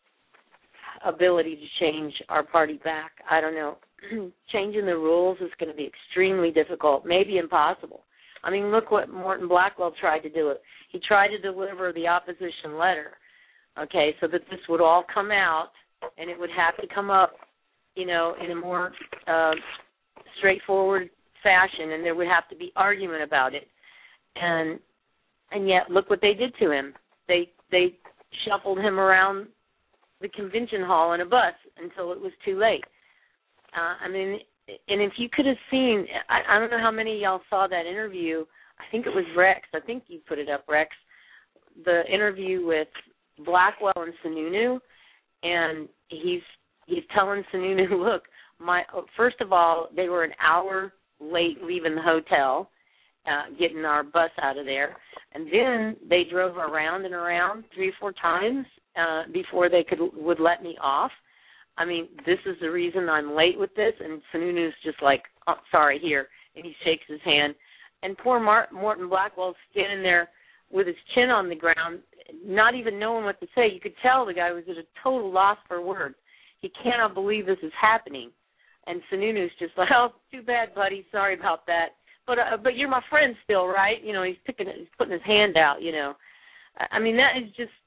ability to change our party back. I don't know. Changing the rules is going to be extremely difficult, maybe impossible. I mean, look what Morton Blackwell tried to do. It. He tried to deliver the opposition letter, okay, so that this would all come out, and it would have to come up, you know, in a more uh, straightforward fashion, and there would have to be argument about it. And and yet, look what they did to him. They they shuffled him around the convention hall in a bus until it was too late. Uh, I mean, and if you could have seen, I, I don't know how many of y'all saw that interview. I think it was Rex. I think you put it up, Rex. The interview with Blackwell and Sununu, and he's he's telling Sununu, look, my first of all, they were an hour late leaving the hotel, uh, getting our bus out of there, and then they drove around and around three or four times uh, before they could would let me off. I mean, this is the reason I'm late with this, and Sununu's just like, oh, sorry, here, and he shakes his hand. And poor Mar- Morton Blackwell's standing there with his chin on the ground, not even knowing what to say. You could tell the guy was at a total loss for words. He cannot believe this is happening. And Sununu's just like, oh, too bad, buddy, sorry about that. But uh, but you're my friend still, right? You know, he's picking, he's putting his hand out, you know. I mean, that is just,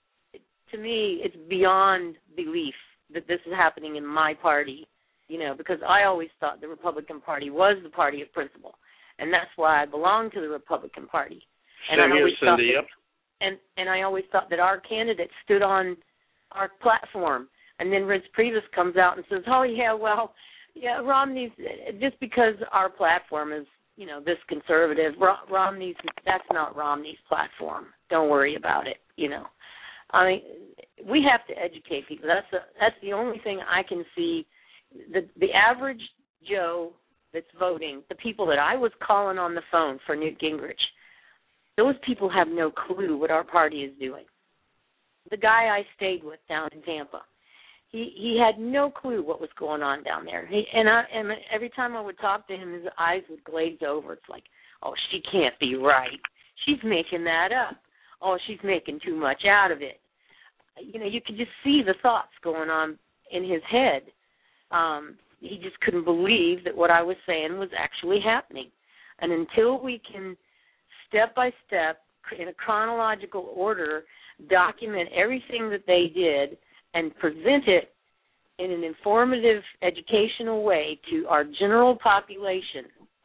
to me, it's beyond belief that this is happening in my party, you know, because I always thought the Republican Party was the party of principle, and that's why I belong to the Republican Party. And Same I always here, Cindy, that, yep. And, and I always thought that our candidate stood on our platform, and then Rich Priebus comes out and says, oh, yeah, well, yeah, Romney's, just because our platform is, you know, this conservative, Romney's, that's not Romney's platform. Don't worry about it, you know. I mean, we have to educate people. That's the, that's the only thing I can see. The the average Joe that's voting, the people that I was calling on the phone for Newt Gingrich, those people have no clue what our party is doing. The guy I stayed with down in Tampa, he he had no clue what was going on down there. He, and, I, and every time I would talk to him, his eyes would glaze over. It's like, oh, she can't be right. She's making that up. Oh, she's making too much out of it. You know, you could just see the thoughts going on in his head. Um, he just couldn't believe that what I was saying was actually happening. And until we can, step by step, in a chronological order, document everything that they did and present it in an informative, educational way to our general population,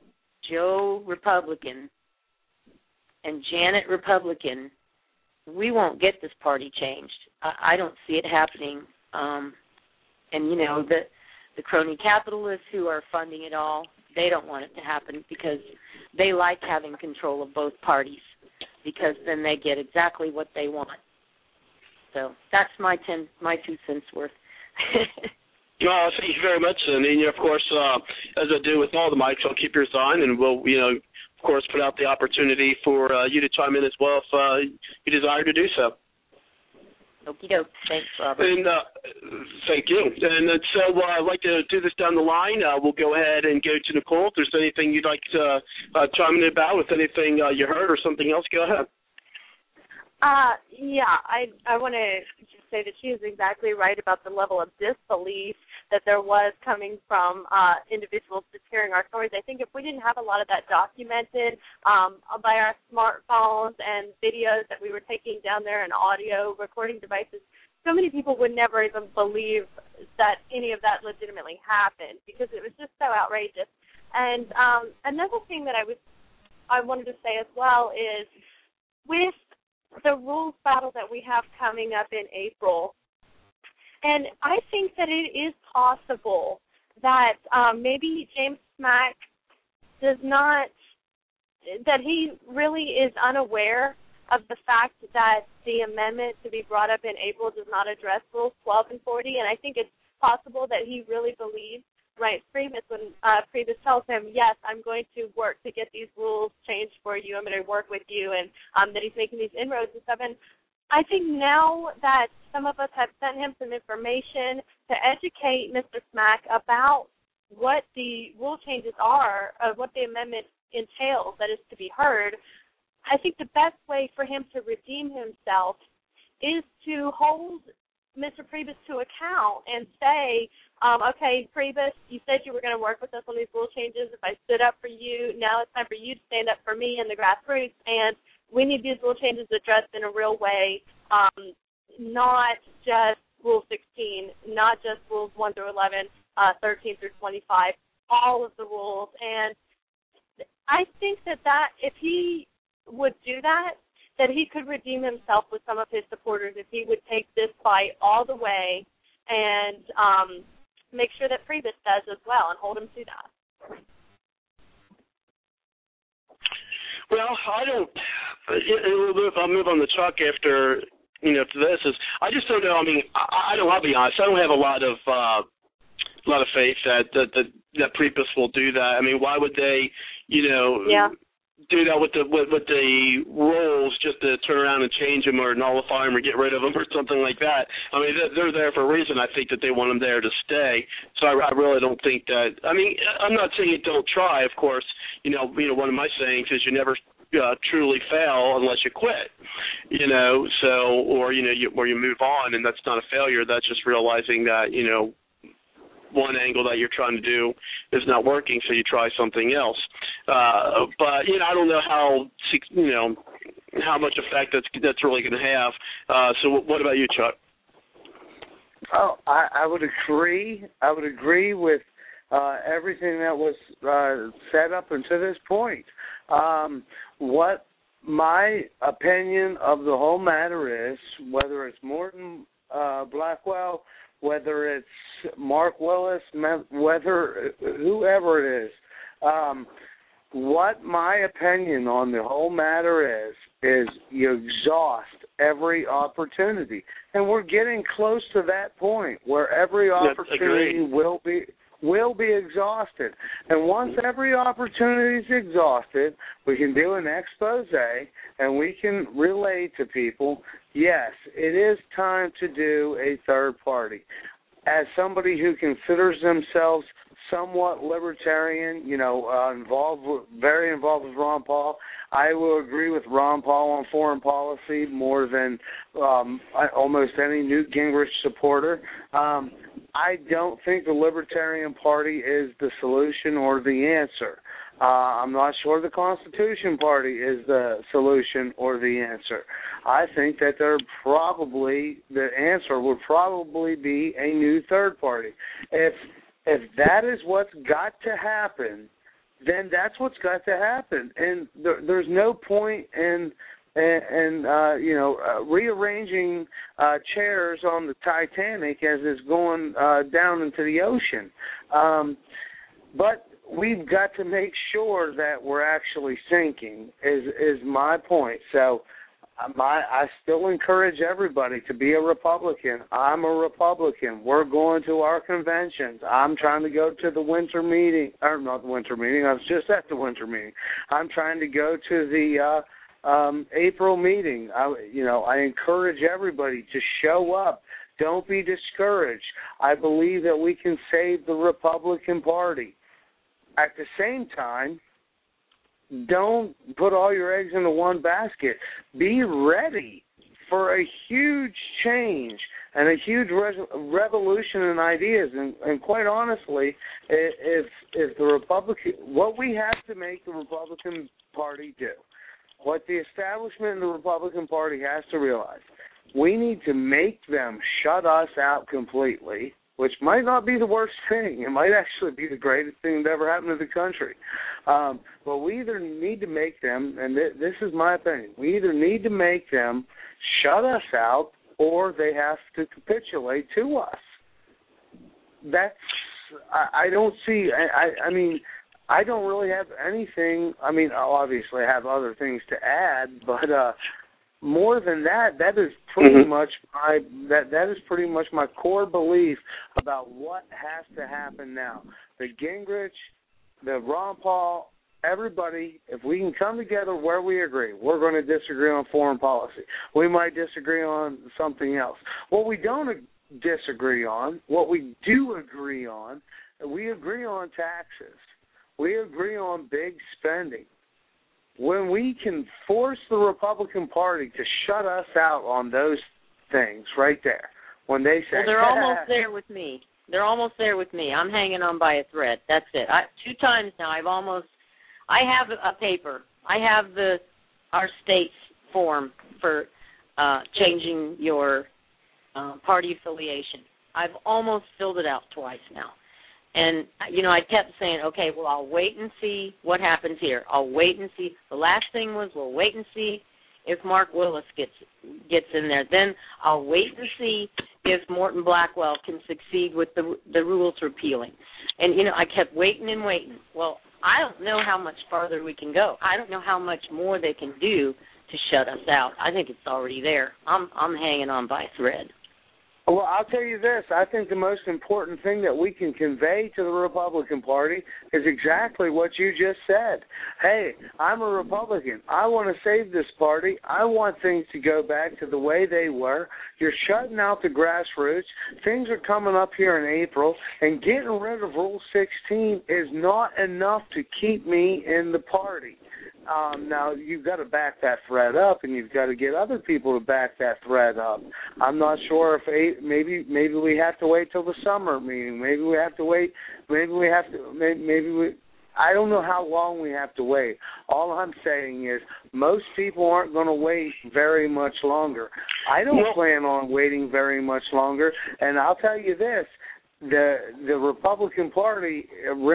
Joe Republican and Janet Republican, we won't get this party changed. I, I don't see it happening. Um, and, you know, the, the crony capitalists who are funding it all, they don't want it to happen because they like having control of both parties because then they get exactly what they want. So that's my ten, my two cents worth. Well, thank you very much, and, and of course, uh, as I do with all the mics, I'll keep yours on, and we'll, you know, of course, put out the opportunity for uh, you to chime in as well if uh, you desire to do so. Okie doke. Thanks, Robert. And uh, thank you. And uh, so uh, I'd like to do this down the line. Uh, we'll go ahead and go to Nicole. If there's anything you'd like to uh, chime in about, with anything uh, you heard or something else, go ahead. Uh, yeah, I I want to just say that she is exactly right about the level of disbelief that there was coming from uh, individuals just hearing our stories. I think if we didn't have a lot of that documented um, by our smartphones and videos that we were taking down there and audio recording devices, so many people would never even believe that any of that legitimately happened because it was just so outrageous. And um, another thing that I was I wanted to say as well is with the rules battle that we have coming up in April, and I think that it is possible that um, maybe James Smack does not, that he really is unaware of the fact that the amendment to be brought up in April does not address Rules twelve and forty, and I think it's possible that he really believes Reince Priebus when uh, Priebus tells him, yes, I'm going to work to get these rules changed for you, I'm going to work with you, and um, that he's making these inroads and stuff. And I think now that some of us have sent him some information to educate Mister Smack about what the rule changes are, uh, what the amendment entails that is to be heard, I think the best way for him to redeem himself is to hold Mister Priebus to account and say, um, okay, Priebus, you said you were going to work with us on these rule changes. If I stood up for you, now it's time for you to stand up for me and the grassroots, and we need these rule changes addressed in a real way, um, not just Rule sixteen, not just Rules one through eleven, uh, thirteen through twenty-five, all of the rules. And I think that, that if he would do that, that he could redeem himself with some of his supporters if he would take this fight all the way and um, make sure that Priebus does as well and hold him to that. Well, I don't. I'll move on the Chuck after you know to this. Is I just don't know. I mean, I, I don't. I'll be honest. I don't have a lot of uh, a lot of faith that that that, that Priebus will do that. I mean, why would they? You know. Yeah. Do that with the with, with the roles just to turn around and change them or nullify them or get rid of them or something like that. I mean, they're there for a reason. I think that they want them there to stay. So I, I really don't think that. I mean, I'm not saying you don't try. Of course, you know, you know, one of my sayings is you never uh, truly fail unless you quit. You know, so or you know, you, or you move on, and that's not a failure. That's just realizing that you know. One angle that you're trying to do is not working, so you try something else. Uh, but you know, I don't know how you know how much effect that's that's really going to have. Uh, so, what about you, Chuck? Oh, I, I would agree. I would agree with uh, everything that was uh, set up until this point. Um, what my opinion of the whole matter is, whether it's Morton uh, Blackwell, whether it's Mark Willis, whether whoever it is, um, what my opinion on the whole matter is, is you exhaust every opportunity. And we're getting close to that point where every opportunity will be will be exhausted. And once every opportunity is exhausted, we can do an expose and we can relay to people, yes, it is time to do a third party. As somebody who considers themselves somewhat libertarian, you know, uh, involved, with, very involved with Ron Paul, I will agree with Ron Paul on foreign policy more than um, almost any Newt Gingrich supporter. Um, I don't think the Libertarian Party is the solution or the answer. Uh, I'm not sure the Constitution Party is the solution or the answer. I think that they're probably, the answer would probably be a new third party. If if that is what's got to happen, then that's what's got to happen. And there, there's no point in, in, in uh, you know, uh, rearranging uh, chairs on the Titanic as it's going uh, down into the ocean. Um, but we've got to make sure that we're actually sinking is is my point. So my, I still encourage everybody to be a Republican. I'm a Republican. We're going to our conventions. I'm trying to go to the winter meeting, or not the winter meeting. I was just at the winter meeting. I'm trying to go to the uh, um, April meeting. I, you know, I encourage everybody to show up. Don't be discouraged. I believe that we can save the Republican Party. At the same time, don't put all your eggs into one basket. Be ready for a huge change and a huge re- revolution in ideas. And, and quite honestly, if if the Republican, what we have to make the Republican Party do, what the establishment in the Republican Party has to realize, we need to make them shut us out completely, which might not be the worst thing. It might actually be the greatest thing that ever happened to the country. Um, but we either need to make them, and th- this is my opinion, we either need to make them shut us out or they have to capitulate to us. That's, I, I don't see, I, I mean, I don't really have anything, I mean, obviously I have other things to add, but uh, more than that, that is pretty mm-hmm. much my that that is pretty much my core belief about what has to happen now. The Gingrich, the Ron Paul, everybody, if we can come together where we agree, we're going to disagree on foreign policy. We might disagree on something else. What we don't disagree on, what we do agree on, we agree on taxes. We agree on big spending. When we can force the Republican Party to shut us out on those things right there, when they say... Well, they're almost there with me. They're almost there with me. I'm hanging on by a thread. That's it. I, two times now I've almost... I have a paper. I have the our state's form for uh, changing your uh, party affiliation. I've almost filled it out twice now. And, you know, I kept saying, okay, well, I'll wait and see what happens here. I'll wait and see. The last thing was we'll wait and see if Mark Willis gets gets in there. Then I'll wait and see if Morton Blackwell can succeed with the the rules repealing. And, you know, I kept waiting and waiting. Well, I don't know how much farther we can go. I don't know how much more they can do to shut us out. I think it's already there. I'm I'm hanging on by a thread. Well, I'll tell you this. I think the most important thing that we can convey to the Republican Party is exactly what you just said. Hey, I'm a Republican. I want to save this party. I want things to go back to the way they were. You're shutting out the grassroots. Things are coming up here in April, and getting rid of Rule sixteen is not enough to keep me in the party. Um, now, you've got to back that thread up, and you've got to get other people to back that thread up. I'm not sure if eight, maybe maybe we have to wait till the summer meeting. Maybe we have to wait. Maybe we have to. Maybe, maybe we. I don't know how long we have to wait. All I'm saying is most people aren't going to wait very much longer. I don't plan on waiting very much longer, and I'll tell you this. The the Republican Party,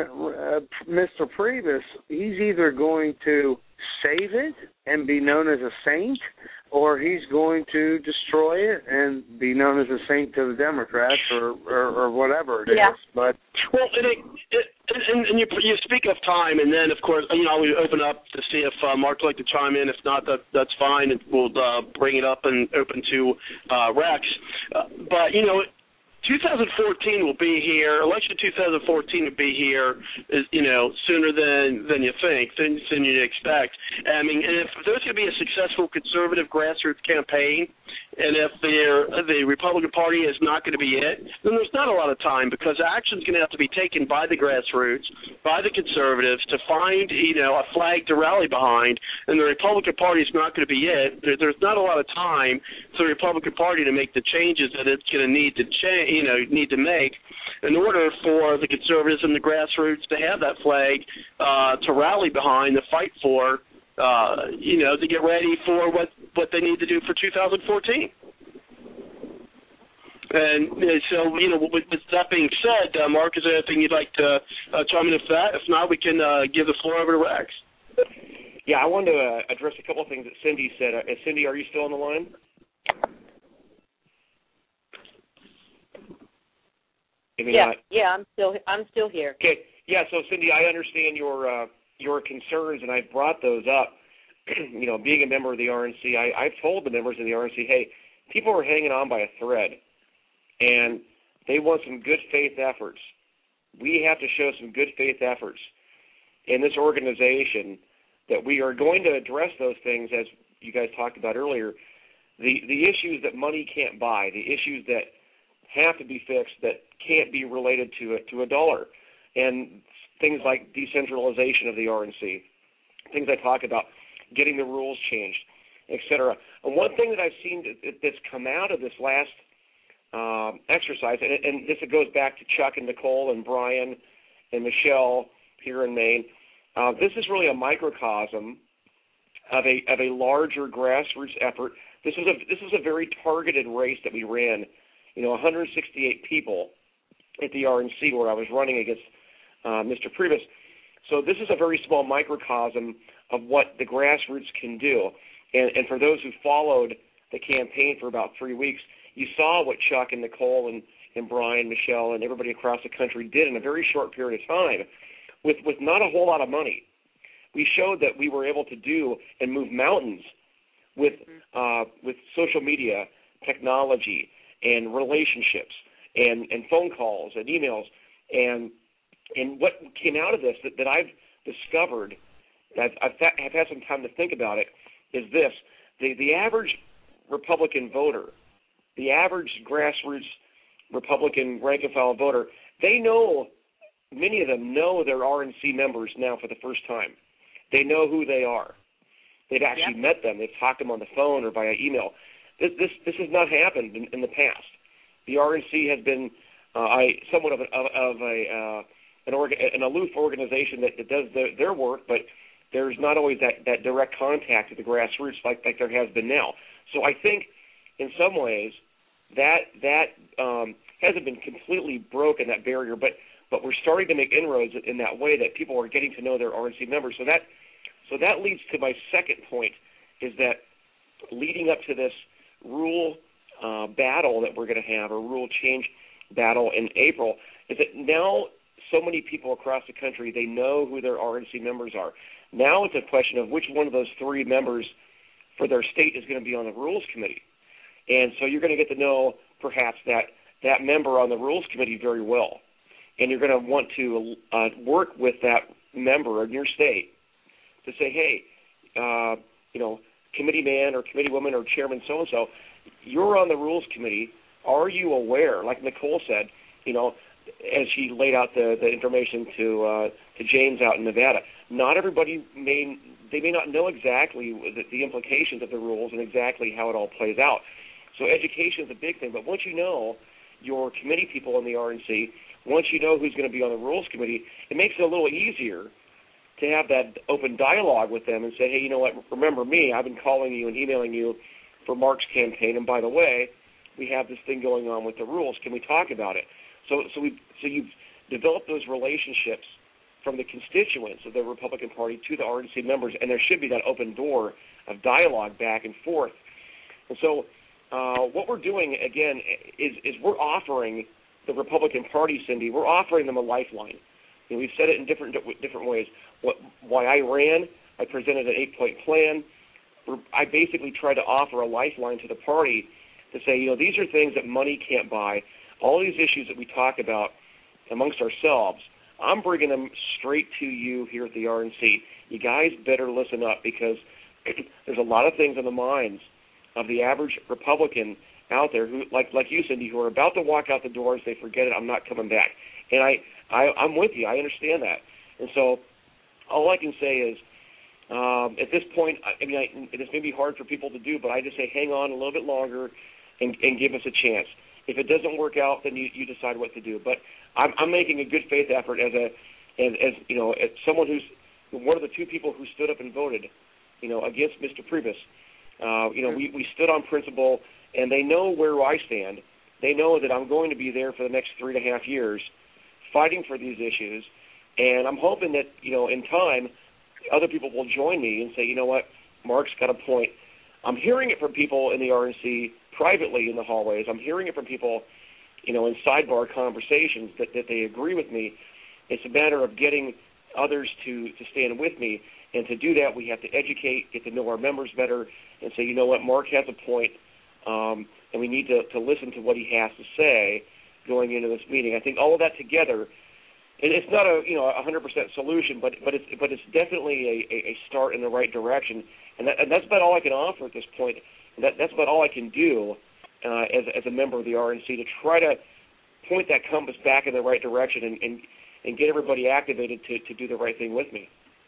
uh, Mister Priebus, he's either going to save it and be known as a saint, or he's going to destroy it and be known as a saint to the Democrats, or, or, or whatever it yeah. is. But well, and, it, it, and, and you, you speak of time, and then of course, you know, we open up to see if uh, Mark would like to chime in. If not, that that's fine, and we'll uh, bring it up and open to uh, Rex. Uh, but you know. twenty fourteen will be here. Election twenty fourteen will be here, is, you know, sooner than than you think, than, than you expect. I mean, and if there's going to be a successful conservative grassroots campaign, and if the Republican Party is not going to be it, then there's not a lot of time, because action is going to have to be taken by the grassroots, by the conservatives, to find, you know, a flag to rally behind, and the Republican Party is not going to be it. There, there's not a lot of time for the Republican Party to make the changes that it's going to need to change. You know, need to make in order for the conservatives and the grassroots to have that flag uh, to rally behind, to fight for, uh, you know, to get ready for what, what they need to do for two thousand fourteen. And so, you know, with, with that being said, uh, Mark, is there anything you'd like to uh, chime in with that? If not, we can uh, give the floor over to Rex. Yeah, I wanted to uh, address a couple of things that Cindy said. Uh, Cindy, are you still on the line? Maybe yeah, not. yeah, I'm still I'm still here. Okay, yeah. So Cindy, I understand your uh, your concerns, and I brought those up. You know, being a member of the R N C, I, I've told the members of the R N C, hey, people are hanging on by a thread, and they want some good faith efforts. We have to show some good faith efforts in this organization that we are going to address those things, as you guys talked about earlier. The the issues that money can't buy, the issues that have to be fixed that can't be related to a, to a dollar, and things like decentralization of the R N C, things I talk about, getting the rules changed, et cetera. And one thing that I've seen that's come out of this last um, exercise, and, and this goes back to Chuck and Nicole and Brian and Michelle here in Maine, uh, this is really a microcosm of a of a larger grassroots effort. This was a this was a very targeted race that we ran. You know, one hundred sixty-eight people at the R N C where I was running against uh, Mister Priebus. So this is a very small microcosm of what the grassroots can do. And, and for those who followed the campaign for about three weeks, you saw what Chuck and Nicole and, and Brian, Michelle, and everybody across the country did in a very short period of time with, with not a whole lot of money. We showed that we were able to do and move mountains with uh, with social media, technology, and relationships, and, and phone calls and emails. And and what came out of this that, that I've discovered I've, I've, I've had some time to think about it, is this. The, the average Republican voter, the average grassroots Republican rank-and-file voter, they know, many of them know their R N C members now for the first time. They know who they are. They've actually yep. met them. They've talked to them on the phone or via email. This this, this has not happened in, in the past. The R N C has been uh, I, somewhat of, a, of, of a uh, an, orga, an aloof organization that, that does their, their work, but there's not always that, that direct contact with the grassroots like, like there has been now. So I think in some ways that that um, hasn't been completely broken, that barrier, but but we're starting to make inroads in that way that people are getting to know their R N C members. So that so that leads to my second point, is that leading up to this rule uh, battle that we're going to have, a rule change battle in April, is that now so many people across the country, they know who their R N C members are. Now it's a question of which one of those three members for their state is going to be on the Rules Committee. And so you're going to get to know perhaps that, that member on the Rules Committee very well. And you're going to want to uh, work with that member in your state to say, hey, uh, you know, committee man or committee woman or chairman so-and-so, you're on the Rules Committee. Are you aware, like Nicole said, you know, as she laid out the, the information to uh, to James out in Nevada, not everybody may, they may not know exactly the, the implications of the rules and exactly how it all plays out. So education is a big thing, but once you know your committee people in the R N C, once you know who's going to be on the Rules Committee, it makes it a little easier to have that open dialogue with them and say, hey, you know what, remember me, I've been calling you and emailing you for Mark's campaign, and by the way, we have this thing going on with the rules. Can we talk about it? So so we so you've developed those relationships from the constituents of the Republican Party to the R N C members, and there should be that open door of dialogue back and forth. And so uh, what we're doing, again, is, is we're offering the Republican Party, Cindy, we're offering them a lifeline. You know, we've said it in different different ways. What, why I ran, I presented an eight-point plan. I basically tried to offer a lifeline to the party to say, you know, these are things that money can't buy. All these issues that we talk about amongst ourselves, I'm bringing them straight to you here at the R N C. You guys better listen up, because there's a lot of things in the minds of the average Republican out there who, like like you, Cindy, who are about to walk out the door and say, forget it, I'm not coming back. And I, I, I'm with you. I understand that. And so all I can say is, um, at this point, I, I mean, I, this may be hard for people to do, but I just say hang on a little bit longer and, and give us a chance. If it doesn't work out, then you, you decide what to do. But I'm, I'm making a good faith effort as a, as, as you know, as someone who's one of the two people who stood up and voted, you know, against Mister Priebus. Uh, you know, we, we stood on principle, and they know where I stand. They know that I'm going to be there for the next three and a half years, fighting for these issues, and I'm hoping that, you know, in time, other people will join me and say, you know what, Mark's got a point. I'm hearing it from people in the R N C privately in the hallways. I'm hearing it from people, you know, in sidebar conversations that, that they agree with me. It's a matter of getting others to, to stand with me, and to do that, we have to educate, get to know our members better, and say, you know what, Mark has a point, um, and we need to, to listen to what he has to say going into this meeting. I think all of that together, and it's not a you know a one hundred percent solution, but but it's but it's definitely a, a start in the right direction, and, that, and that's about all I can offer at this point. And that that's about all I can do uh, as as a member of the R N C to try to point that compass back in the right direction and and, and get everybody activated to, to do the right thing with me.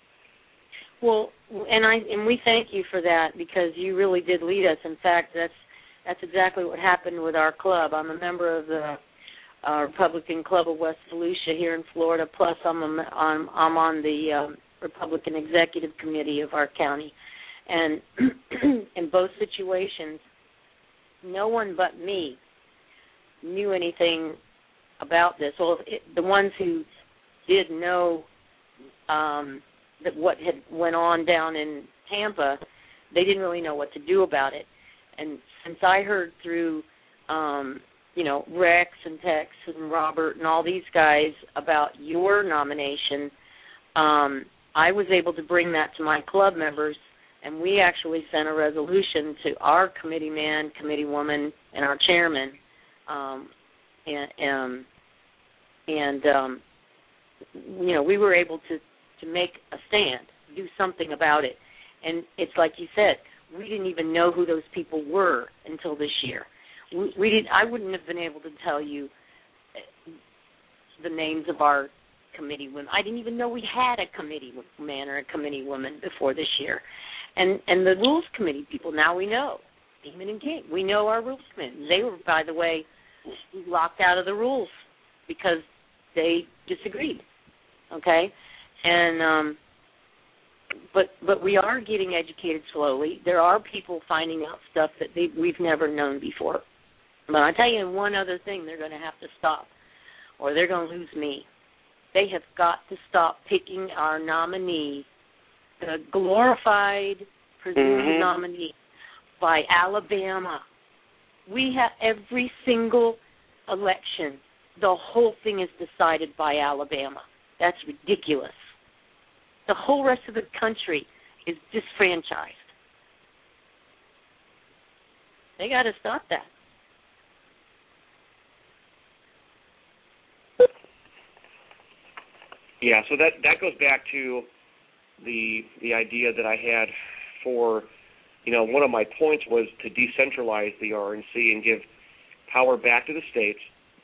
Well, and I and we thank you for that, because you really did lead us. In fact, that's that's exactly what happened with our club. I'm a member of the uh, Republican Club of West Volusia here in Florida. Plus, I'm a, I'm, I'm on the um, Republican Executive Committee of our county, and in both situations, no one but me knew anything about this. Well, it, the ones who did know um, that what had went on down in Tampa, they didn't really know what to do about it. And since I heard through, um, you know, Rex and Tex and Robert and all these guys about your nomination, um, I was able to bring that to my club members, and we actually sent a resolution to our committee man, committee woman, and our chairman, um, and um, and um, you know, we were able to, to make a stand do something about it. And it's like you said, we didn't even know who those people were until this year. We, we didn't. I wouldn't have been able to tell you the names of our committee women. I didn't even know we had a committee man or a committee woman before this year. And and the rules committee people, now we know. Demon and King. We know our rules committee. They were, by the way, locked out of the rules because they disagreed. Okay? And um But but we are getting educated slowly. There are people finding out stuff that they, we've never known before. But I tell you one other thing they're going to have to stop, or they're going to lose me. They have got to stop picking our nominee, the glorified presumed mm-hmm. nominee, by Alabama. We have every single election, the whole thing is decided by Alabama. That's ridiculous. The whole rest of the country is disfranchised. They got to stop that. Yeah, so that, that goes back to the the idea that I had for, you know, one of my points was to decentralize the R N C and give power back to the states.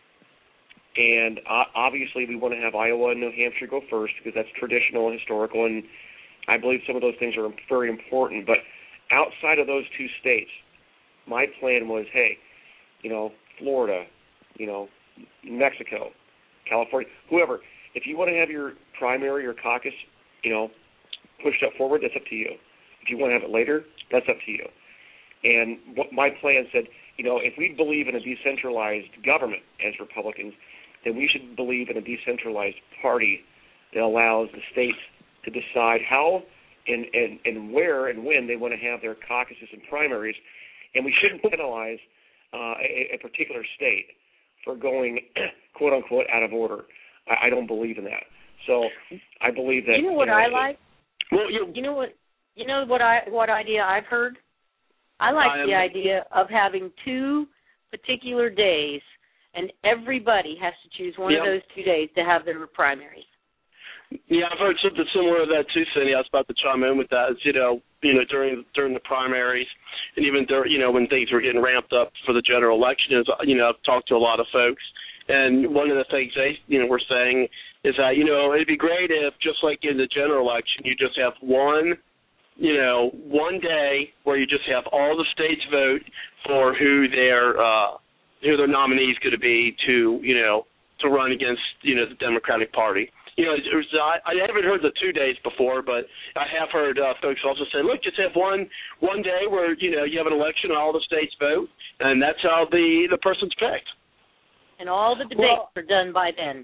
And uh, obviously we want to have Iowa and New Hampshire go first because that's traditional and historical, and I believe some of those things are very important. But outside of those two states, my plan was, hey, you know, Florida, you know, Mexico, California, whoever, if you want to have your primary or caucus, you know, pushed up forward, that's up to you. If you want to have it later, that's up to you. And what my plan said, you know, if we believe in a decentralized government as Republicans, then we should believe in a decentralized party that allows the states to decide how and, and, and where and when they want to have their caucuses and primaries. And we shouldn't penalize uh, a, a particular state for going, quote, unquote, out of order. I, I don't believe in that. So I believe that. You know what you know, I like? Well, you, you know what? You know what I what idea I've heard? I like I the idea of having two particular days, and everybody has to choose one yep. of those two days to have their primaries. Yeah, I've heard something similar to that too, Cindy. I was about to chime in with that. Is, you know, you know, during during the primaries, and even during, you know, when things were getting ramped up for the general election, is, you know, I've talked to a lot of folks, and one of the things they, you know, were saying is that, you know, it'd be great if, just like in the general election, you just have one, you know, one day where you just have all the states vote for who their uh, who their nominee is going to be to, you know, to run against, you know, the Democratic Party. You know, it was, I, I haven't heard the two days before, but I have heard uh, folks also say, look, just have one one day where, you know, you have an election and all the states vote, and that's how the, the person's picked. And all the debates well, are done by then.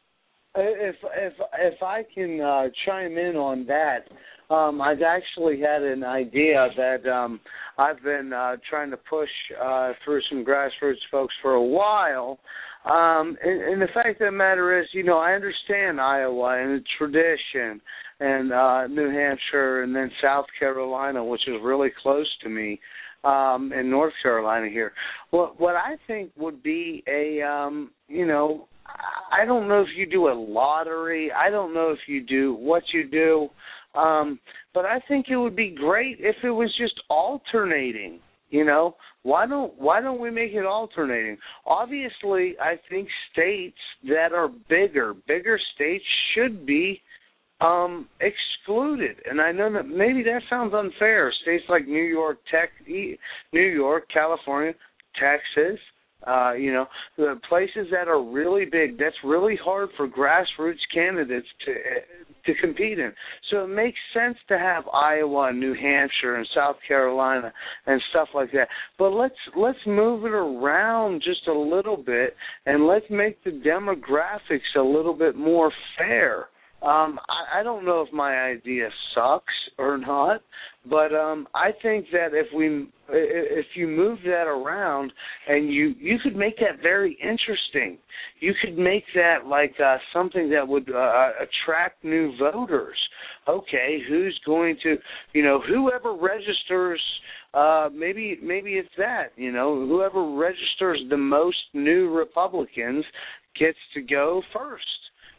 If if if I can uh, chime in on that, um, I've actually had an idea that um, I've been uh, trying to push uh, through some grassroots folks for a while. Um, and, and the fact of the matter is, you know, I understand Iowa and the tradition, and uh, New Hampshire, and then South Carolina, which is really close to me, um, and North Carolina here. What what I think would be a, um, you know, I don't know if you do a lottery. I don't know if you do what you do, um, but I think it would be great if it was just alternating. You know, why don't why don't we make it alternating? Obviously, I think states that are bigger, bigger states should be um, excluded. And I know that maybe that sounds unfair. States like New York, Tech, New York, California, Texas. Uh, you know, the places that are really big, that's really hard for grassroots candidates to to compete in. So it makes sense to have Iowa, New Hampshire, and South Carolina and stuff like that. But let's let's move it around just a little bit, and let's make the demographics a little bit more fair. Um, I, I don't know if my idea sucks or not, but um, I think that if we if you move that around, and you, you could make that very interesting. You could make that like uh, something that would uh, attract new voters. Okay, who's going to, you know, whoever registers, uh, maybe maybe it's that, you know, whoever registers the most new Republicans gets to go first.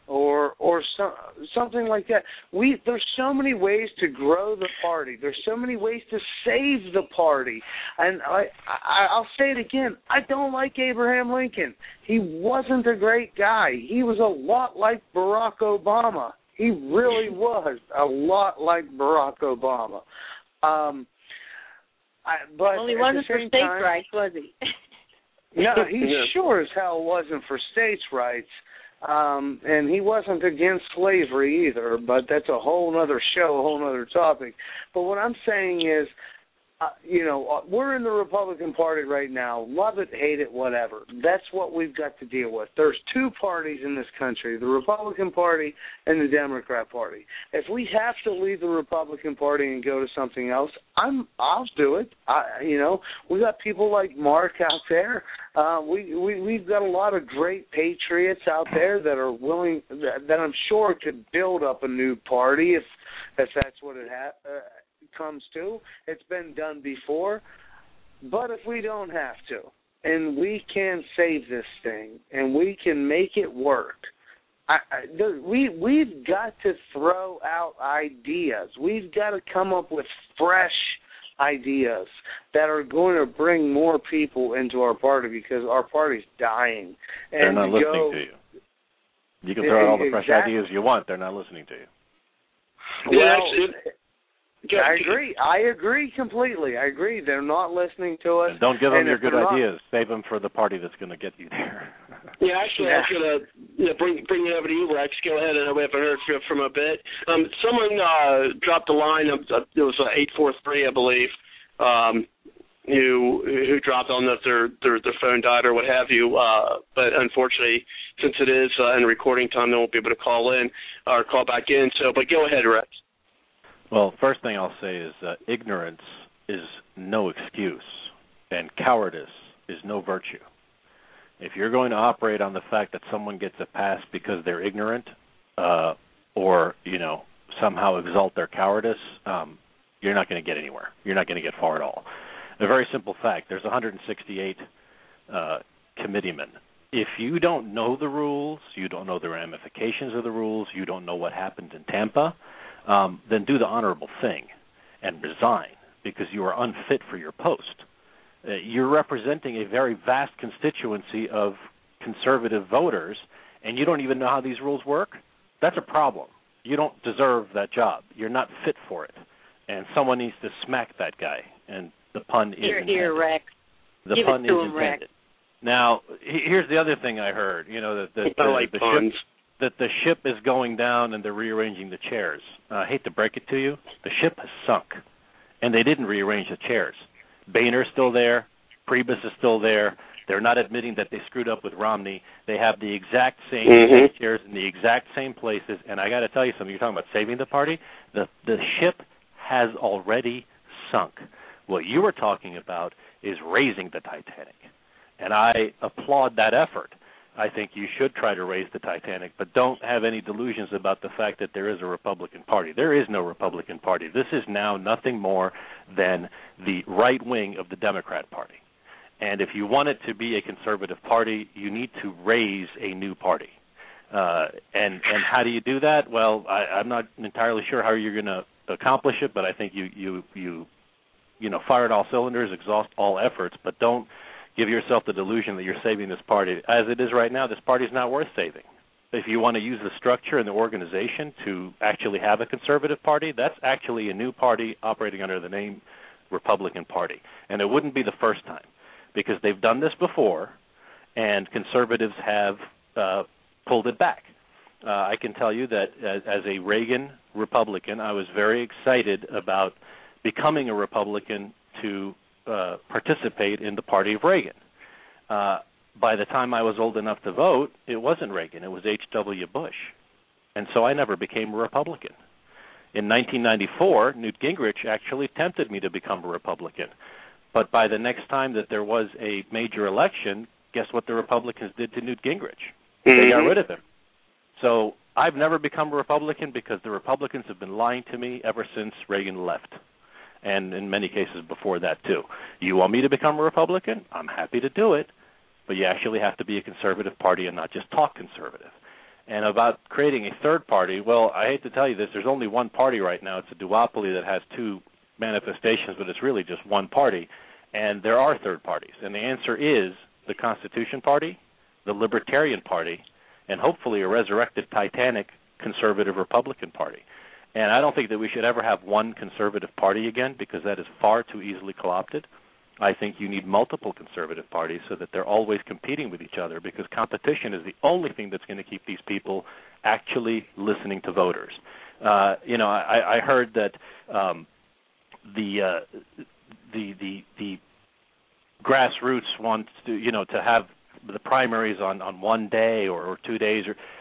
or or some, something like that. We there's so many ways to grow the party. There's so many ways to save the party. And I, I I'll say it again. I don't like Abraham Lincoln. He wasn't a great guy. He was a lot like Barack Obama. He really was a lot like Barack Obama. Um, I, but well, he wasn't for states' time, rights, was he? No, he yeah. sure as hell wasn't for states' rights. Um, and he wasn't against slavery either, but that's a whole other show, a whole other topic. But what I'm saying is, uh, you know, we're in the Republican Party right now. Love it, hate it, whatever. That's what we've got to deal with. There's two parties in this country, the Republican Party and the Democrat Party. If we have to leave the Republican Party and go to something else, I'm, I'll do it. I, you know, we got people like Mark out there. Uh, we, we, we've got a lot of great patriots out there that are willing, that, that I'm sure could build up a new party if, if that's what it ha- uh, comes to. It's been done before. But if we don't have to, and we can save this thing, and we can make it work, I, I, the, we, we've got to throw out ideas. We've got to come up with fresh ideas that are going to bring more people into our party because our party's dying. And they're not listening go, to you. You can throw out all the fresh exactly. ideas you want. They're not listening to you. Well, yeah, actually, I agree. I agree completely. I agree. They're not listening to us. And don't give them your good not, ideas. Save them for the party that's going to get you there. Yeah, actually, yeah. I was going to yeah, bring bring it over to you, Rex. Go ahead. I know we haven't heard from, from a bit. Um, someone uh, dropped a line. Uh, it was uh, eight four three, I believe, um, who who dropped on that their, their their phone died or what have you. Uh, but unfortunately, since it is uh, in recording time, they won't be able to call in or call back in. So, but go ahead, Rex. Well, first thing I'll say is uh, ignorance is no excuse, and cowardice is no virtue. If you're going to operate on the fact that someone gets a pass because they're ignorant, uh, or you know somehow exalt their cowardice, um, you're not going to get anywhere. You're not going to get far at all. A very simple fact: there's one hundred sixty-eight uh, committeemen. If you don't know the rules, you don't know the ramifications of the rules, you don't know what happened in Tampa, um, then do the honorable thing and resign because you are unfit for your post. Uh, you're representing a very vast constituency of conservative voters, and you don't even know how these rules work? That's a problem. You don't deserve that job. You're not fit for it. And someone needs to smack that guy. And the pun is here, intended. here, Rex. The Give pun it to is him, intended. Rex. Now, here's the other thing I heard. You know that the, the, I like the puns. ship that the ship is going down and they're rearranging the chairs. Uh, I hate to break it to you, the ship has sunk, and they didn't rearrange the chairs. Boehner's still there. Priebus is still there. They're not admitting that they screwed up with Romney. They have the exact same mm-hmm. chairs in the exact same places. And I got to tell you something. You're talking about saving the party. The the ship has already sunk. What you were talking about is raising the Titanic, and I applaud that effort. I think you should try to raise the Titanic, but don't have any delusions about the fact that there is a Republican Party. There is no Republican Party. This is now nothing more than the right wing of the Democrat Party. And if you want it to be a conservative party, you need to raise a new party. Uh, and, and how do you do that? Well, I, I'm not entirely sure how you're going to accomplish it, but I think you, you, you, you know, fire at all cylinders, exhaust all efforts, but don't give yourself the delusion that you're saving this party. As it is right now, this party is not worth saving. If you want to use the structure and the organization to actually have a conservative party, that's actually a new party operating under the name Republican Party. And it wouldn't be the first time because they've done this before and conservatives have uh, pulled it back. Uh, I can tell you that as, as a Reagan Republican, I was very excited about becoming a Republican to Uh, participate in the party of Reagan. Uh, by the time I was old enough to vote, it wasn't Reagan, it was H W Bush. And so I never became a Republican. In nineteen ninety-four, Newt Gingrich actually tempted me to become a Republican. But by the next time that there was a major election, guess what the Republicans did to Newt Gingrich? Mm-hmm. They got rid of him. So I've never become a Republican because the Republicans have been lying to me ever since Reagan left. And in many cases before that, too. You want me to become a Republican? I'm happy to do it, but you actually have to be a conservative party and not just talk conservative. And about creating a third party, well, I hate to tell you this, there's only one party right now. It's a duopoly that has two manifestations, but it's really just one party. And there are third parties. And the answer is the Constitution Party, the Libertarian Party, and hopefully a resurrected Titanic conservative Republican Party. And I don't think that we should ever have one conservative party again, because that is far too easily co-opted. I think you need multiple conservative parties so that they're always competing with each other, because competition is the only thing that's going to keep these people actually listening to voters. Uh, you know, I, I heard that um, the, uh, the the the grassroots want to, you know, to have the primaries on, on one day or, or two days. Or